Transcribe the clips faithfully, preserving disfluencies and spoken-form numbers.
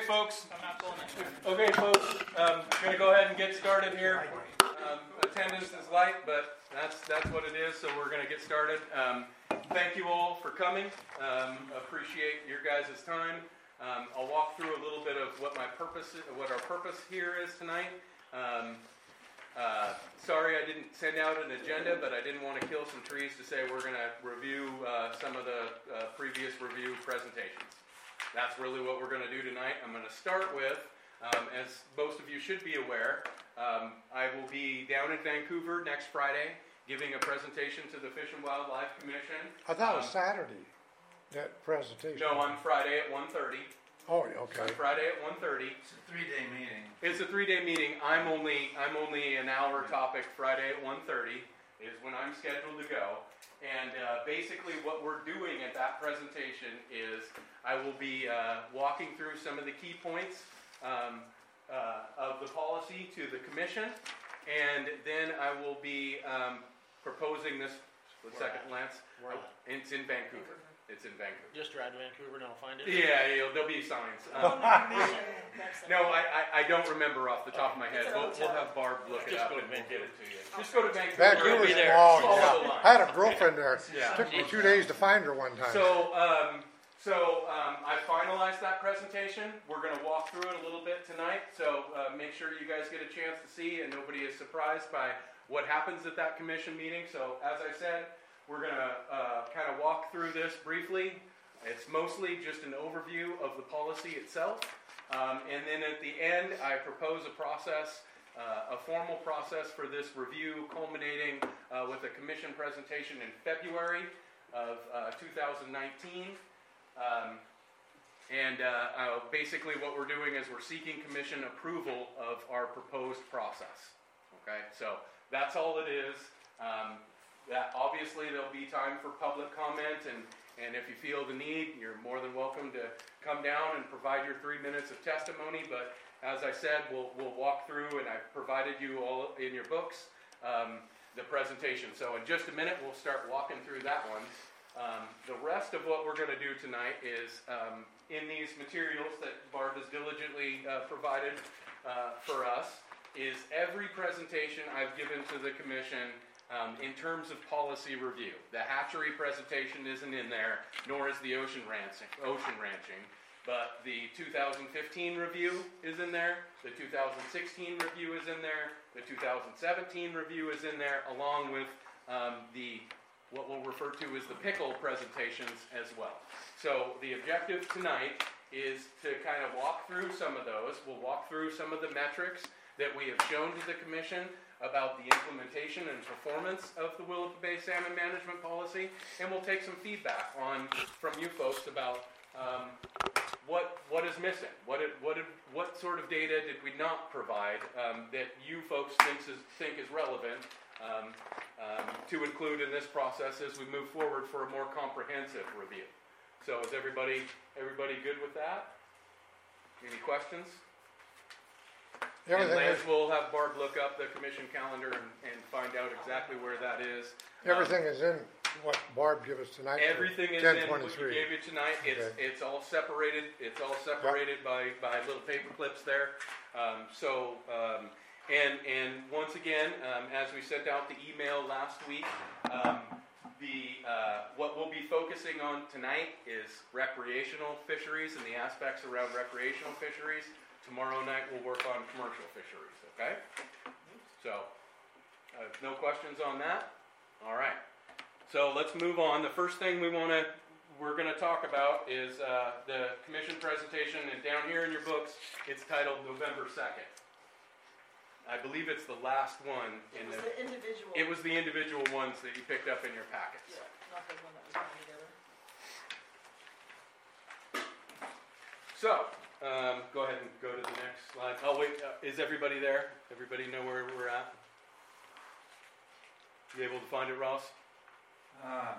folks. Okay, folks. Um, going to go ahead and get started here. Um, attendance is light, but that's that's what it is. So we're going to get started. Um, thank you all for coming. Um, appreciate your guys' time. Um, I'll walk through a little bit of what my purpose, is, what our purpose here is tonight. Um, uh, sorry I didn't send out an agenda, but I didn't want to kill some trees to say we're going to review uh, some of the uh, previous review presentations. That's really what we're going to do tonight. I'm going to start with, um, as most of you should be aware, um, I will be down in Vancouver next Friday giving a presentation to the Fish and Wildlife Commission. I thought um, it was Saturday, that presentation. No, on Friday at one thirty. Oh, okay. On Friday at one thirty. It's a three-day meeting. It's a three-day meeting. I'm only I'm only an hour topic. Friday at one thirty is when I'm scheduled to go. And uh, basically what we're doing at that presentation is I will be uh, walking through some of the key points um, uh, of the policy to the commission. And then I will be um, proposing this, for a second, Lance. Where at? It's in Vancouver. It's in Vancouver. Just drive to Vancouver and I'll find it. Yeah, you'll, there'll be signs. Um, no, I, I, I don't remember off the top of my head. We'll, we'll have Barb look it Just up go to and we'll get it to you. Vancouver. Just go to Vancouver. Vancouver's It'll be there. long, Follow yeah. the line. I had a girlfriend there. Yeah. Took me two days to find her one time. So, um, so um, I finalized that presentation. We're going to walk through it a little bit tonight. So uh, make sure you guys get a chance to see and nobody is surprised by what happens at that commission meeting. So as I said, we're going to uh, kind of walk through this briefly. It's mostly just an overview of the policy itself. Um, and then at the end, I propose a process, uh, a formal process for this review culminating uh, with a commission presentation in February of uh, two thousand nineteen. Um, and uh, uh, basically what we're doing is we're seeking commission approval of our proposed process. Okay, so that's all it is. Um, that obviously there'll be time for public comment, and And if you feel the need, you're more than welcome to come down and provide your three minutes of testimony. But as I said, we'll we'll walk through, and I've provided you all in your books um, the presentation. So in just a minute, we'll start walking through that one. Um, the rest of what we're going to do tonight is um, in these materials that Barb has diligently uh, provided uh, for us, is every presentation I've given to the commission Um, in terms of policy review. The hatchery presentation isn't in there, nor is the ocean ranching, ocean ranching, but the two thousand fifteen review is in there, the two thousand sixteen review is in there, the two thousand seventeen review is in there, along with um, the what we'll refer to as the pickle presentations as well. So the objective tonight is to kind of walk through some of those. We'll walk through some of the metrics that we have shown to the commission about the implementation and performance of the Willapa Bay Salmon Management Policy, and we'll take some feedback on from you folks about um, what what is missing, what it, what it, what sort of data did we not provide um, that you folks think is think is relevant um, um, to include in this process as we move forward for a more comprehensive review. So is everybody everybody good with that? Any questions? Everything And Lance is, will have Barb look up the commission calendar and, and find out exactly where that is. everything is in what Barb gave us tonight. for Everything is ten in what we twenty-three. gave you tonight. It's Okay. it's all separated. It's all separated by, by little paper clips there. Um, so um, and and once again, um, as we sent out the email last week, um, the uh, what we'll be focusing on tonight is recreational fisheries and the aspects around recreational fisheries. Tomorrow night we'll work on commercial fisheries, okay? So, uh, no questions on that? All right. So let's move on. The first thing we want to, we're going to talk about is uh, the commission presentation, and down here in your books, it's titled November second. I believe it's the last one. It in was the, the individual. It was the individual ones that you picked up in your packets. Yeah, not the one that was put together. So, um, go ahead and go to the next slide. Oh, wait, uh, is everybody there? Everybody know where we're at? You able to find it, Ross? Uh,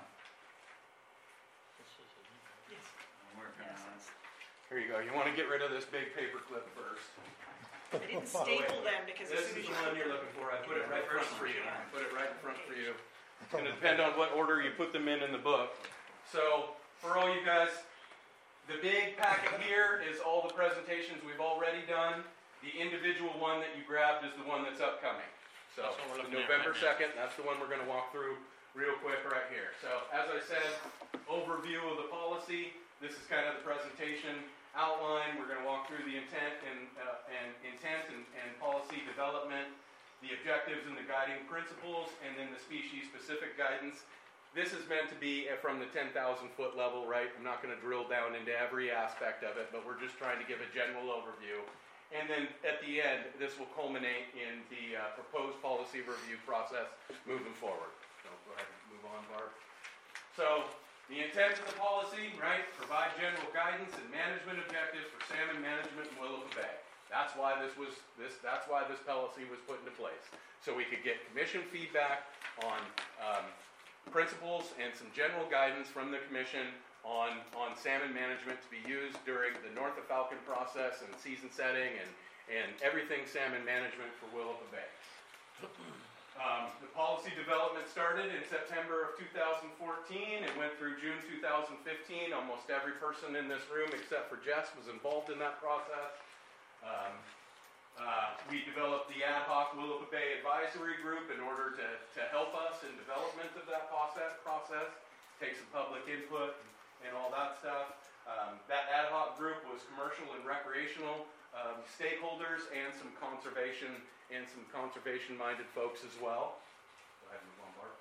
Yes. I'm working Yes. on it. Here you go. You want to get rid of this big paper clip first. I didn't staple them because as This soon is as the you one you're looking for. I put it right in front for you. I put it right in front for you. It's going to depend on what order you put them in in the book. So, for all you guys The big packet here is all the presentations we've already done. The individual one that you grabbed is the one that's upcoming. So, That's what we're the looking at November right now. second, that's the one we're gonna walk through real quick right here. So, as I said, overview of the policy. This is kind of the presentation outline. We're gonna walk through the intent and, uh, and intent and, and policy development, the objectives and the guiding principles, and then the species-specific guidance. This is meant to be from the ten thousand foot level, right? I'm not gonna drill down into every aspect of it, but we're just trying to give a general overview. And then at the end, this will culminate in the uh, proposed policy review process moving forward. So go ahead and move on, Barb. So the intent of the policy, right? Provide general guidance and management objectives for salmon management in Willapa Bay. That's why this was this. That's why this policy was put into place, so we could get commission feedback on um, principles and some general guidance from the commission on, on salmon management to be used during the North of Falcon process and season setting and, and everything salmon management for Willapa Bay. Um, the policy development started in September of two thousand fourteen and went through June two thousand fifteen. Almost every person in this room except for Jess was involved in that process. Um, Uh, we developed the ad hoc Willapa Bay Advisory Group in order to, to help us in development of that process, process, take some public input and, and all that stuff. Um, that ad hoc group was commercial and recreational um, stakeholders and some conservation and some conservation-minded folks as well. Go ahead and move on, Barb.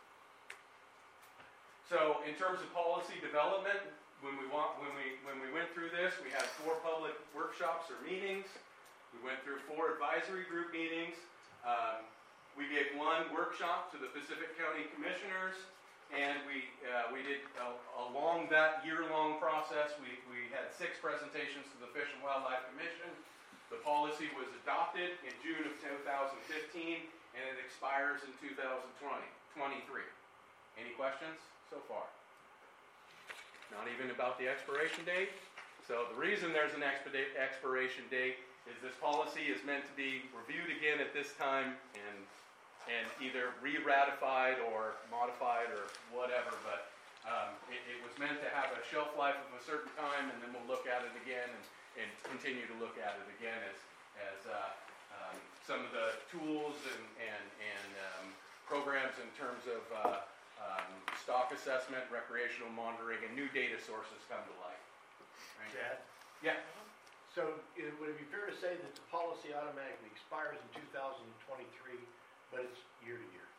So in terms of policy development, when we, want, when, we, when we went through this, we had four public workshops or meetings. We went through four advisory group meetings. Um, we gave one workshop to the Pacific County Commissioners, and we uh, we did uh, along that year-long process. We we had six presentations to the Fish and Wildlife Commission. The policy was adopted in June of two thousand fifteen, and it expires in two thousand twenty-three. Any questions so far? Not even about the expiration date. So the reason there's an expedite expiration date is this policy is meant to be reviewed again at this time and and either re-ratified or modified or whatever, but um, it, it was meant to have a shelf life of a certain time, and then we'll look at it again and, and continue to look at it again as, as uh, um, some of the tools and, and, and um, programs in terms of uh, um, stock assessment, recreational monitoring, and new data sources come to light. Right? Chad? Yeah. So it- would it be fair to say that the policy automatically expires in two thousand twenty-three, but it's year to year?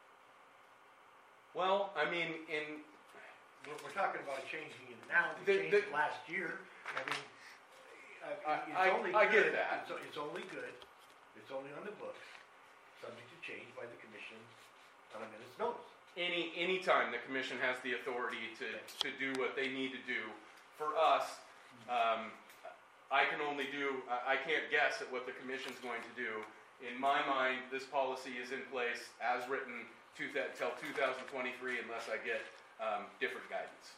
Well, I mean, in We're, we're talking about changing it now, we The- changed the- it last year, I mean, uh, I- it's I- only I get good- that. It's, o- it's only good, it's only on the books, subject to change by the commission on a minute's notice. any any time the commission has the authority to, to do what they need to do, for us, um, I can only do, I, I can't guess at what the commission's going to do. In my mind, this policy is in place as written to that, till two thousand twenty-three unless I get um, different guidance.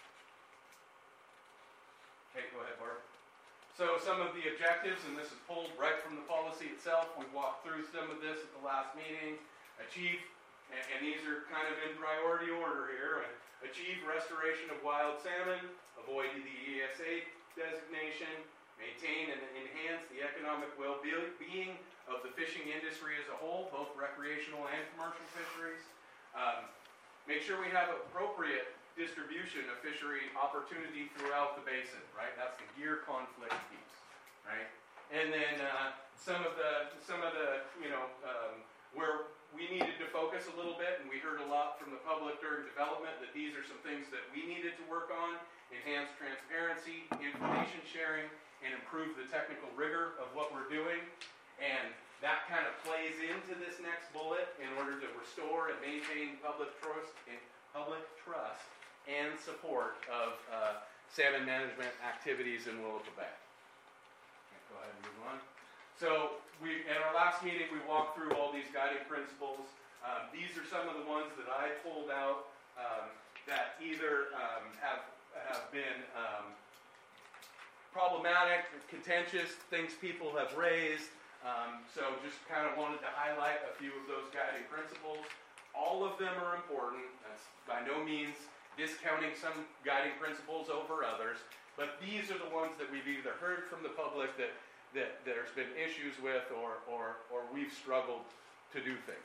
Okay, go ahead, Barb. So some of the objectives, and this is pulled right from the policy itself, we walked through some of this at the last meeting. Achieve, and, and these are kind of in priority order here, achieve restoration of wild salmon, avoid the E S A designation, maintain and enhance the economic well-being of the fishing industry as a whole, both recreational and commercial fisheries. Um, make sure we have appropriate distribution of fishery opportunity throughout the basin, right? That's the gear conflict piece, right? And then uh, some of the some of the you know um, where we needed to focus a little bit, and we heard a lot from the public during development that these are some things that we needed to work on: enhance transparency, information sharing, and improve the technical rigor of what we're doing. And that kind of plays into this next bullet in order to restore and maintain public trust and public trust and support of uh, salmon management activities in Willapa Bay. Okay, go ahead and move on. So we, in our last meeting, we walked through all these guiding principles. Um, these are some of the ones that I pulled out um, that either um, have have been um, problematic, contentious, things people have raised. Um, so just kind of wanted to highlight a few of those guiding principles. All of them are important. That's by no means discounting some guiding principles over others. But these are the ones that we've either heard from the public that, that there's been issues with, or, or, or we've struggled to do things.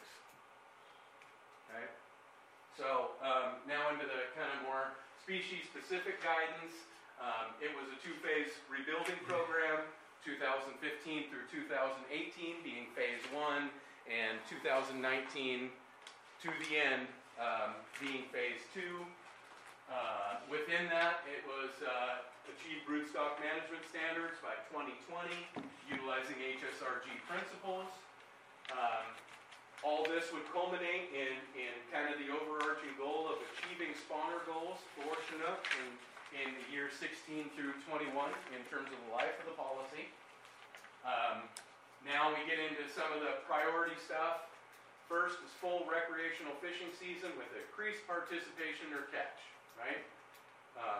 Okay? So, um, now into the kind of more species-specific guidance. Um, it was a two-phase rebuilding program, two thousand fifteen through two thousand eighteen being phase one, and two thousand nineteen to the end um, being phase two. Uh, within that, it was uh, achieve broodstock management standards by twenty twenty, utilizing H S R G principles. Um, all this would culminate in, in kind of the overarching goal of achieving spawner goals for Chinook in, in the year sixteen through twenty-one in terms of the life of the policy. Um, now we get into some of the priority stuff. First is full recreational fishing season with increased participation or catch, right? Um,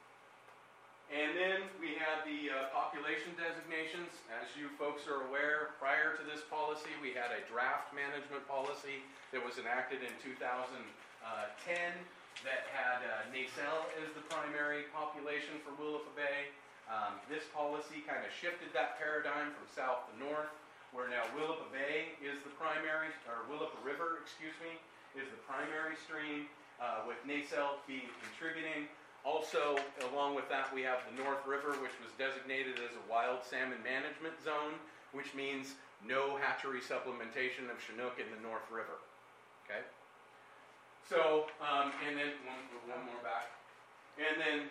and then we had the uh, population designations. As you folks are aware, prior to this policy, we had a draft management policy that was enacted in two thousand ten that had uh, nacelle as the primary population for Willapa Bay. Um, this policy kind of shifted that paradigm from south to north, where now Willapa Bay is the primary, or Willapa River, excuse me, is the primary stream, uh, with nacelle being contributing. Also, along with that, we have the North River, which was designated as a wild salmon management zone, which means no hatchery supplementation of Chinook in the North River. Okay? So, um, and then, one, one more back. And then,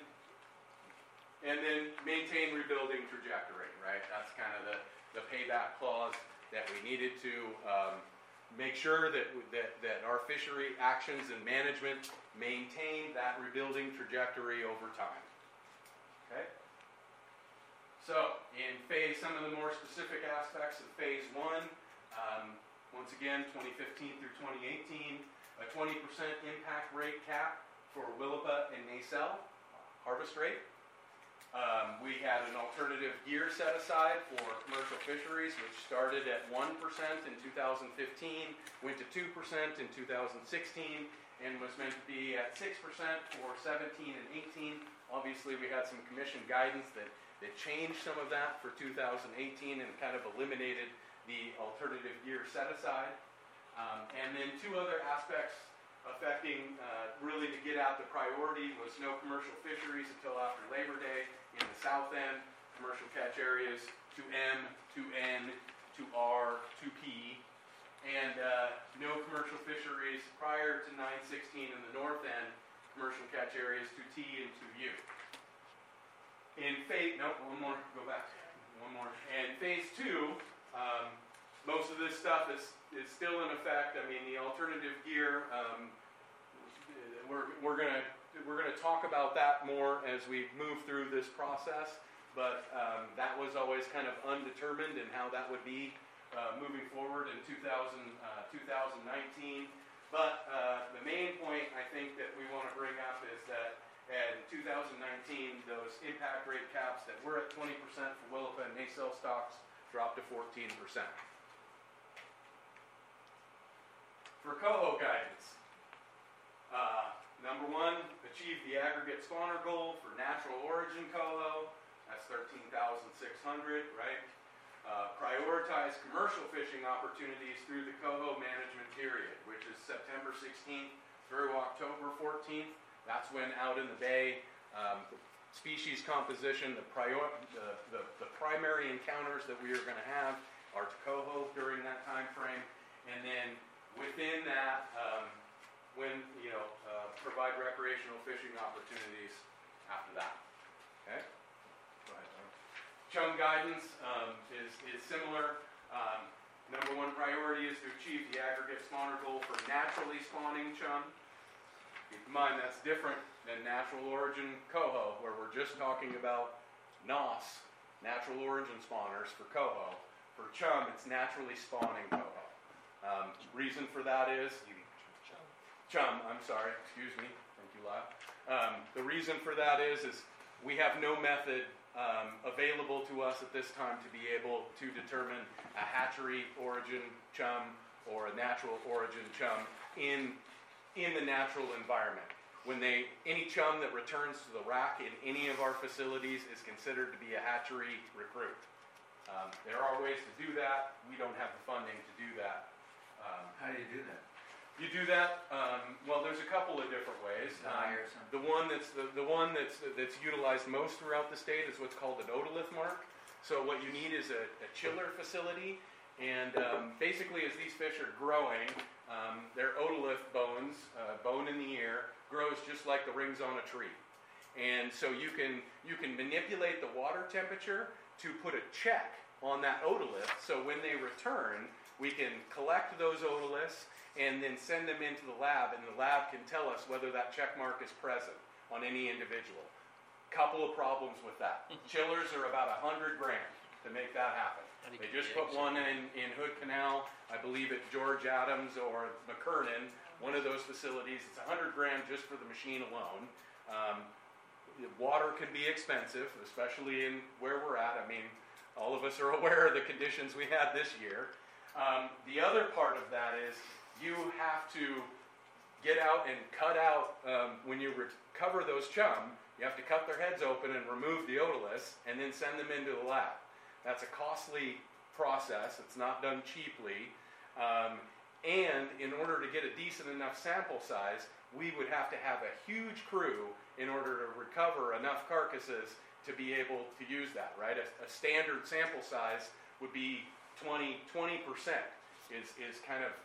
and then maintain rebuilding trajectory, right? That's kind of the, the payback clause that we needed to um, make sure that, that, that our fishery actions and management maintain that rebuilding trajectory over time. Okay? So, in phase, some of the more specific aspects of phase one, um, once again, twenty fifteen through twenty eighteen, a twenty percent impact rate cap for Willapa and nacelle harvest rate. Um, we had an alternative gear set aside for commercial fisheries, which started at one percent in two thousand fifteen, went to two percent in two thousand sixteen, and was meant to be at six percent for seventeen and eighteen. Obviously, we had some commission guidance that, that changed some of that for two thousand eighteen and kind of eliminated the alternative gear set aside. Um, and then two other aspects affecting, uh, really to get out the priority, was no commercial fisheries until after Labor Day in the south end, commercial catch areas to M, to N, to R, to P, and uh, no commercial fisheries prior to nine sixteen in the north end, commercial catch areas to T and to U. In phase, no, one more, go back, one more. And phase two, um, most of this stuff is, is still in effect. I mean, the alternative gear, um, we're, we're gonna, we're gonna talk about that more as we move through this process, but um, that was always kind of undetermined in how that would be uh, moving forward in two thousand, uh, two thousand nineteen. But uh, the main point I think that we want to bring up is that in two thousand nineteen, those impact rate caps that were at twenty percent for Willapa and nacelle stocks dropped to fourteen percent. For coho guidance, uh, number one, achieve the aggregate spawner goal for natural origin coho. That's thirteen thousand six hundred, right? Uh, prioritize commercial fishing opportunities through the coho management period, which is September sixteenth through October fourteenth. That's when out in the bay, um, the species composition, the, prior, the, the, the primary encounters that we are going to have are to coho during that time frame. And then within that, um, when, you know, uh, provide recreational fishing opportunities after that. Okay? Go ahead, Tom. Chum guidance um, is, is similar. Um, number one priority is to achieve the aggregate spawner goal for naturally spawning chum. Keep in mind that's different than natural origin coho, where we're just talking about N O S, natural origin spawners for coho. For chum, it's naturally spawning coho. Um, reason for that is, chum, I'm sorry, excuse me, thank you, Lyle. Um, the reason for that is, is we have no method um, available to us at this time to be able to determine a hatchery origin chum or a natural origin chum in, in the natural environment. when they, any chum that returns to the rack in any of our facilities is considered to be a hatchery recruit. Um, there are ways to do that. We don't have the funding to do that. Um, How do you do that? you do that, um, well, there's a couple of different ways. Dye Um, or something? The one that's, the, the one that's, that's utilized most throughout the state is what's called an otolith mark. So what you need is a, a chiller facility, and um, basically as these fish are growing, um, their otolith bones, uh, bone in the ear, grows just like the rings on a tree. And so you can, you can manipulate the water temperature to put a check on that otolith, so when they return, we can collect those otoliths and then send them into the lab, and the lab can tell us whether that check mark is present on any individual. Couple of problems with that. Chillers are about a hundred grand to make that happen. They just put one in, in Hood Canal, I believe at George Adams or McKernan, one of those facilities. It's a hundred grand just for the machine alone. Um, the water can be expensive, especially in where we're at. I mean, all of us are aware of the conditions we had this year. Um, the other part of that is you have to get out and cut out, um, when you recover those chum, you have to cut their heads open and remove the otoliths and then send them into the lab. That's a costly process. It's not done cheaply. Um, and in order to get a decent enough sample size, we would have to have a huge crew in order to recover enough carcasses to be able to use that, right? A, a standard sample size would be twenty percent is, is kind of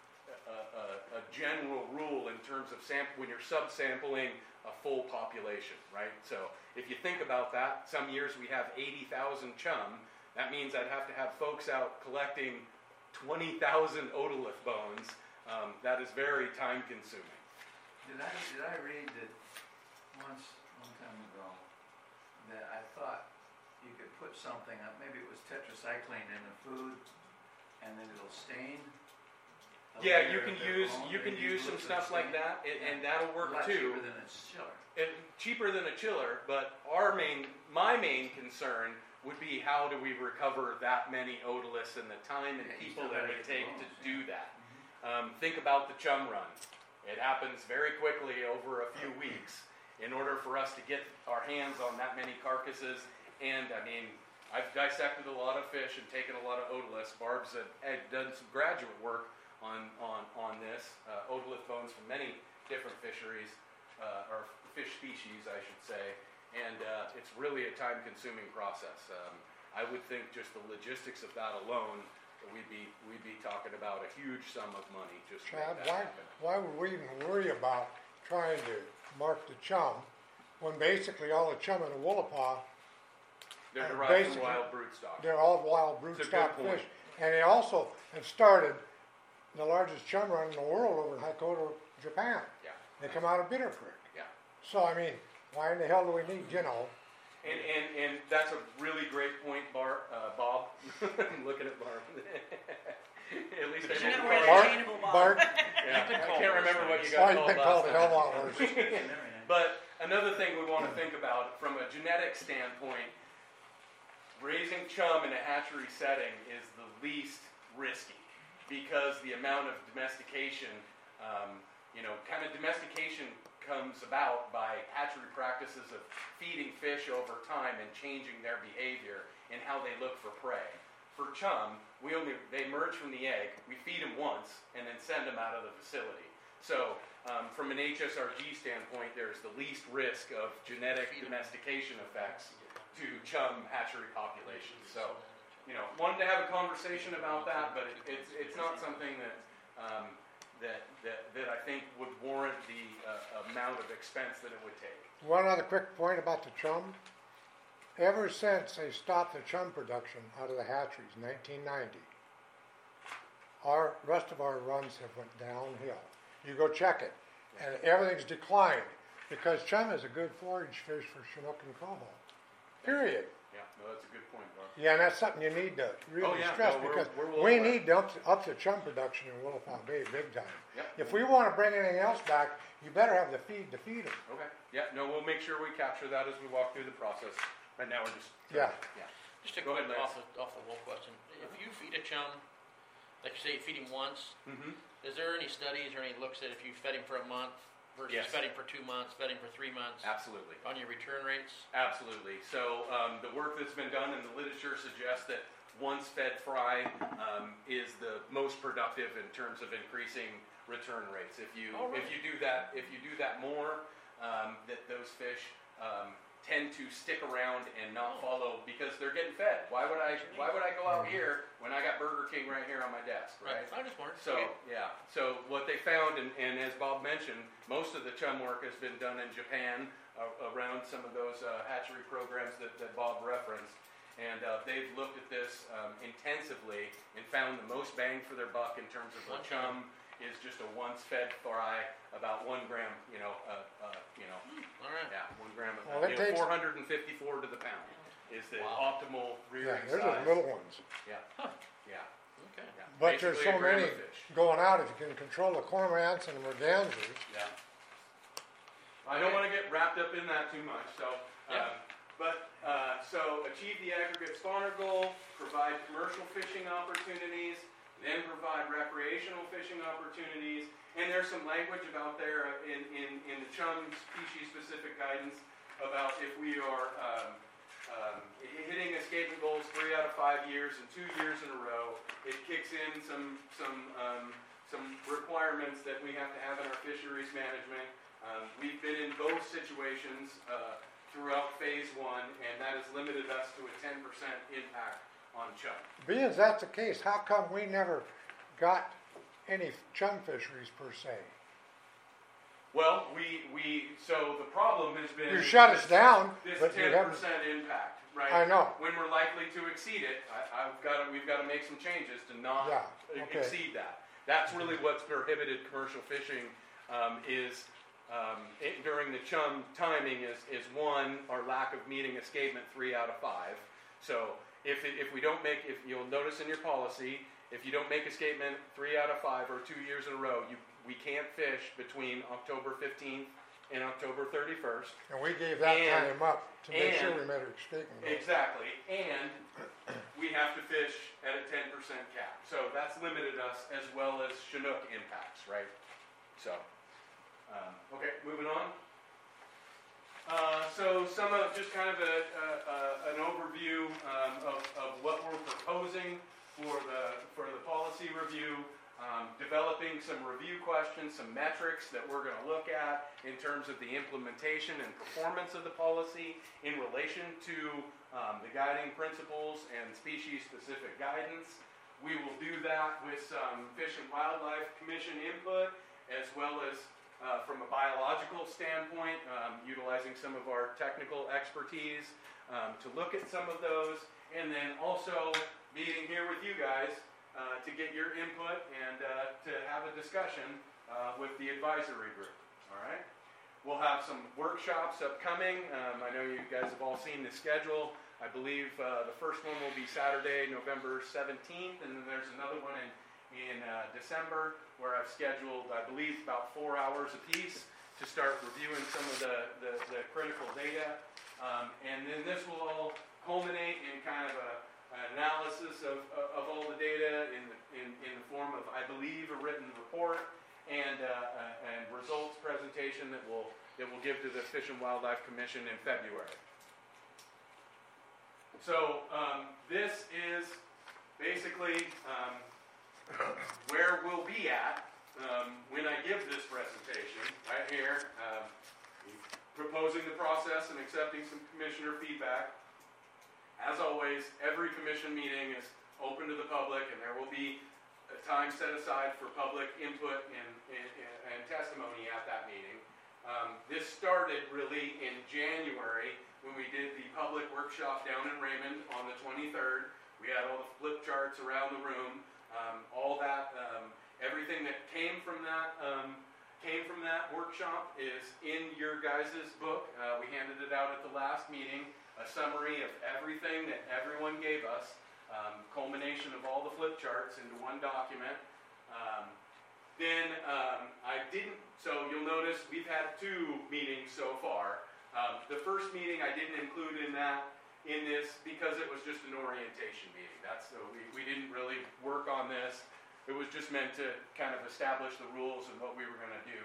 a, a, a general rule in terms of sample, when you're subsampling a full population, right? So if you think about that, some years we have eighty thousand chum. That means I'd have to have folks out collecting twenty thousand otolith bones. Um, that is very time consuming. Did I, did I read that once, long time ago, that I thought you could put something, up, maybe it was tetracycline in the food, and then it'll stain? a Yeah, layer you of can their use, bone, you can and use some glue stuff the like stain? that, and, and that'll A work lot too. cheaper than a chiller. It, cheaper than a chiller, but our main, my main concern would be how do we recover that many otoliths and the time and Yeah, you people still that gotta it would get the take to bones, do yeah. that. Um, think about the chum run. It happens very quickly over a few weeks. In order for us to get our hands on that many carcasses, and I mean, I've dissected a lot of fish and taken a lot of otoliths. Barb's had, had done some graduate work on on on this uh, otolith bones from many different fisheries uh, or fish species, I should say, and uh, it's really a time-consuming process. Um, I would think just the logistics of that alone, we'd be we'd be talking about a huge sum of money just to Chad, make that why, happen. why would we even worry about trying to mark the chum when basically all the chum in the Woolapaw, They're uh, derived from basically, wild broodstock. they're all wild It's a good broodstock point. fish. And they also have started the largest chum run in the world over in Hokkaido, Japan. Yeah, They come out of Bitter Creek. yeah. So, I mean, why in the hell do we need, you know? And, and, and that's a really great point, Bar, uh, Bob. I'm looking at Barb. At least I You didn't know, call we're it. Bart, attainable, Bob. Bart, Yeah, been I called can't worse remember what you things. oh, got you've called been called a last hell of a time. lot worse. But another thing we want to think about from a genetic standpoint, raising chum in a hatchery setting is the least risky because the amount of domestication, um, you know, kind of domestication comes about by hatchery practices of feeding fish over time and changing their behavior and how they look for prey. For chum, we only, they emerge from the egg, we feed them once, and then send them out of the facility. So, um, from an H S R G standpoint, there's the least risk of genetic domestication effects to chum hatchery populations. So, you know, wanted to have a conversation about that, but it, it's it's not something that um, that, that that I think would warrant the uh, amount of expense that it would take. One other quick point about the chum. Ever since they stopped the chum production out of the hatcheries in nineteen ninety, our rest of our runs have went downhill. You go check it, and everything's declined because chum is a good forage fish for Chinook and coho. Period. Yeah, no, that's a good point, Bob. Yeah, and that's something you need to really Oh, yeah, stress no, we're- because we're well we aware. need to up, up the chum production in Willapa Bay big time. Yep. If we want to bring anything else back, you better have the feed to feed them. Okay. Yeah. No, we'll make sure we capture that as we walk through the process. Right now, we're just. Yeah. Yeah. Just a Go quick ahead, off the, off the wall question. If you feed a chum, like you say, you feed him once, Mm-hmm. is there any studies or any looks at if you fed him for a month versus Yes. vetting for two months, vetting for three months, Absolutely. on your return rates? Absolutely. So um, the work that's been done in the literature suggests that once fed fry um, is the most productive in terms of increasing return rates. If you All right. if you do that if you do that more, um, that those fish um, tend to stick around and not Oh. follow because they're getting fed. Why would I Why would I go out here when I got Burger King right here on my desk, right? I just wondered. So, yeah, so what they found, and, and as Bob mentioned, most of the chum work has been done in Japan uh, around some of those uh, hatchery programs that, that Bob referenced. And uh, they've looked at this um, intensively and found the most bang for their buck in terms of the One chum is just a once fed fry, about one gram, you know, uh, uh, you know, All right. yeah, one gram, of, Well, it you know, takes- four hundred fifty-four to the pound is the Wow. optimal Yeah, rearing there's size. those little ones. Yeah, yeah, Okay. yeah. But there's Basically a so gram many of fish. going out, if you can control the cormorants and the mergansers, Yeah. I don't want to get wrapped up in that too much, so, um, but, uh, so achieve the aggregate spawner goal, provide commercial fishing opportunities, then provide recreational fishing opportunities, and there's some language about there in, in, in the chum species-specific guidance about if we are, um, um, hitting escapement goals three out of five years and two years in a row, it kicks in some, some, um, some requirements that we have to have in our fisheries management. Um, we've been in both situations uh, throughout phase one, and that has limited us to a ten percent impact on chum. being as that's the case, how come we never got any chum fisheries per se? Well, we, we so the problem has been You shut us this- down, This but you ten haven't, percent impact, right? I know. When we're likely to exceed it, I, I've got to, we've got to make some changes to not Yeah, e- okay. exceed that. That's really what's prohibited commercial fishing um, is um, it, during the chum timing is is one, our lack of meeting escapement three out of five. So if it, if we don't make, if you'll notice in your policy, if you don't make escapement three out of five or two years in a row, you we can't fish between October fifteenth and October thirty-first. and we gave that And- time up to make sure and- we made our escapement goal. Exactly, and we have to fish at a ten percent cap. So that's limited us as well as Chinook impacts, right? So, um, okay, moving on. Uh, so some of, just kind of a, a, a, an overview um, of, of what we're proposing for the, for the policy review. Um, developing some review questions, some metrics that we're going to look at in terms of the implementation and performance of the policy in relation to um, the guiding principles and species-specific guidance. We will do that with some Fish and Wildlife Commission input, as well as uh, from a biological standpoint, um, utilizing some of our technical expertise um, to look at some of those, and then also meeting here with you guys Uh, to get your input and uh, to have a discussion uh, with the advisory group. All right. We'll have some workshops upcoming. Um, I know you guys have all seen the schedule. I believe uh, the first one will be Saturday, November seventeenth, and then there's another one in in uh, December where I've scheduled, I believe, about four hours apiece to start reviewing some of the the, the critical data, um, and then this will all culminate in kind of a analysis of, of all the data in the, in, in the form of, I believe, a written report and uh, uh, and results presentation that will that will give to the Fish and Wildlife Commission in February. So um, this is basically um, where we'll be at um, when I give this presentation, right here, um, proposing the process and accepting some commissioner feedback. As always, every commission meeting is open to the public, and there will be a time set aside for public input and, and, and testimony at that meeting. Um, this started really in January when we did the public workshop down in Raymond on the twenty-third. We had all the flip charts around the room. Um, all that, um, everything that came from that um, came from that workshop is in your guys' book. Uh, we handed it out at the last meeting. A summary of everything that everyone gave us, um, culmination of all the flip charts into one document. Um, then um, I didn't, so you'll notice we've had two meetings so far. Um, the first meeting I didn't include in that, in this, because it was just an orientation meeting. That's so we, we didn't really work on this. It was just meant to kind of establish the rules and what we were going to do.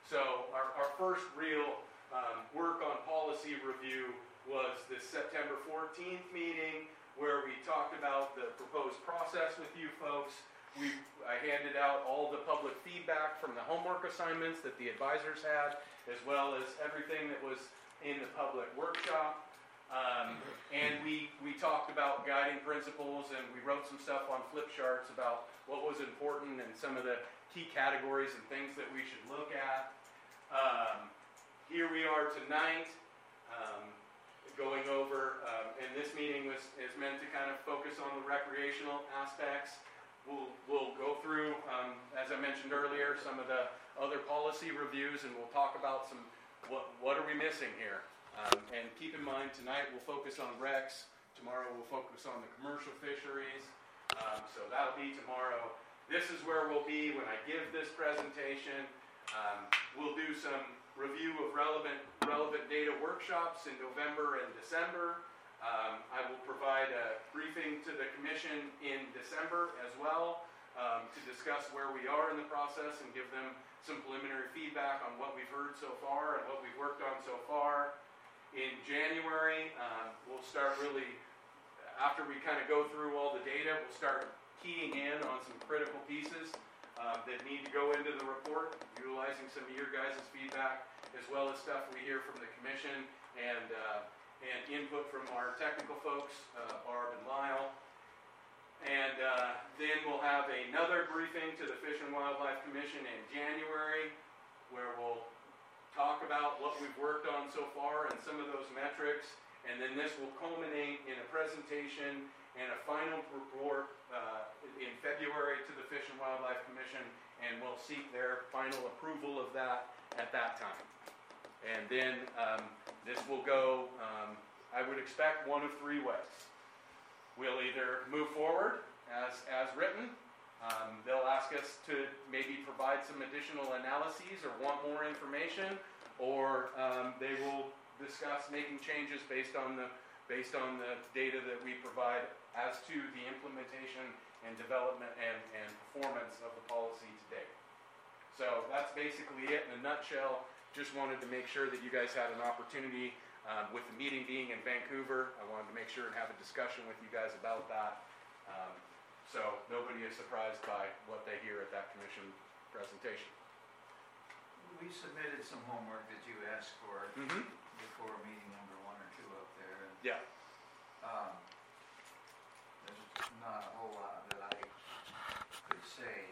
So our, our first real um, work on policy review was this September fourteenth meeting where we talked about the proposed process with you folks. We, I handed out all the public feedback from the homework assignments that the advisors had, as well as everything that was in the public workshop. Um, and we, we talked about guiding principles, and we wrote some stuff on flip charts about what was important and some of the key categories and things that we should look at. Um, here we are tonight, um, going over, um, and this meeting was, is meant to kind of focus on the recreational aspects. We'll, we'll go through, um, as I mentioned earlier, some of the other policy reviews, and we'll talk about some, what, what are we missing here? Um, and keep in mind, tonight we'll focus on recs. Tomorrow we'll focus on the commercial fisheries. Um, so that'll be tomorrow. This is where we'll be when I give this presentation. Um, we'll do some review of relevant, relevant data workshops in November and December. Um, I will provide a briefing to the commission in December as well um, to discuss where we are in the process and give them some preliminary feedback on what we've heard so far and what we've worked on so far. In January, um, we'll start really, after we kind of go through all the data, we'll start keying in on some critical pieces um, that need to go into the report, utilizing some of your guys' feedback, as well as stuff we hear from the commission and uh, and input from our technical folks, uh, Barb and Lyle. And uh, then we'll have another briefing to the Fish and Wildlife Commission in January, where we'll talk about what we've worked on so far and some of those metrics, and then this will culminate in a presentation and a final report uh, in February to the Fish and Wildlife Commission, and we'll seek their final approval of that at that time. And then um, this will go, um, I would expect, one of three ways. We'll either move forward as, as written. Um, they'll ask us to maybe provide some additional analyses or want more information, or um, they will discuss making changes based on the based on the data that we provide as to the implementation and development and, and performance of the policy to date. So that's basically it in a nutshell. Just wanted to make sure that you guys had an opportunity, um, with the meeting being in Vancouver, I wanted to make sure and have a discussion with you guys about that. Um, So nobody is surprised by what they hear at that commission presentation. We submitted some homework that you asked for Mm-hmm. before meeting number one or two up there. And, Yeah. um, there's not a whole lot that I could say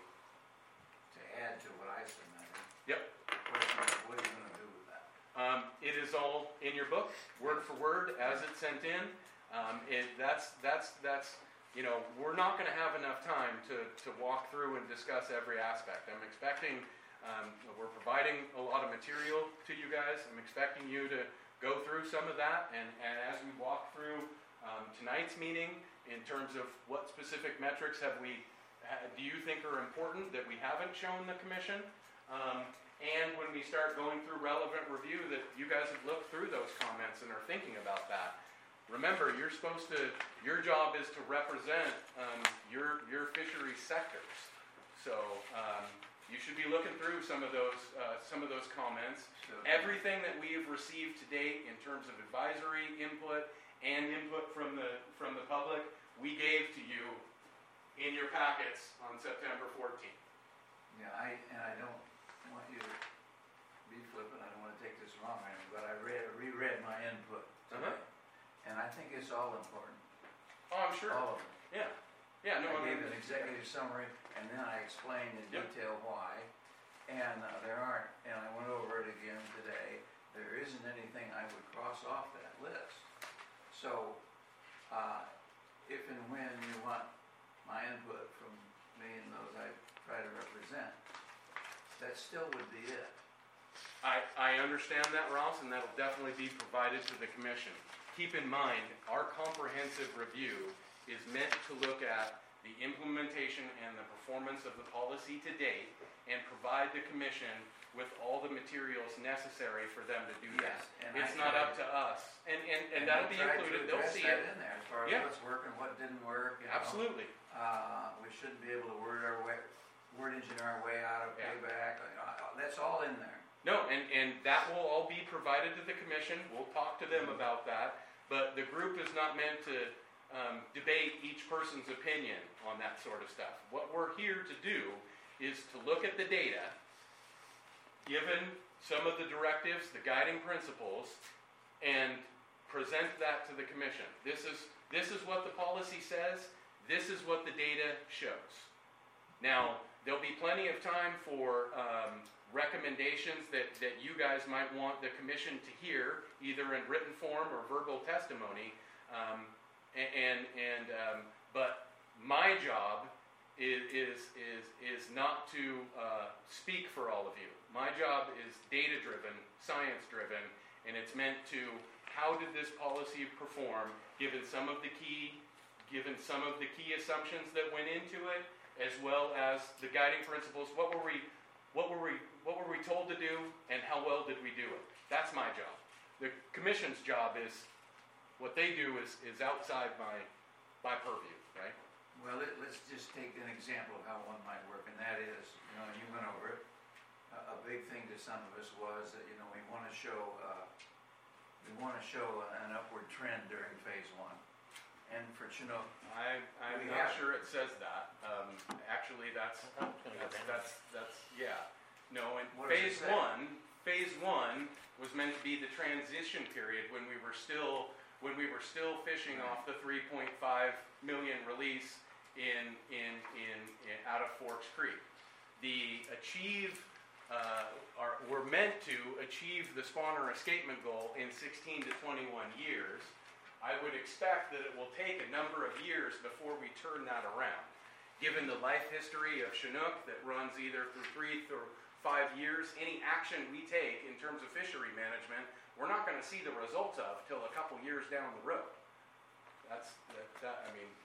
to add to what I submitted. Yep. Question is, what are you gonna do with that? Um, it is all in your book, word for word, as it's sent in. Um, it, that's, that's, that's, you know, we're not gonna have enough time to, to walk through and discuss every aspect. I'm expecting, um, we're providing a lot of material to you guys. I'm expecting you to go through some of that, and, and as we walk through um, tonight's meeting, in terms of what specific metrics have we, ha, do you think are important that we haven't shown the commission? Um, and when we start going through relevant review, that you guys have looked through those comments and are thinking about that. Remember, you're supposed to, your job is to represent um, your, your fishery sectors. So um, you should be looking through some of those, uh, some of those comments. So, Everything that we have received to date in terms of advisory input and input from the, from the public, we gave to you in your packets on September fourteenth. Yeah, I, and I don't want you to be flippant, I don't wanna take this wrong, or anything, but I read, reread my input today. Uh-huh. And I think it's all important, Oh, I'm sure. all of it. Yeah. Yeah, no, I I gave mean, an executive summary, and then I explained in Yep. detail why. And uh, there aren't, and I went over it again today, there isn't anything I would cross off that list. So, uh, if and when you want my input from me and those I try to represent, that still would be it. I, I understand that, Ross, and that'll definitely be provided to the commission. Keep in mind, our comprehensive review is meant to look at the implementation and the performance of the policy to date and provide the commission with all the materials necessary for them to do that. Yes, and It's I not up tried- to us. And, and, and I that'll be tried to included, they'll address see that it. in there, as far as Yeah. what's working, what didn't work, you know. Absolutely. Uh, we shouldn't be able to word our way, word engineer our way out of Yeah. payback, uh, that's all in there. No, and, and that will all be provided to the commission, we'll talk to them about that, but the group is not meant to, um, debate each person's opinion on that sort of stuff. What we're here to do is to look at the data, given some of the directives, the guiding principles, and present that to the commission. This is, this is what the policy says, this is what the data shows. Now, there'll be plenty of time for, um, recommendations that, that you guys might want the commission to hear, either in written form or verbal testimony. Um, a- and, and, um, but my job is, is, is, is not to, uh, speak for all of you. My job is data-driven, science-driven, and it's meant to, how did this policy perform, given some of the key, given some of the key assumptions that went into it, as well as the guiding principles, what were we, what were we, what were we told to do, and how well did we do it? That's my job. The commission's job is, what they do is, is outside my, my purview, right? Well, let, let's just take an example of how one might work, and that is, you know, you went over it. A, a big thing to some of us was that, you know, we wanna show, uh, we wanna show an upward trend during phase one. And for Chinook, I, I'm We not have- sure it says that. Um, actually, that's, I thought it was gonna go that's, down. that's, that's, yeah. No, and What does it phase say? one, phase one was meant to be the transition period when we were still, when we were still fishing off the three point five million release in, in, in, in, out of Forks Creek. The achieve, uh, are, we're meant to achieve the spawner escapement goal in sixteen to twenty-one years. I would expect that it will take a number of years before we turn that around. Given the life history of Chinook that runs either through three or five years, any action we take in terms of fishery management, we're not gonna see the results of till a couple years down the road. That's, that, that, I mean,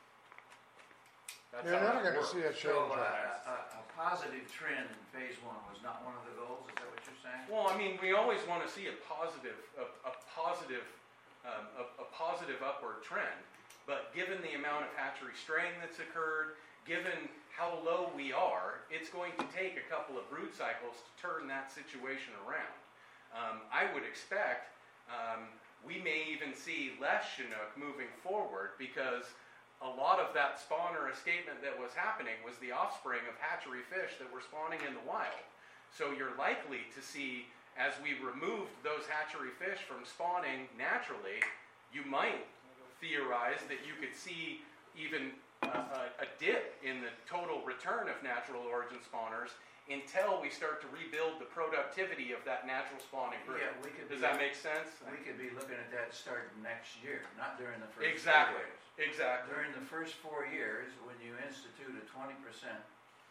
that's You're how never that gonna works. see a so, change. uh, on a, it. a positive trend in phase one was not one of the goals, is that what you're saying? Well, I mean, we always wanna see a positive, a, a positive, um, a, a positive upward trend. But given the amount of hatchery straying that's occurred, given how low we are, it's going to take a couple of brood cycles to turn that situation around. Um, I would expect, um, we may even see less Chinook moving forward because a lot of that spawner escapement that was happening was the offspring of hatchery fish that were spawning in the wild. So you're likely to see, as we removed those hatchery fish from spawning naturally, you might theorize that you could see even a, a, a dip in the total return of natural origin spawners until we start to rebuild the productivity of that natural spawning group. Yeah, we could Does be- that make sense? We could be looking at that starting next year, not during the first four Exactly. years. Exactly. During the first four years, when you institute a twenty percent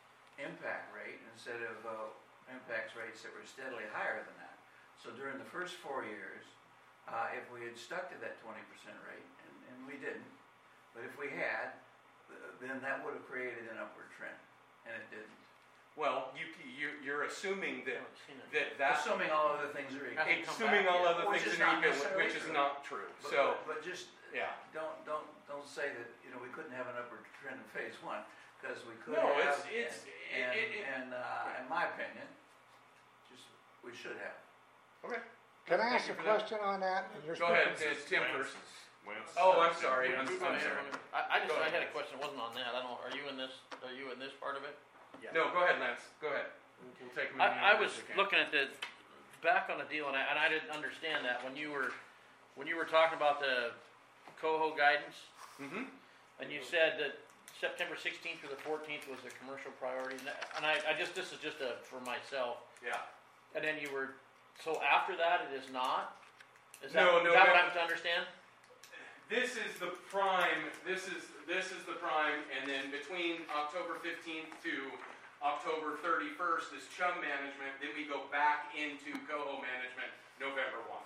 impact rate instead of, uh, impacts rates that were steadily higher than that. So during the first four years, uh, if we had stuck to that twenty percent rate, and, and we didn't, but if we had, th- then that would have created an upward trend, and it didn't. Well, you, you, you're assuming I that, haven't seen it. that that, Assuming all other things are equal. Hasn't come assuming back all yet. other Which things is are not equal, necessarily which is true. not true. But- So, But just, yeah. don't, don't, don't say that, you know, we couldn't have an upward trend in phase one, because we could No, have. it's- it's- and- it- it- And, and, uh, in my opinion, just, we should have. Okay. Can I Thank ask you a for that. question on that? And you're Go ahead, speaking- it's Tim Lance- first. Lance- Oh, I'm sorry, I'm, I'm Go ahead. sorry. I, I just, Go I ahead. had a question, it wasn't on that, I don't, are you in this, are you in this part of it? No, go ahead, Lance, go ahead. We'll- We'll take a minute. I, I was looking at the, back on the deal, and I, and I didn't understand that, when you were, when you were talking about the coho guidance, Mm-hmm. and you said that September sixteenth through the fourteenth was the commercial priority, and that- and I, I just, this is just a, for myself, Yeah. and then you were, so after that, it is not? Is that, No, is no, that no. what I'm to understand? This is the prime, this is, this is the prime, and then between October fifteenth to October thirty-first is chum management, then we go back into coho management November first.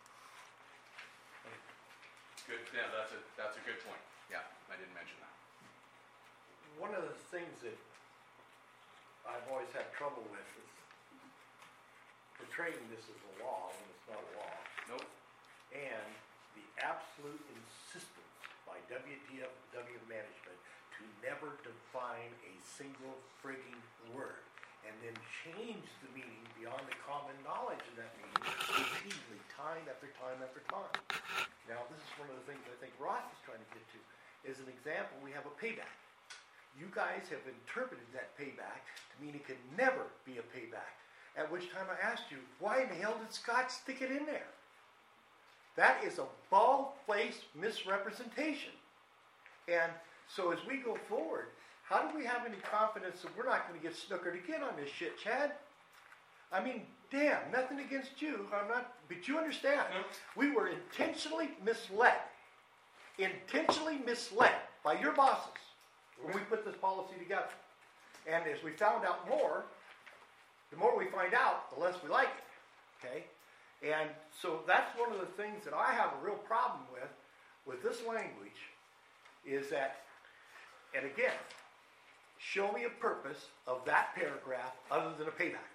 Good, yeah, that's a, that's a good point. Yeah, I didn't mention that. One of the things that I've always had trouble with is portraying this as a law when it's not a law. Nope. And the absolute insistence by W D F W management to never define a single frigging word. and then changed the meaning beyond the common knowledge of that meaning repeatedly, time after time after time. Now, this is one of the things I think Ross is trying to get to. As an example, we have a payback. You guys have interpreted that payback to mean it could never be a payback. At which time I asked you, why in the hell did Scott stick it in there? That is a bald-faced misrepresentation. And so as we go forward, how do we have any confidence that we're not going to get snookered again on this shit, Chad? I mean, damn, nothing against you. I'm not, but you understand. No. We were intentionally misled. Intentionally misled by your bosses when we put this policy together. And as we found out more, the more we find out, the less we like it. Okay? And so that's one of the things that I have a real problem with, with this language, is that, and again, show me a purpose of that paragraph other than a payback.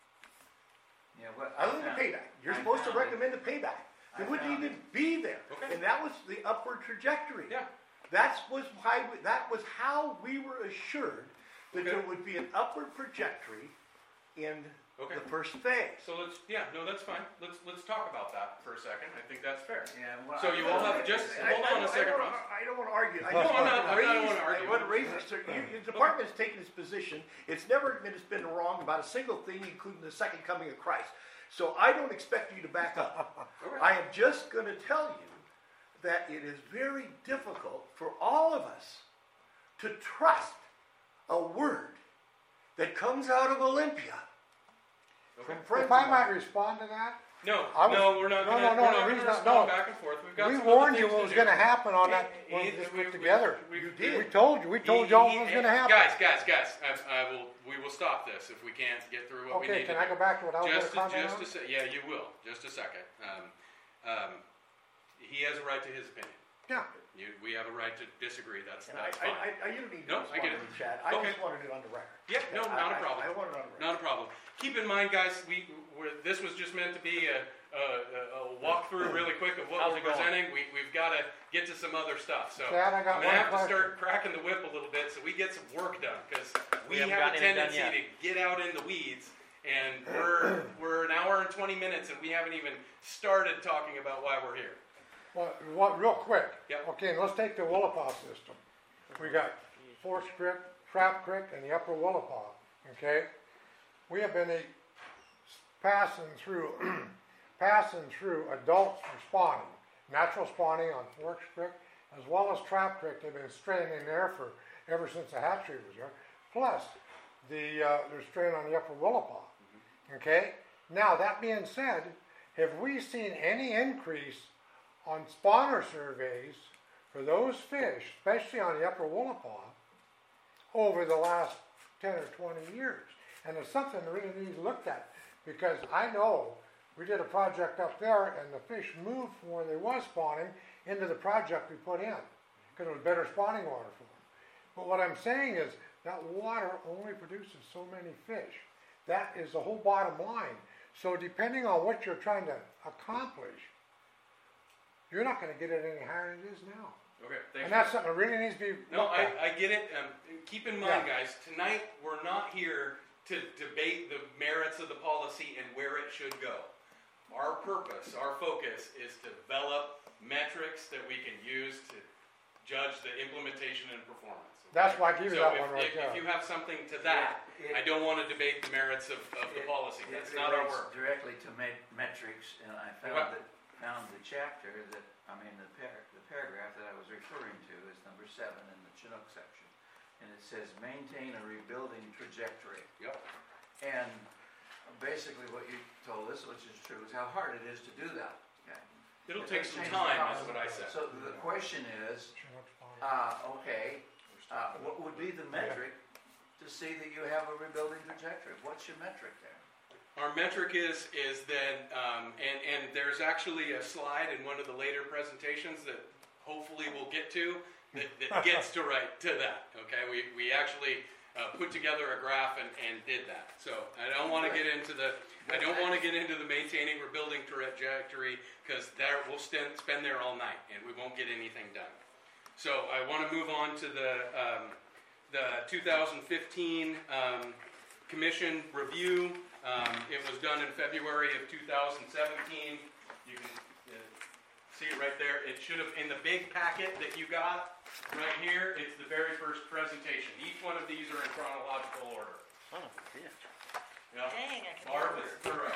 Yeah, what I Other than a found- payback. You're I supposed to found it- recommend a payback. I It wouldn't found even be there. Okay. And that was the upward trajectory. Yeah. That's was why we, that was how we were assured that Okay. there would be an upward trajectory in Okay. the first phase. So let's, yeah, no, that's fine. Let's, let's talk about that for a second. I think that's fair. Yeah, well, So I- you all have just, I- hold I on a don't- second, I don't, Ross. I don't want to argue. I No, just I'm want not- to I don't raise, wanna argue. I want to raise this. You, your department's taken this position. It's never been, it's been wrong about a single thing, including the second coming of Christ. So I don't expect you to back up. Okay. I am just going to tell you that it is very difficult for all of us to trust a word that comes out of Olympia Okay. from friends If I of might mine. respond to that, No, I was- no, we're not no, gonna, no, we're no, not the gonna reason I- respond no. back and forth. We've got we some other warned you things what to was do. going to happen on that He- when he- we just we- put we- together. we- You we- did. We told you. We told He- y'all he- what was going to happen. Guys, guys, guys, I, I will, we will stop this if we can't get through what we Okay, need to can do. I go back to what I was going Just, to a- comment just on? a se- yeah, you will, just a second. Um, um, he has a right to his opinion. Yeah. You, we have a right to disagree, that's, And I, that's fine. I, I, you don't need to No, I respond get to it. me, Chad. I Okay. just wanted it on the record. Yeah, no, I- not a I- problem. I wanted it on the record. Not a problem. Keep in mind, guys, we, we're, this was just meant to be a, a, a a walkthrough really quick of what How's we're it going? presenting. We, we've gotta get to some other stuff, so. Chad, I got I'm gonna one have to question. start cracking the whip a little bit so we get some work done, cause we We haven't have a gotten anything done tendency to get out in the weeds. And we're, we're an hour and twenty minutes and we haven't even started talking about why we're here. Well, what, real quick. Yep. Okay, and let's take the Willapa system. We got Forest Creek, Trap Creek, and the Upper Willapa. Okay, we have been a, passing through, passing through adults for spawning, natural spawning on Forest Creek, as well as Trap Creek. They've been straying in there for ever since the hatchery was there. Plus, the uh, they're straying on the Upper Willapa. Okay. Now that being said, have we seen any increase on spawner surveys for those fish, especially on the Upper Willapa, over the last ten or twenty years? And it's something that really needs looked at, because I know we did a project up there and the fish moved from where they was spawning into the project we put in, because it was better spawning water for them. But what I'm saying is that water only produces so many fish. That is the whole bottom line. So depending on what you're trying to accomplish, you're not going to get it any higher than it is now. Okay, thanks. And that's something that really needs to be No, looked at. I, I get it. Um, keep in mind, guys, tonight we're not here to debate the merits of the policy and where it should go. Our purpose, our focus is to develop metrics that we can use to judge the implementation and performance. That's why I give you So that if, one right if, there. if you have something to that, It- I don't want to debate the merits of, of the It- policy. it That's not our relates work. Directly to met- metrics, and I Okay. found that, found the chapter that, I mean, the par, the paragraph that I was referring to is number seven in the Chinook section. And it says, maintain a rebuilding trajectory. Yep. And basically what you told us, which is true, is how hard it is to do that. Okay. It'll It take does some change the time, process. is what I said. So the question is, Chinook spawning. uh, okay, uh, what would be the metric to see that you have a rebuilding trajectory? What's your metric there? Our metric is is that, um, and and there's actually a slide in one of the later presentations that hopefully we'll get to that, that gets to right to that. Okay, we we actually uh, put together a graph and, and did that. So I don't want to get into the I don't want to get into the maintaining rebuilding trajectory, because there we'll spend spend there all night and we won't get anything done. So I want to move on to the um, the two thousand fifteen um, commission review. Um, it was done in February of two thousand seventeen. You can uh, see it right there. It should have, in the big packet that you got right here, it's the very first presentation. Each one of these are in chronological order. Son of a bitch. Yeah. Dang, I can. Barb is thorough.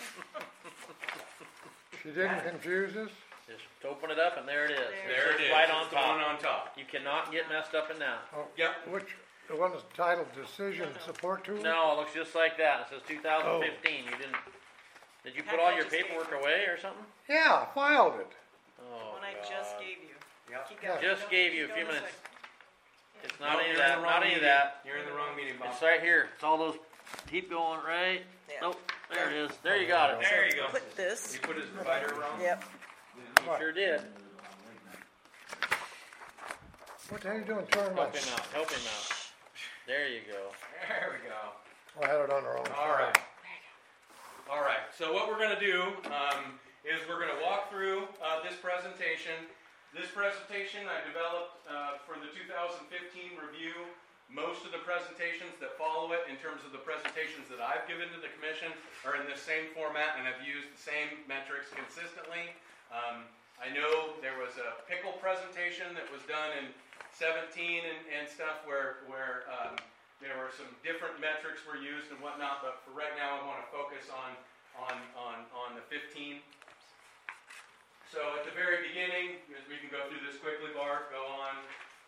She didn't confuse us? Just open it up and there it is. There it is. Right on It's the one top. on top. You cannot get messed up in that. Oh, Yep. which, the one that's titled Decision Support Tool? No, it looks just like that. It says two thousand fifteen. You didn't, did you put all your paperwork away or something? Yeah, I filed it. Oh, One I just God. gave you. Yep. Keep going. Just Keep gave going. you a Keep few going this minutes. way. It's not Nope, any of you're in that, the wrong not any of meeting. that. You're in the wrong meeting, Bob. It's right here. It's all those, keep going, right? Yeah. Nope, there it is. There you got it. There you go. Put this. He put his provider wrong? Yep. You sure did. What the hell are you doing turning my? Help him out, help him out. There you go. There we go. Oh, I had it on the wrong All right. side. All right. So what we're going to do um, is we're going to walk through uh, this presentation. This presentation I developed uh, for the two thousand fifteen review. Most of the presentations that follow it, in terms of the presentations that I've given to the commission, are in the same format, and I've used the same metrics consistently. Um, I know there was a pickle presentation that was done in seventeen and, and stuff where where um, there were some different metrics were used and whatnot, but for right now I want to focus on on on on the fifteen. So at the very beginning, as we can go through this quickly, Barb, go on.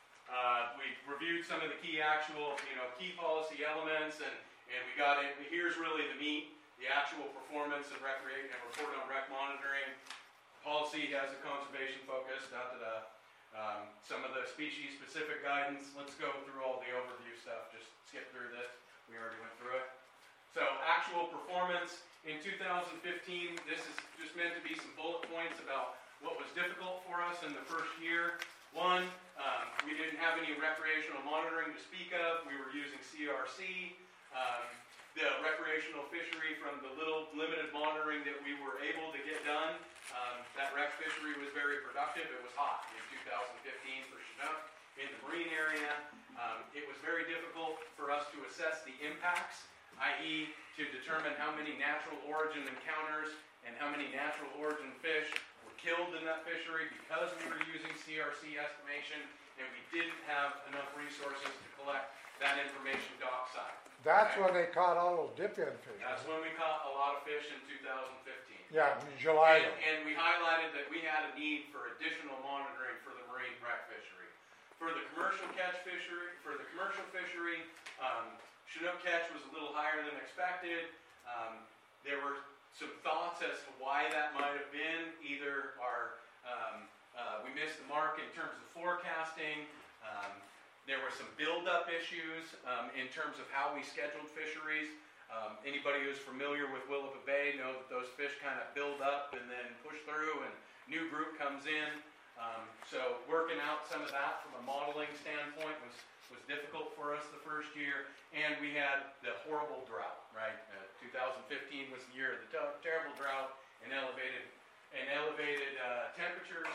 Uh, we reviewed some of the key actual, you know, key policy elements, and, and we got it. Here's really the meat, the actual performance and recreate and report on rec monitoring. Policy has a conservation focus, da da da. Um, some of the species-specific guidance. Let's go through all the overview stuff. Just skip through this. We already went through it. So actual performance in two thousand fifteen. This is just meant to be some bullet points about what was difficult for us in the first year. One, um, we didn't have any recreational monitoring to speak of. We were using C R C. Um, the recreational fishery, from the little limited monitoring that we were able to get done, um, that rec fishery was very productive. It was hot in two thousand fifteen for Chinook in the marine area. Um, it was very difficult for us to assess the impacts, that is to determine how many natural origin encounters and how many natural origin fish were killed in that fishery because we were using C R C estimation, and we didn't have enough resources to collect that information dockside. That's Okay. when they caught all those dip-in fish. That's when we caught a lot of fish in two thousand fifteen. Yeah, in July. And, and we highlighted that we had a need for additional monitoring for the marine rec fishery. For the commercial catch fishery, for the commercial fishery, um, Chinook catch was a little higher than expected. Um, there were some thoughts as to why that might have been. Either our, um, uh, we missed the mark in terms of forecasting. Um, there were some buildup issues um, in terms of how we scheduled fisheries. Um, anybody who's familiar with Willapa Bay know that those fish kind of build up and then push through, and new group comes in. Um, so working out some of that from a modeling standpoint was, was difficult for us the first year. And we had the horrible drought, right? Uh, two thousand fifteen was the year of the ter- terrible drought and elevated, and elevated uh, temperatures.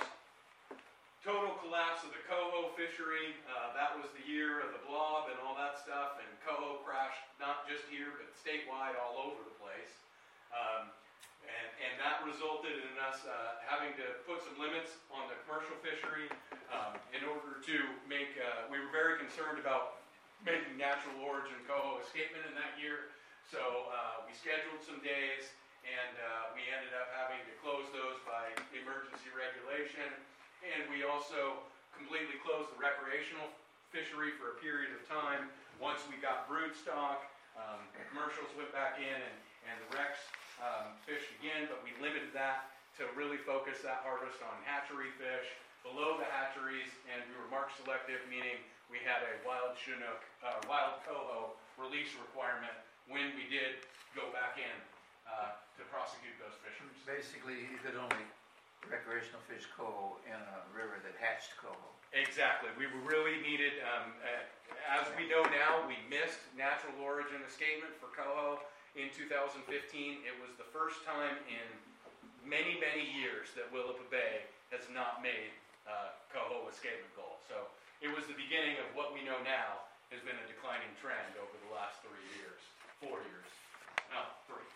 Total collapse of the coho fishery. Uh, that was the year of the blob and all that stuff. And coho crashed not just here, but statewide all over the place. Um, and, and that resulted in us uh, having to put some limits on the commercial fishery um, in order to make, uh, we were very concerned about making natural origin coho escapement in that year. So uh, we scheduled some days, and uh, we ended up having to close those by emergency regulation. And we also completely closed the recreational fishery for a period of time. Once we got brood stock, um, the commercials went back in, and, and the recs um, fished again, but we limited that to really focus that harvest on hatchery fish below the hatcheries, and we were mark selective, meaning we had a wild Chinook, uh, wild coho release requirement when we did go back in uh, to prosecute those fisheries. Basically, you could only recreational fish coho in a river that hatched coho. Exactly. We really needed, um, uh, as we know now, we missed natural origin escapement for coho in two thousand fifteen. It was the first time in many, many years that Willapa Bay has not made uh, coho escapement goal. So it was the beginning of what we know now has been a declining trend over the last three years. four years, no, three.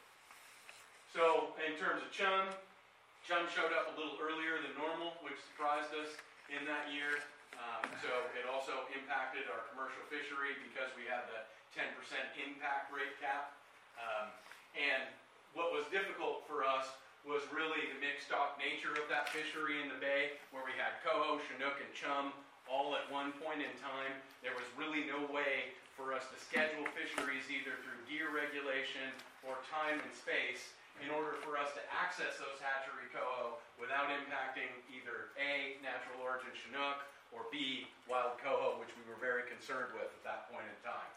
So in terms of chum, chum showed up a little earlier than normal, which surprised us in that year. Um, so it also impacted our commercial fishery because we had the ten percent impact rate cap. Um, and what was difficult for us was really the mixed stock nature of that fishery in the bay, where we had coho, chinook, and chum all at one point in time. There was really no way for us to schedule fisheries either through gear regulation or time and space in order for us to access those hatchery coho without impacting either A, natural origin chinook, or B, wild coho, which we were very concerned with at that point in time.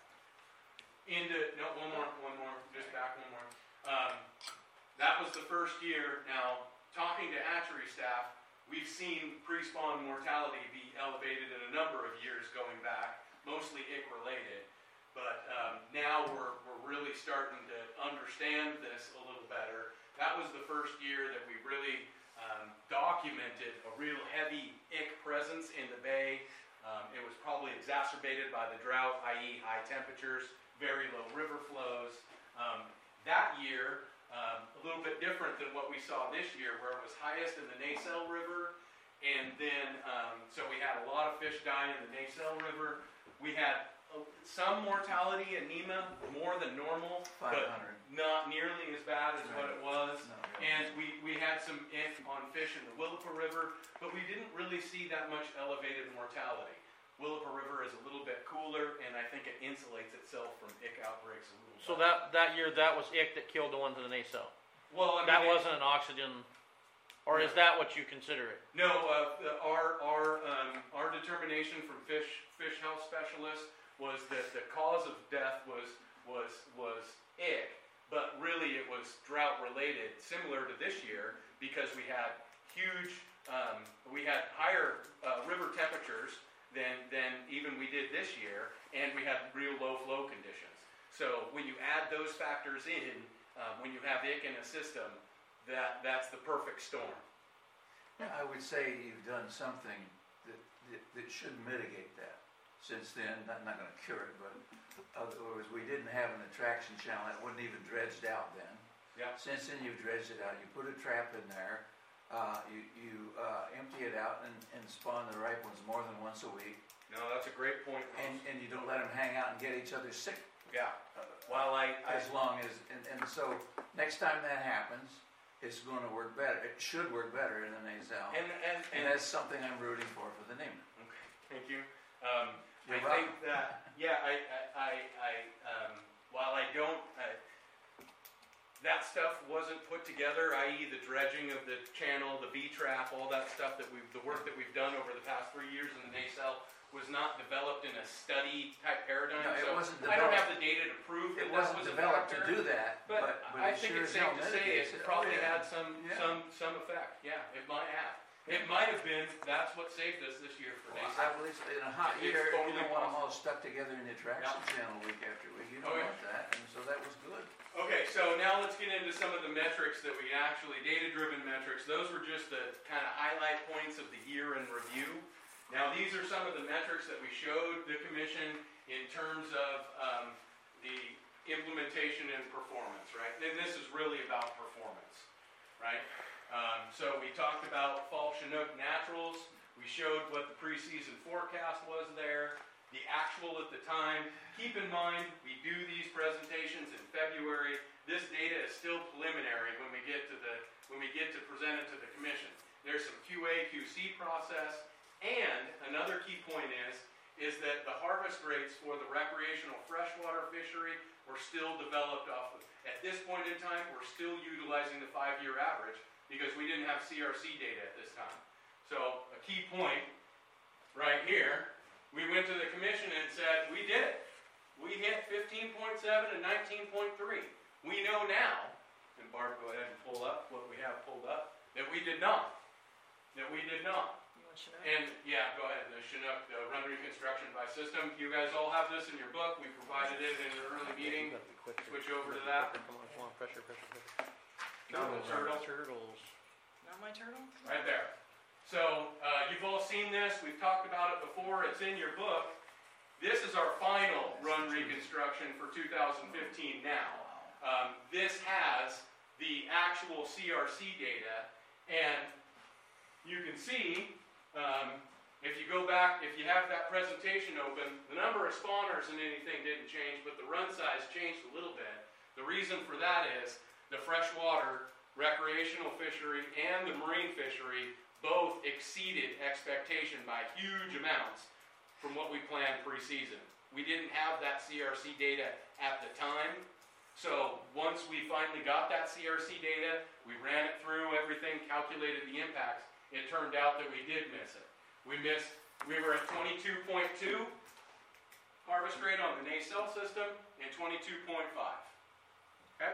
Into, no, one more, one more, just back one more. Um, that was the first year. Now, talking to hatchery staff, we've seen pre-spawn mortality be elevated in a number of years going back, mostly ick related. But um, now we're, we're really starting to understand this a little better. That was the first year that we really um, documented a real heavy ick presence in the bay. Um, it was probably exacerbated by the drought, that is high temperatures, very low river flows. Um, that year, um, a little bit different than what we saw this year, where it was highest in the Nacelle River. And then, um, so we had a lot of fish dying in the Nacelle River. We had some mortality in Nema, more than normal, five but hundred. not nearly as bad as what it was. No, And we, we had some ick on fish in the Willapa River, but we didn't really see that much elevated mortality. Willapa River is a little bit cooler, and I think it insulates itself from ick outbreaks a little So better. that, that year, that was ick that killed the ones in the nacelle? Well, I mean, That it- wasn't an oxygen, or is that what you consider it? No, uh, the- our, our, um, our determination from fish, fish health specialists was that the cause of death was, was, was ick, but really it was drought related, similar to this year, because we had huge, um, we had higher, uh, river temperatures than, than even we did this year, and we had real low flow conditions. So when you add those factors in, uh, when you have ick in a system, that, that's the perfect storm. Yeah, I would say you've done something that, that, that should mitigate that. Since then, not, not gonna cure it, but other words, we didn't have an attraction channel, it wasn't even dredged out then. Yeah. Since then, you've dredged it out, you put a trap in there, uh, you, you, uh, empty it out and, and spawn the ripe ones more than once a week. No, that's a great point, Ross. And, and you don't let them hang out and get each other sick. Yeah. uh, While I, I As long as, and, and so, next time that happens, it's gonna work better, it should work better in the nacelle. and and And and that's something I'm rooting for for the Neiman. okay, thank you. Um, I You're think that yeah, I I I, I um, while I don't. I, that stuff wasn't put together, that is the dredging of the channel, the V-trap, all that stuff that we've, the work that we've done over the past three years in the nacelle was not developed in a study type paradigm. No, it so wasn't I don't developed- have the data to prove that It that wasn't was a developed to factor. do that, But, but, but I it think sure it's as safe hell to say mitigates it it. probably Oh, yeah. had some, Yeah. some, some effect. Yeah, it might have. It might have been, that's what saved us this year for Well, Nacelle. I believe so. In a hot It's year, you totally don't want them possible. all stuck together in the attraction channel week after week. You don't Oh, yeah. want that, and so that was good. Okay, so now let's get into some of the metrics that we actually, data-driven metrics. Those were just the kind of highlight points of the year in review. Now, these are some of the metrics that we showed the commission in terms of um, the implementation and performance, right? And this is really about performance, right? Um, so we talked about fall Chinook naturals. We showed what the preseason forecast was there, the actual at the time. Keep in mind, we do these presentations in February. This data is still preliminary when we get to the when we get to present it to the commission. There's some Q A, Q C process, and another key point is is that the harvest rates for the recreational freshwater fishery were still developed off of. At this point in time, we're still utilizing the five-year average because we didn't have C R C data at this time. So a key point right here, we went to the commission and said, we did it. We hit fifteen point seven and nineteen point three. We know now, and Barb, go ahead and pull up what we have pulled up, that we did not. That we did not. You want Chinook? And yeah, go ahead, the Chinook, the run reconstruction by system. You guys all have this in your book. We provided it in an early meeting. Switch over to that. Come on, come on, pressure, pressure, pressure. No, the turtle. Turtles. Not my turtle? Right there. So, uh, you've all seen this, we've talked about it before, it's in your book. This is our final run reconstruction for two thousand fifteen now. Um, this has the actual C R C data, and you can see, um, if you go back, if you have that presentation open, the number of spawners and anything didn't change, but the run size changed a little bit. The reason for that is the freshwater recreational fishery and the marine fishery both exceeded expectation by huge amounts from what we planned pre-season. We didn't have that C R C data at the time, so once we finally got that C R C data, we ran it through everything, calculated the impacts, it turned out that we did miss it. We missed, we were at twenty-two point two harvest rate on the nacelle system and twenty-two point five. Okay?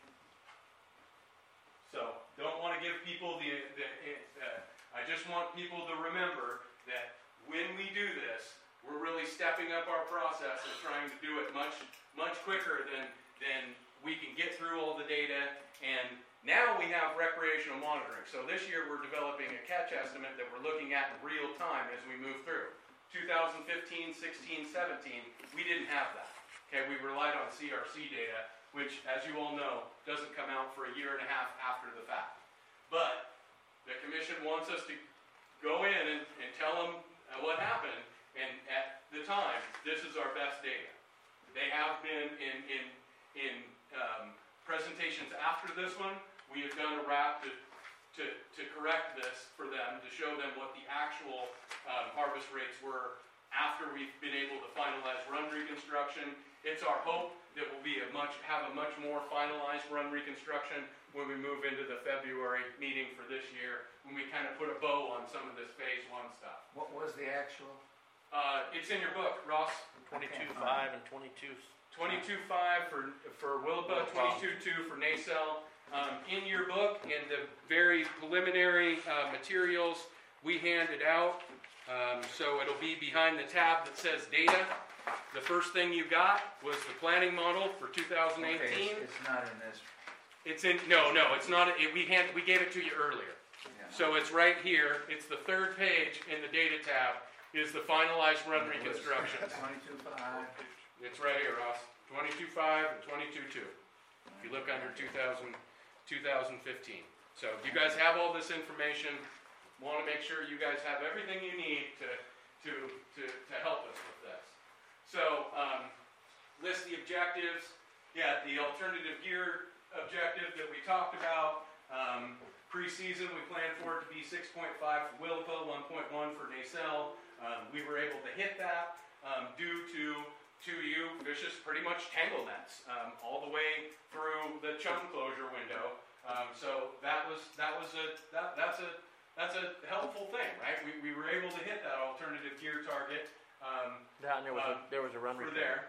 So, don't want to give people the, the uh, I just want people to remember that when we do this, we're really stepping up our process and trying to do it much, much quicker than, than we can get through all the data. And now we have recreational monitoring. So this year we're developing a catch estimate that we're looking at in real time as we move through. two thousand fifteen, sixteen, seventeen, we didn't have that. Okay, we relied on C R C data, which, as you all know, doesn't come out for a year and a half after the fact. But the commission wants us to go in and, and tell them uh, what happened, and at the time, this is our best data. They have been in, in, in um, presentations after this one, we have done a wrap to, to, to correct this for them, to show them what the actual um, harvest rates were after we've been able to finalize run reconstruction. It's our hope that we'll be a much, have a much more finalized run reconstruction when we move into the February meeting for this year, when we kind of put a bow on some of this phase one stuff. What was the actual? Uh, it's in your book, Ross. Twenty-two five and twenty-two. twenty-two five for, for Willapa, twenty-two two for nacelle. Um, in your book, in the very preliminary uh, materials we handed out, um, so it'll be behind the tab that says data. The first thing you got was the planning model for two thousand eighteen. Okay, it's, it's not in this. It's in, no, no, it's not, it, we hand, we gave it to you earlier. Yeah. So it's right here, it's the third page in the data tab, is the finalized run reconstruction. Twenty-two five. It's right here, Ross, twenty-two five and twenty-two two, if you look under two thousand, two thousand fifteen. So you guys have all this information, wanna make sure you guys have everything you need to, to, to, to help us with this. So, um, list the objectives, yeah, the alternative gear objective that we talked about. Um, pre-season, we planned for it to be six point five for Willapa, one point one for nacelle. Um, we were able to hit that um, due to two U vicious, pretty much tangle nets um, all the way through the chum closure window. Um, so that was that was a that that's a that's a helpful thing, right? We we were able to hit that alternative gear target. Um, That and there was uh, a, there was a run for repair. there,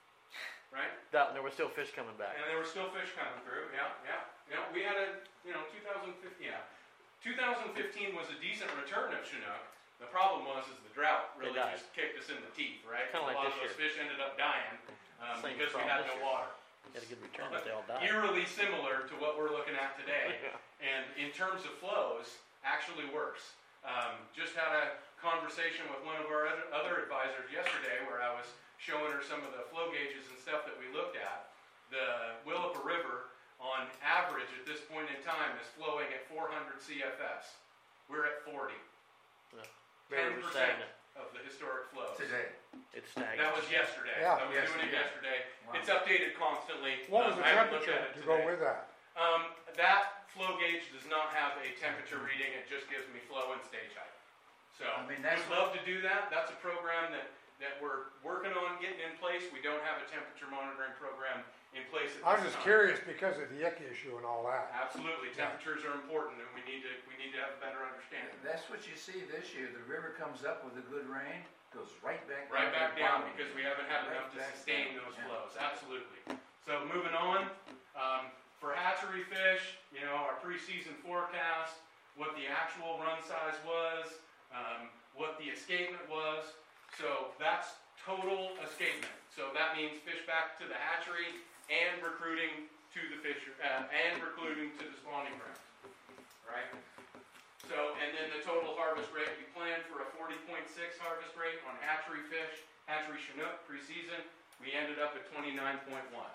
right? That and there was still fish coming back. And there were still fish coming through, yeah, yeah. You know, we had a, you know, two thousand fifteen, yeah. two thousand fifteen was a decent return of Chinook. The problem was is the drought really died. just kicked us in the teeth, right? Kinda a like lot this of those fish ended up dying um, Same because we problem had this no year. water. Had a good return, but they all died. Eerily similar to what we're looking at today. Yeah. And in terms of flows, actually worse. Um, just had a conversation with one of our other- other advisors yesterday where I was showing her some of the flow gauges and stuff that we looked at. The Willapa River, on average at this point in time, is flowing at four hundred C F S. We're at forty. Very ten percent stagnant. of the historic flows. Today. It's stagnant. That was yesterday. Yeah. I was doing it Yesterday. yesterday. Wow. It's updated constantly. What was Um, the I haven't looked temperature at it to go today. with that? Um, that flow gauge does not have a temperature reading, it just gives me flow and stage height. So, I mean, that's we'd love to do that, that's a program that, that we're working on getting in place. We don't have a temperature monitoring program in place at this time. I was just curious because of the ick issue and all that. Absolutely, temperatures are important and we need to, we need to have a better understanding. That's what you see this year. The river comes up with a good rain, goes right back down. Right to back the down bottom. because we haven't had Right enough to back sustain down, those yeah. flows, absolutely. So moving on, um, for hatchery fish, you know, our preseason forecast, what the actual run size was, um, what the escapement was. So that's total escapement. So that means fish back to the hatchery and recruiting to the fisher, uh, and recruiting to the spawning grounds, right? So, and then the total harvest rate, we planned for a forty point six harvest rate on hatchery fish, hatchery Chinook preseason. We we ended up at twenty-nine point one.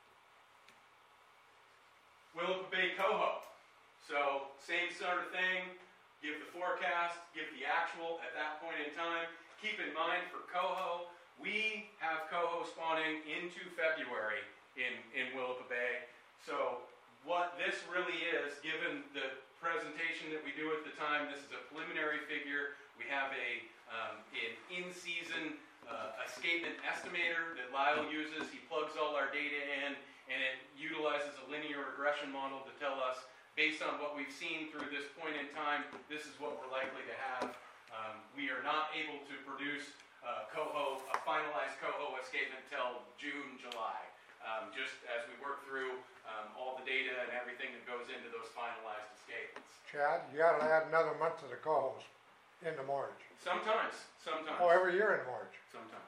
Willapa Bay Coho. So same sort of thing, give the forecast, give the actual at that point in time. Keep in mind for coho, we have coho spawning into February in, in Willapa Bay. So what this really is, given the presentation that we do at the time, this is a preliminary figure. We have a um, an in-season uh, escapement estimator that Lyle uses. He plugs all our data in, and it utilizes a linear regression model to tell us, based on what we've seen through this point in time, this is what we're likely to have. Um, we are not able to produce uh, coho, a finalized coho escapement until June, July. Um, just as we work through um, all the data and everything that goes into those finalized escapements. Chad, you gotta add another month to the cohos into March. Sometimes, sometimes. Oh, every year in March. Sometimes.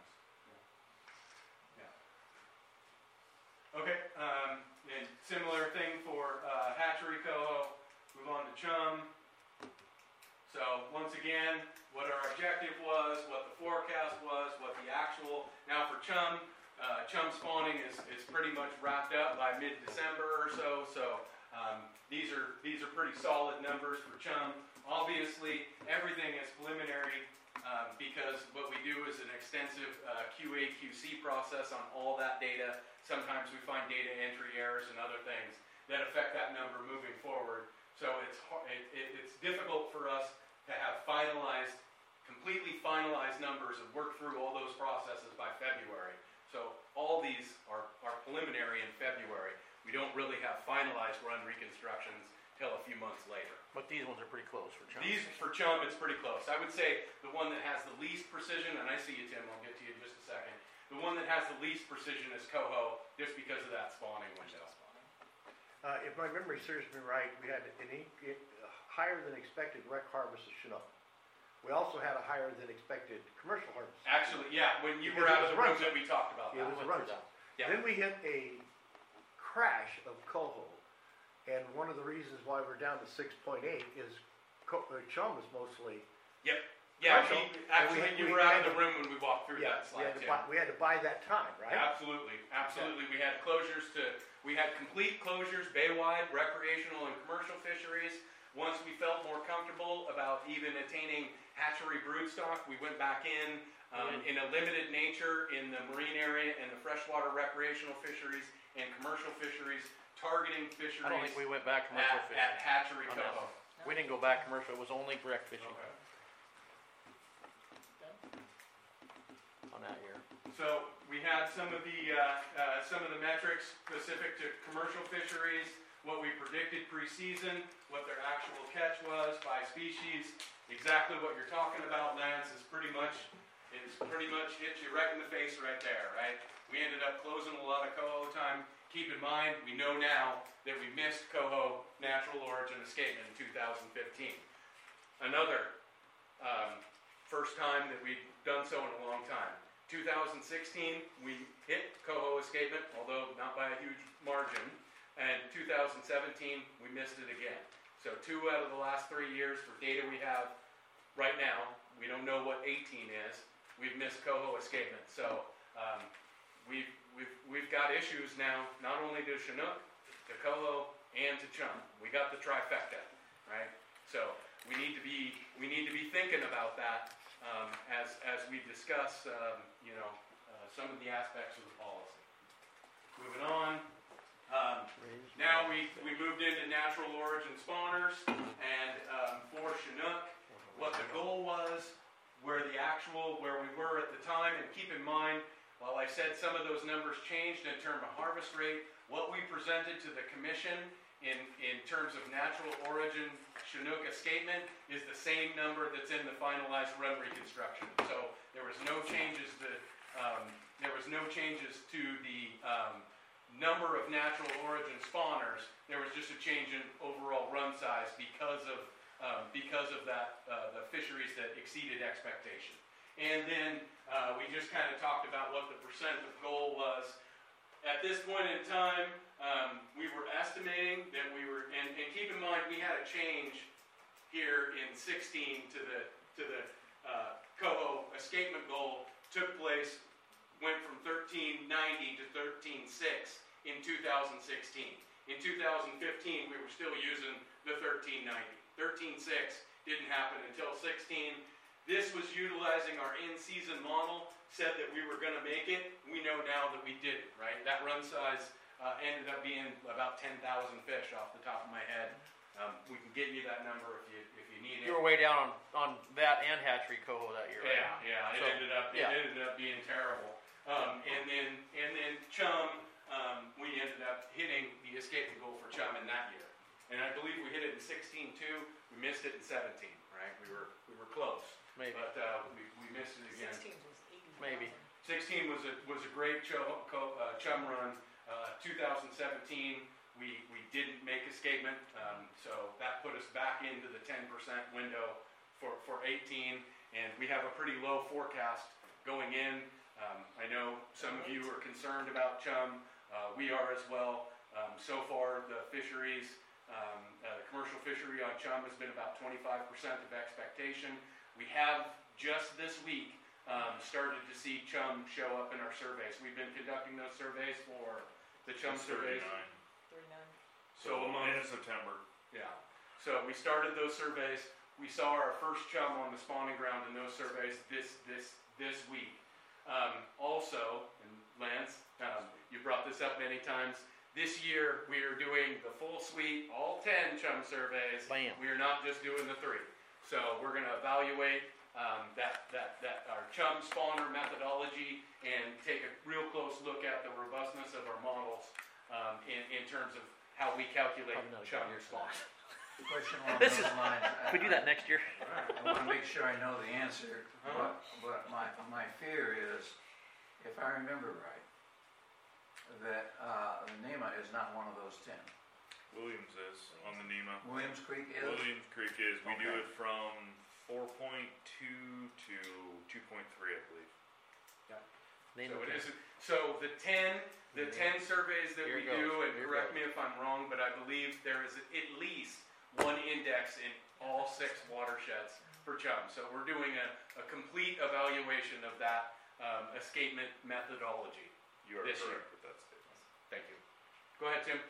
Yeah. Yeah. Okay, um, and similar thing for uh, hatchery coho. Move on to chum. So once again, what our objective was, what the forecast was, what the actual. Now for chum, uh, chum spawning is, is pretty much wrapped up by mid-December or so. So um, these are these are pretty solid numbers for chum. Obviously, everything is preliminary um, because what we do is an extensive uh, Q A Q C process on all that data. Sometimes we find data entry errors and other things that affect that number moving forward. So it's it, it, it's difficult for us to have finalized, completely finalized numbers and work through all those processes by February. So all these are, are preliminary in February. We don't really have finalized run reconstructions till a few months later. But these ones are pretty close for chum. These, for chum, it's pretty close. I would say the one that has the least precision, and I see you, Tim, I'll get to you in just a second. The one that has the least precision is coho, just because of that spawning window. Uh, if my memory serves me right, we had an e- it, uh, higher than expected rec harvest of Chinook. We also had a higher than expected commercial harvest. Actually, yeah, when you Because were it out of was the room runs. that we talked about It that. was a Went run through zone. that. Yeah. Then we hit a crash of coho, and one of the reasons why we're down to six point eight is co- uh, chum is mostly. Yep. Yeah, Commercial. we, And we actually, had- you we were out had of the to- room when we walked through Yeah, that we had, slide, to Tim. buy, we had to buy that time, right? Absolutely, absolutely. We had closures to, we had complete closures, bay-wide, recreational and commercial fisheries. Once we felt more comfortable about even attaining hatchery broodstock, we went back in, um, in a limited nature in the marine area and the freshwater recreational fisheries and commercial fisheries, targeting fisheries I don't think we went back commercial at, fishing. at hatchery on that coho. one. We didn't go back commercial, it was only rec fishing Okay. on that year. So we had some of the uh, uh, some of the metrics specific to commercial fisheries, what we predicted preseason, what their actual catch was by species, exactly what you're talking about, Lance, is pretty much it's pretty much hit you right in the face right there, right? We ended up closing a lot of coho time. Keep in mind, we know now that we missed coho natural origin escapement in two thousand fifteen. Another um, first time that we've done so in a long time. two thousand sixteen, we hit coho escapement, although not by a huge margin. And two thousand seventeen, we missed it again. So two out of the last three years for data we have right now, we don't know what eighteen is, we've missed coho escapement. So um, we've, we've, we've got issues now, not only to Chinook, to coho, and to chum. We got the trifecta, right? So we need to be, we need to be thinking about that um, as, as we discuss, um, you know, uh, some of the aspects of the policy. Moving on. Um, now we, we moved into natural origin spawners, and um, for Chinook, what the goal was, where the actual, where we were at the time, and keep in mind, while I said some of those numbers changed in terms of harvest rate, what we presented to the commission in, in terms of natural origin Chinook escapement is the same number that's in the finalized run reconstruction. So there was no changes to, um, there was no changes to the um, number of natural origin spawners. There was just a change in overall run size because of um, because of that uh, the fisheries that exceeded expectation. And then uh, we just kind of talked about what the percent of goal was. At this point in time, um, we were estimating that we were, and, and keep in mind we had a change here in sixteen to the to the uh, coho escapement goal took place, went from thirteen nine two thousand sixteen. In two thousand fifteen, we were still using the thirteen ninety. thirteen six didn't happen until sixteen. This was utilizing our in-season model, said that we were gonna make it. We know now that we didn't, right? That run size uh, ended up being about ten thousand fish off the top of my head. Um, we can get you that number if you, if you need it. You were way down on, on that and hatchery coho that year, right? Yeah, yeah, it So, ended up, it yeah. ended up being terrible. Um, and then, and then chum, um, we ended up hitting the escaping goal for chum in that year. And I believe we hit it in sixteen too, we missed it in seventeen, right? We were, we were close. Maybe. But, uh, we, we missed it again. Sixteen was eighty. Maybe. Sixteen was a, was a great cho, co, uh, chum run. Uh, two thousand seventeen, we, we didn't make escapement, um, so that put us back into the ten percent window for, for eighteen. And we have a pretty low forecast going in. Um, I know some of you are concerned about chum. Uh, we are as well. Um, so far, the fisheries, um, uh, the commercial fishery on chum has been about twenty-five percent of expectation. We have just this week um, started to see chum show up in our surveys. We've been conducting those surveys for the chum It's surveys. thirty-nine. Thirty-nine. So a In month. September. Yeah. So we started those surveys. We saw our first chum on the spawning ground in those surveys this this this week. Um, also, and Lance, um, you brought this up many times. This year we are doing the full suite, all ten chum surveys. Bam. We are not just doing the three. So we're going to evaluate um, that that that our chum spawner methodology and take a real close look at the robustness of our models um, in in terms of how we calculate Probably not a chum good year. spawn. Question along This those is- lines. I- Could we do that next year? I wanna make sure I know the answer, Uh-huh. but, but my, my fear is, if I remember right, that, uh, the NEMA is not one of those ten. Williams is on the NEMA. Williams Creek is? Williams Creek is. We do Okay. it from four point two to two point three, I believe. Name So of it it. is, so the ten, the ten surveys that Here we it goes. do, and Here it correct goes. me if I'm wrong, but I believe there is at least one index in all six watersheds for chum. So we're doing a, a complete evaluation of that, um, escapement methodology. You are This year. correct with that statement. Thank you. Go ahead, Tim.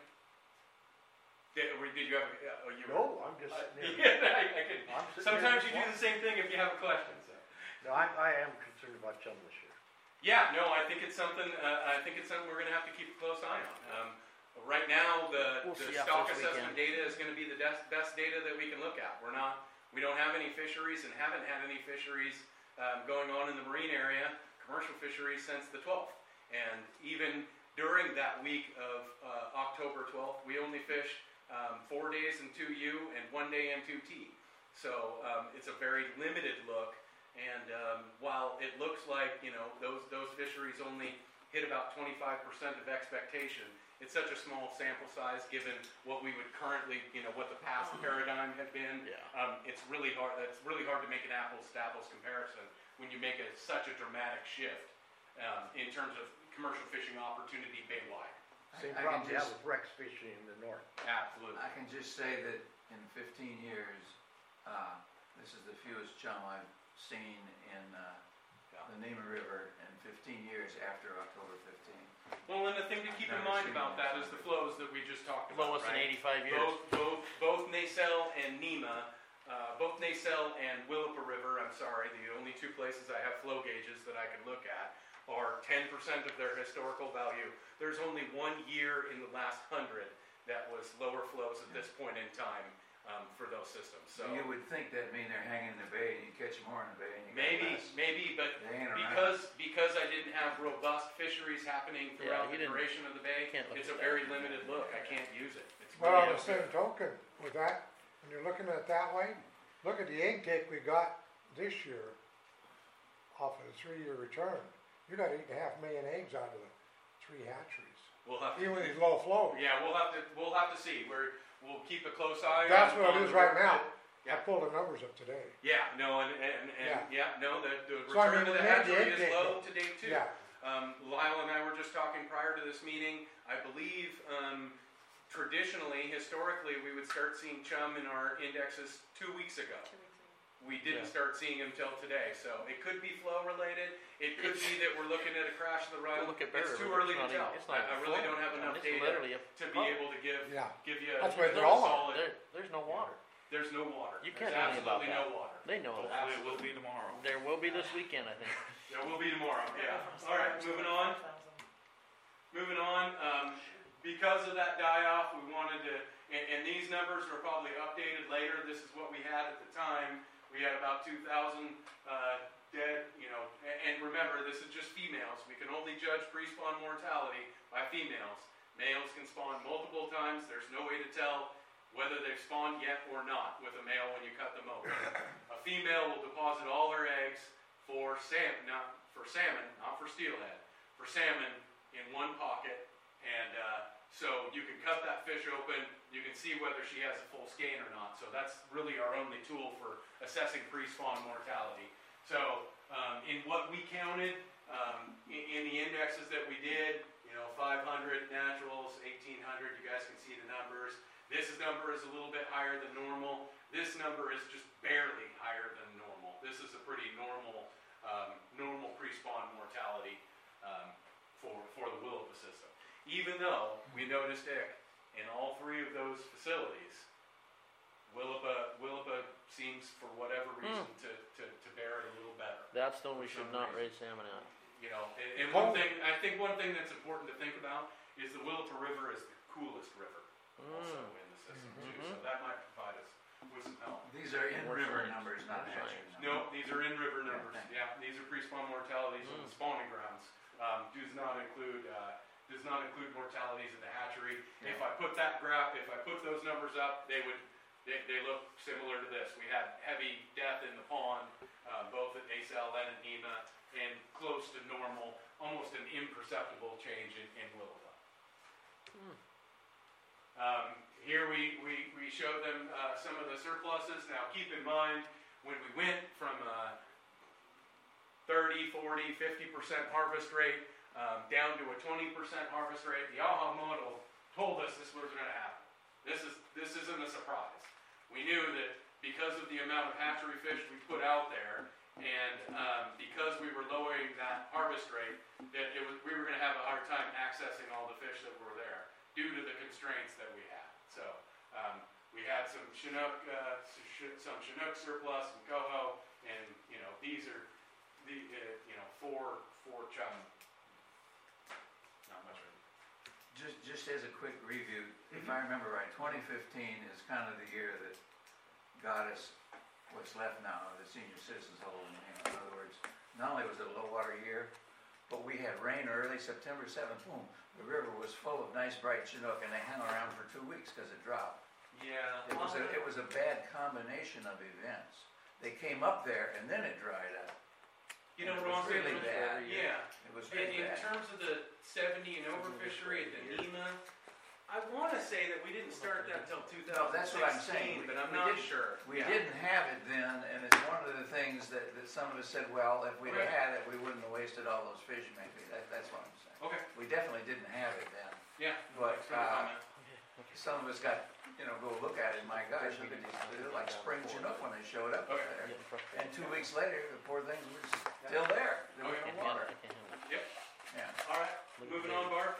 Did, or did you have, a- oh, you were. No, I'm just Uh, sitting here. Yeah, I, I could, I'm sitting here sometimes you just do the same thing if you have a question, so. No, I, I am concerned about chum this year. Yeah, no, I think it's something, uh, I think it's something we're gonna have to keep a close eye on. Um, right now, the, We'll the see after stock this assessment weekend. data is gonna be the best, best data that we can look at. We're not, we don't have any fisheries and haven't had any fisheries, um, going on in the marine area, commercial fisheries since the twelfth. And even during that week of, uh, October twelfth, we only fished, um, four days in two U and one day in two T. So, um, it's a very limited look. And um, while it looks like, you know, those those fisheries only hit about twenty-five percent of expectation, it's such a small sample size given what we would currently, you know, what the past paradigm had been. Yeah. Um, it's really hard. It's really hard to make an apples to apples comparison when you make a, such a dramatic shift um, in terms of commercial fishing opportunity baywide. Same I can problem you have just- with Rex fishing in the north. Absolutely. I can just say that in fifteen years, uh, this is the fewest chum I've seen in, uh, Yeah. the Nema River in fifteen years after October fifteenth. Well, and the thing to keep in Never mind seen about that. that is the flows that we just talked about, Lowest in right? eighty-five years. Both, both, both Nacelle and Nema, uh, both Nacelle and Willapa River, I'm sorry, the only two places I have flow gauges that I can look at, are ten percent of their historical value. There's only one year in the last hundred that was lower flows at this point in time, um, for those systems, so. You would think that'd mean they're hanging in the bay and you catch more in the bay and you got Maybe, less. maybe, but They ain't around. because, because I didn't have robust fisheries happening throughout you the didn't- duration of the bay, can't look it's a at very that. limited look, I can't use it. It's Well, really on the up there. same token, with that, when you're looking at it that way, look at the intake we got this year off of the three-year return. You got eight and a half million eggs out of the three hatcheries, We'll have to, even with these low flows. yeah, we'll have to, we'll have to see, we're, we'll keep a close eye on. That's what on it is the- right now. I Yeah. pulled the numbers up today. Yeah, no, and, and, and, yeah, no, the, the So, I return mean, to the we had the hatchery is intake, low though. to date too. Yeah, Um, Lyle and I were just talking prior to this meeting, I believe, um, traditionally, historically, we would start seeing chum in our indexes two weeks ago. Two weeks ago. we didn't Yeah. start seeing them till today. So it could be flow related. It could It's- be that we're looking at a crash of the run. Go look at Bear It's too River. early It's to not even- tell. it's not I, I even really flowing. don't have I mean, enough it's data literally a to be pump. able to give Yeah. give you. That's a where they're real all at. solid. There, there's no water. There's no water. You can't There's do anything about absolutely that. no water. They know that. Hopefully it will be tomorrow. There will be this weekend, I think. There will be tomorrow. Yeah. From All right. seven to Moving on. five thousand. Moving on, um, because of that die-off, we wanted to, and, and these numbers are probably updated later. This is what we had at the time. We had about two thousand uh, dead, you know, and, and remember, this is just females. We can only judge pre-spawn mortality by females. Males can spawn multiple times. There's no way to tell whether they've spawned yet or not with a male when you cut them open. A female will deposit all her eggs for salmon, not for salmon, not for steelhead, for salmon in one pocket, and uh, so you can cut that fish open, you can see whether she has a full skein or not. So that's really our only tool for assessing pre-spawn mortality. So um, in what we counted, um, in, in the indexes that we did, you know, five hundred naturals, eighteen hundred, you guys can see the numbers. This number is a little bit higher than normal. This number is just barely higher than normal. This is a pretty normal, um, normal pre-spawn mortality um, for, for the Willapa system. Even though we noticed, Dick, in all three of those facilities, Willapa, Willapa seems, for whatever reason, to, to, to bear it a little better. That's the one we For should some not reason. raise salmon at. You know, and, and one thing, I think one thing that's important to think about is the Willapa River is the coolest river also Mm. in the system too, so that might provide us with some help. These are More in-river science. numbers, not More hatchery science. numbers. No, these are in-river Yeah, numbers, thank you. yeah, these are pre-spawn mortalities on the spawning grounds. Um, does not include, uh, does not include mortalities at the hatchery. If I put that graph, if I put those numbers up, they would, they, they look similar to this. We had heavy death in the pond, uh, both at Acel and at Nema, and close to normal, almost an imperceptible change in, in Willapa. Um, here we, we, we show them uh, some of the surpluses. Now keep in mind, when we went from uh, thirty, forty, fifty percent harvest rate um, down to a twenty percent harvest rate, the AHA model told us this was going to happen. This, is, this isn't a surprise. We knew that because of the amount of hatchery fish we put out there, and um, because we were lowering that harvest rate, that it was, we were going to have a hard time accessing all the fish that were there due to the constraints that we had. So um, we had some Chinook, uh, some Chinook surplus, some coho, and you know these are the uh, you know four four chum. Not much of it. Just, just as a quick review, if I remember right, twenty fifteen is kind of the year that got us what's left now of the senior citizens hole. In other words, not only was it a low water year, but we had rain early, September seventh, boom, the river was full of nice bright Chinook, and they hung around for two weeks because it dropped. Yeah. It was a, it was a bad combination of events. They came up there and then it dried up. You know, It was Ron, really in- bad. Yeah. It was In, really in bad. terms of the seventy and over fishery at the Nema, I want to say that we didn't start that until two No, thousand that's what I'm saying. sixteen, We- but I'm we not didn't- sure. We Yeah. didn't have it then, and it's one of the things that, that some of us said, well, if we'd have Right. had it, we wouldn't have wasted all those fish maybe. That, that's what I'm saying. Okay. We definitely didn't have it then. Yeah. But, Thanks for the uh, comment. Some of us got, you know, go look at it, my gosh, you could just, they looked like spring Chinook when they showed up Okay. there. Getting frustrated. And two weeks later, the poor things were still there. There was Okay. no water. I can't handle it. Yeah. All right, Look moving at on, Barb.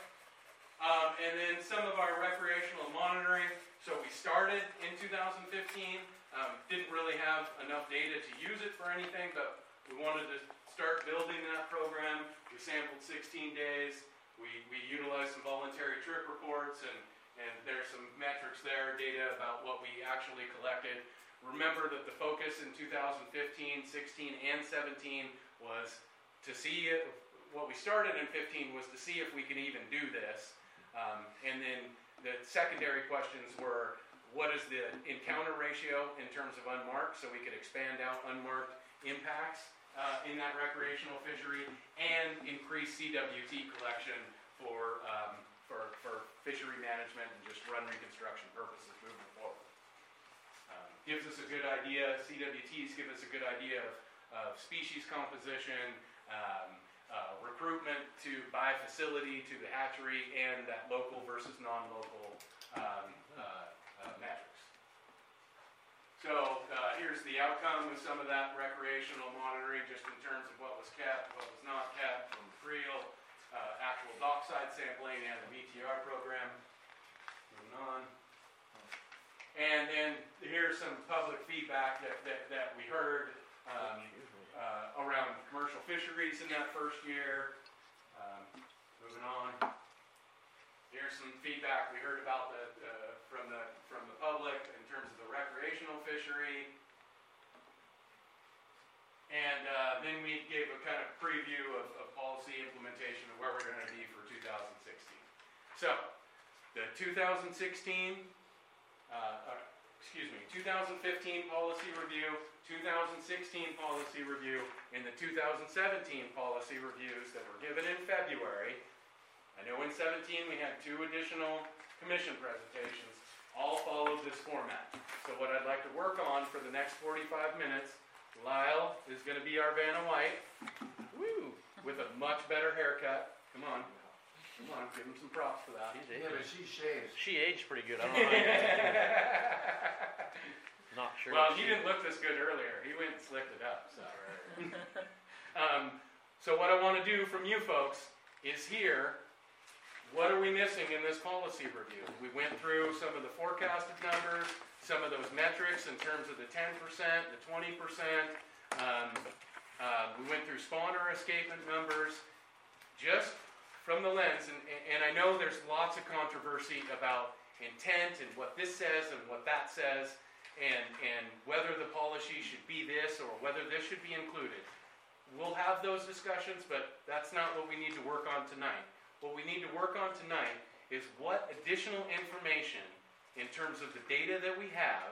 Um, and then some of our recreational monitoring. So we started in two thousand fifteen, um, didn't really have enough data to use it for anything, but we wanted to start building that program. We sampled sixteen days. We, we utilized some voluntary trip reports, and, and there's some metrics there, data about what we actually collected. Remember that the focus in two thousand fifteen, sixteen, and seventeen was to see if, what we started in fifteen was to see if we can even do this. Um, and then the secondary questions were, what is the encounter ratio in terms of unmarked, so we could expand out unmarked impacts uh, in that recreational fishery, and increase C W T collection for, um, for, for fishery management and just run reconstruction purposes moving forward. Um, gives us a good idea, C W Ts give us a good idea of, of species composition, um, uh, recruitment to by facility to the hatchery, and that local versus non-local um, uh, uh, metrics. So, uh, here's the outcome of some of that recreational monitoring, just in terms of what was kept, what was not kept from the creel, uh, actual dockside sampling and the V T R program. Moving on. And then here's some public feedback that, that, that we heard, um, uh, around commercial fisheries in that first year. Um, moving on. Here's some feedback we heard about the, uh, from the, from the public in terms of the recreational fishery. And, uh, then we gave a kind of preview of, of policy implementation of where we're gonna be for two thousand sixteen. So, the two thousand sixteen, uh, uh, excuse me, two thousand fifteen policy review, two thousand sixteen policy review, and the two thousand seventeen policy reviews that were given in February. I know in seventeen we had two additional commission presentations, all followed this format. So what I'd like to work on for the next forty-five minutes, Lyle is gonna be our Vanna White, woo, with a much better haircut. Come on, come on, give him some props for that. She's Yeah, but aged. she shaves. She aged pretty good. I don't know. How you- Not sure. Well, if he she- didn't look this good earlier. He went and slicked it up, so. um, so what I want to do from you folks is hear, what are we missing in this policy review? We went through some of the forecasted numbers, some of those metrics in terms of the ten percent, the twenty percent. Um, uh, we went through spawner escapement numbers, just from the lens, and, and I know there's lots of controversy about intent and what this says and what that says, and, and whether the policy should be this or whether this should be included. We'll have those discussions, but that's not what we need to work on tonight. What we need to work on tonight is what additional information in terms of the data that we have,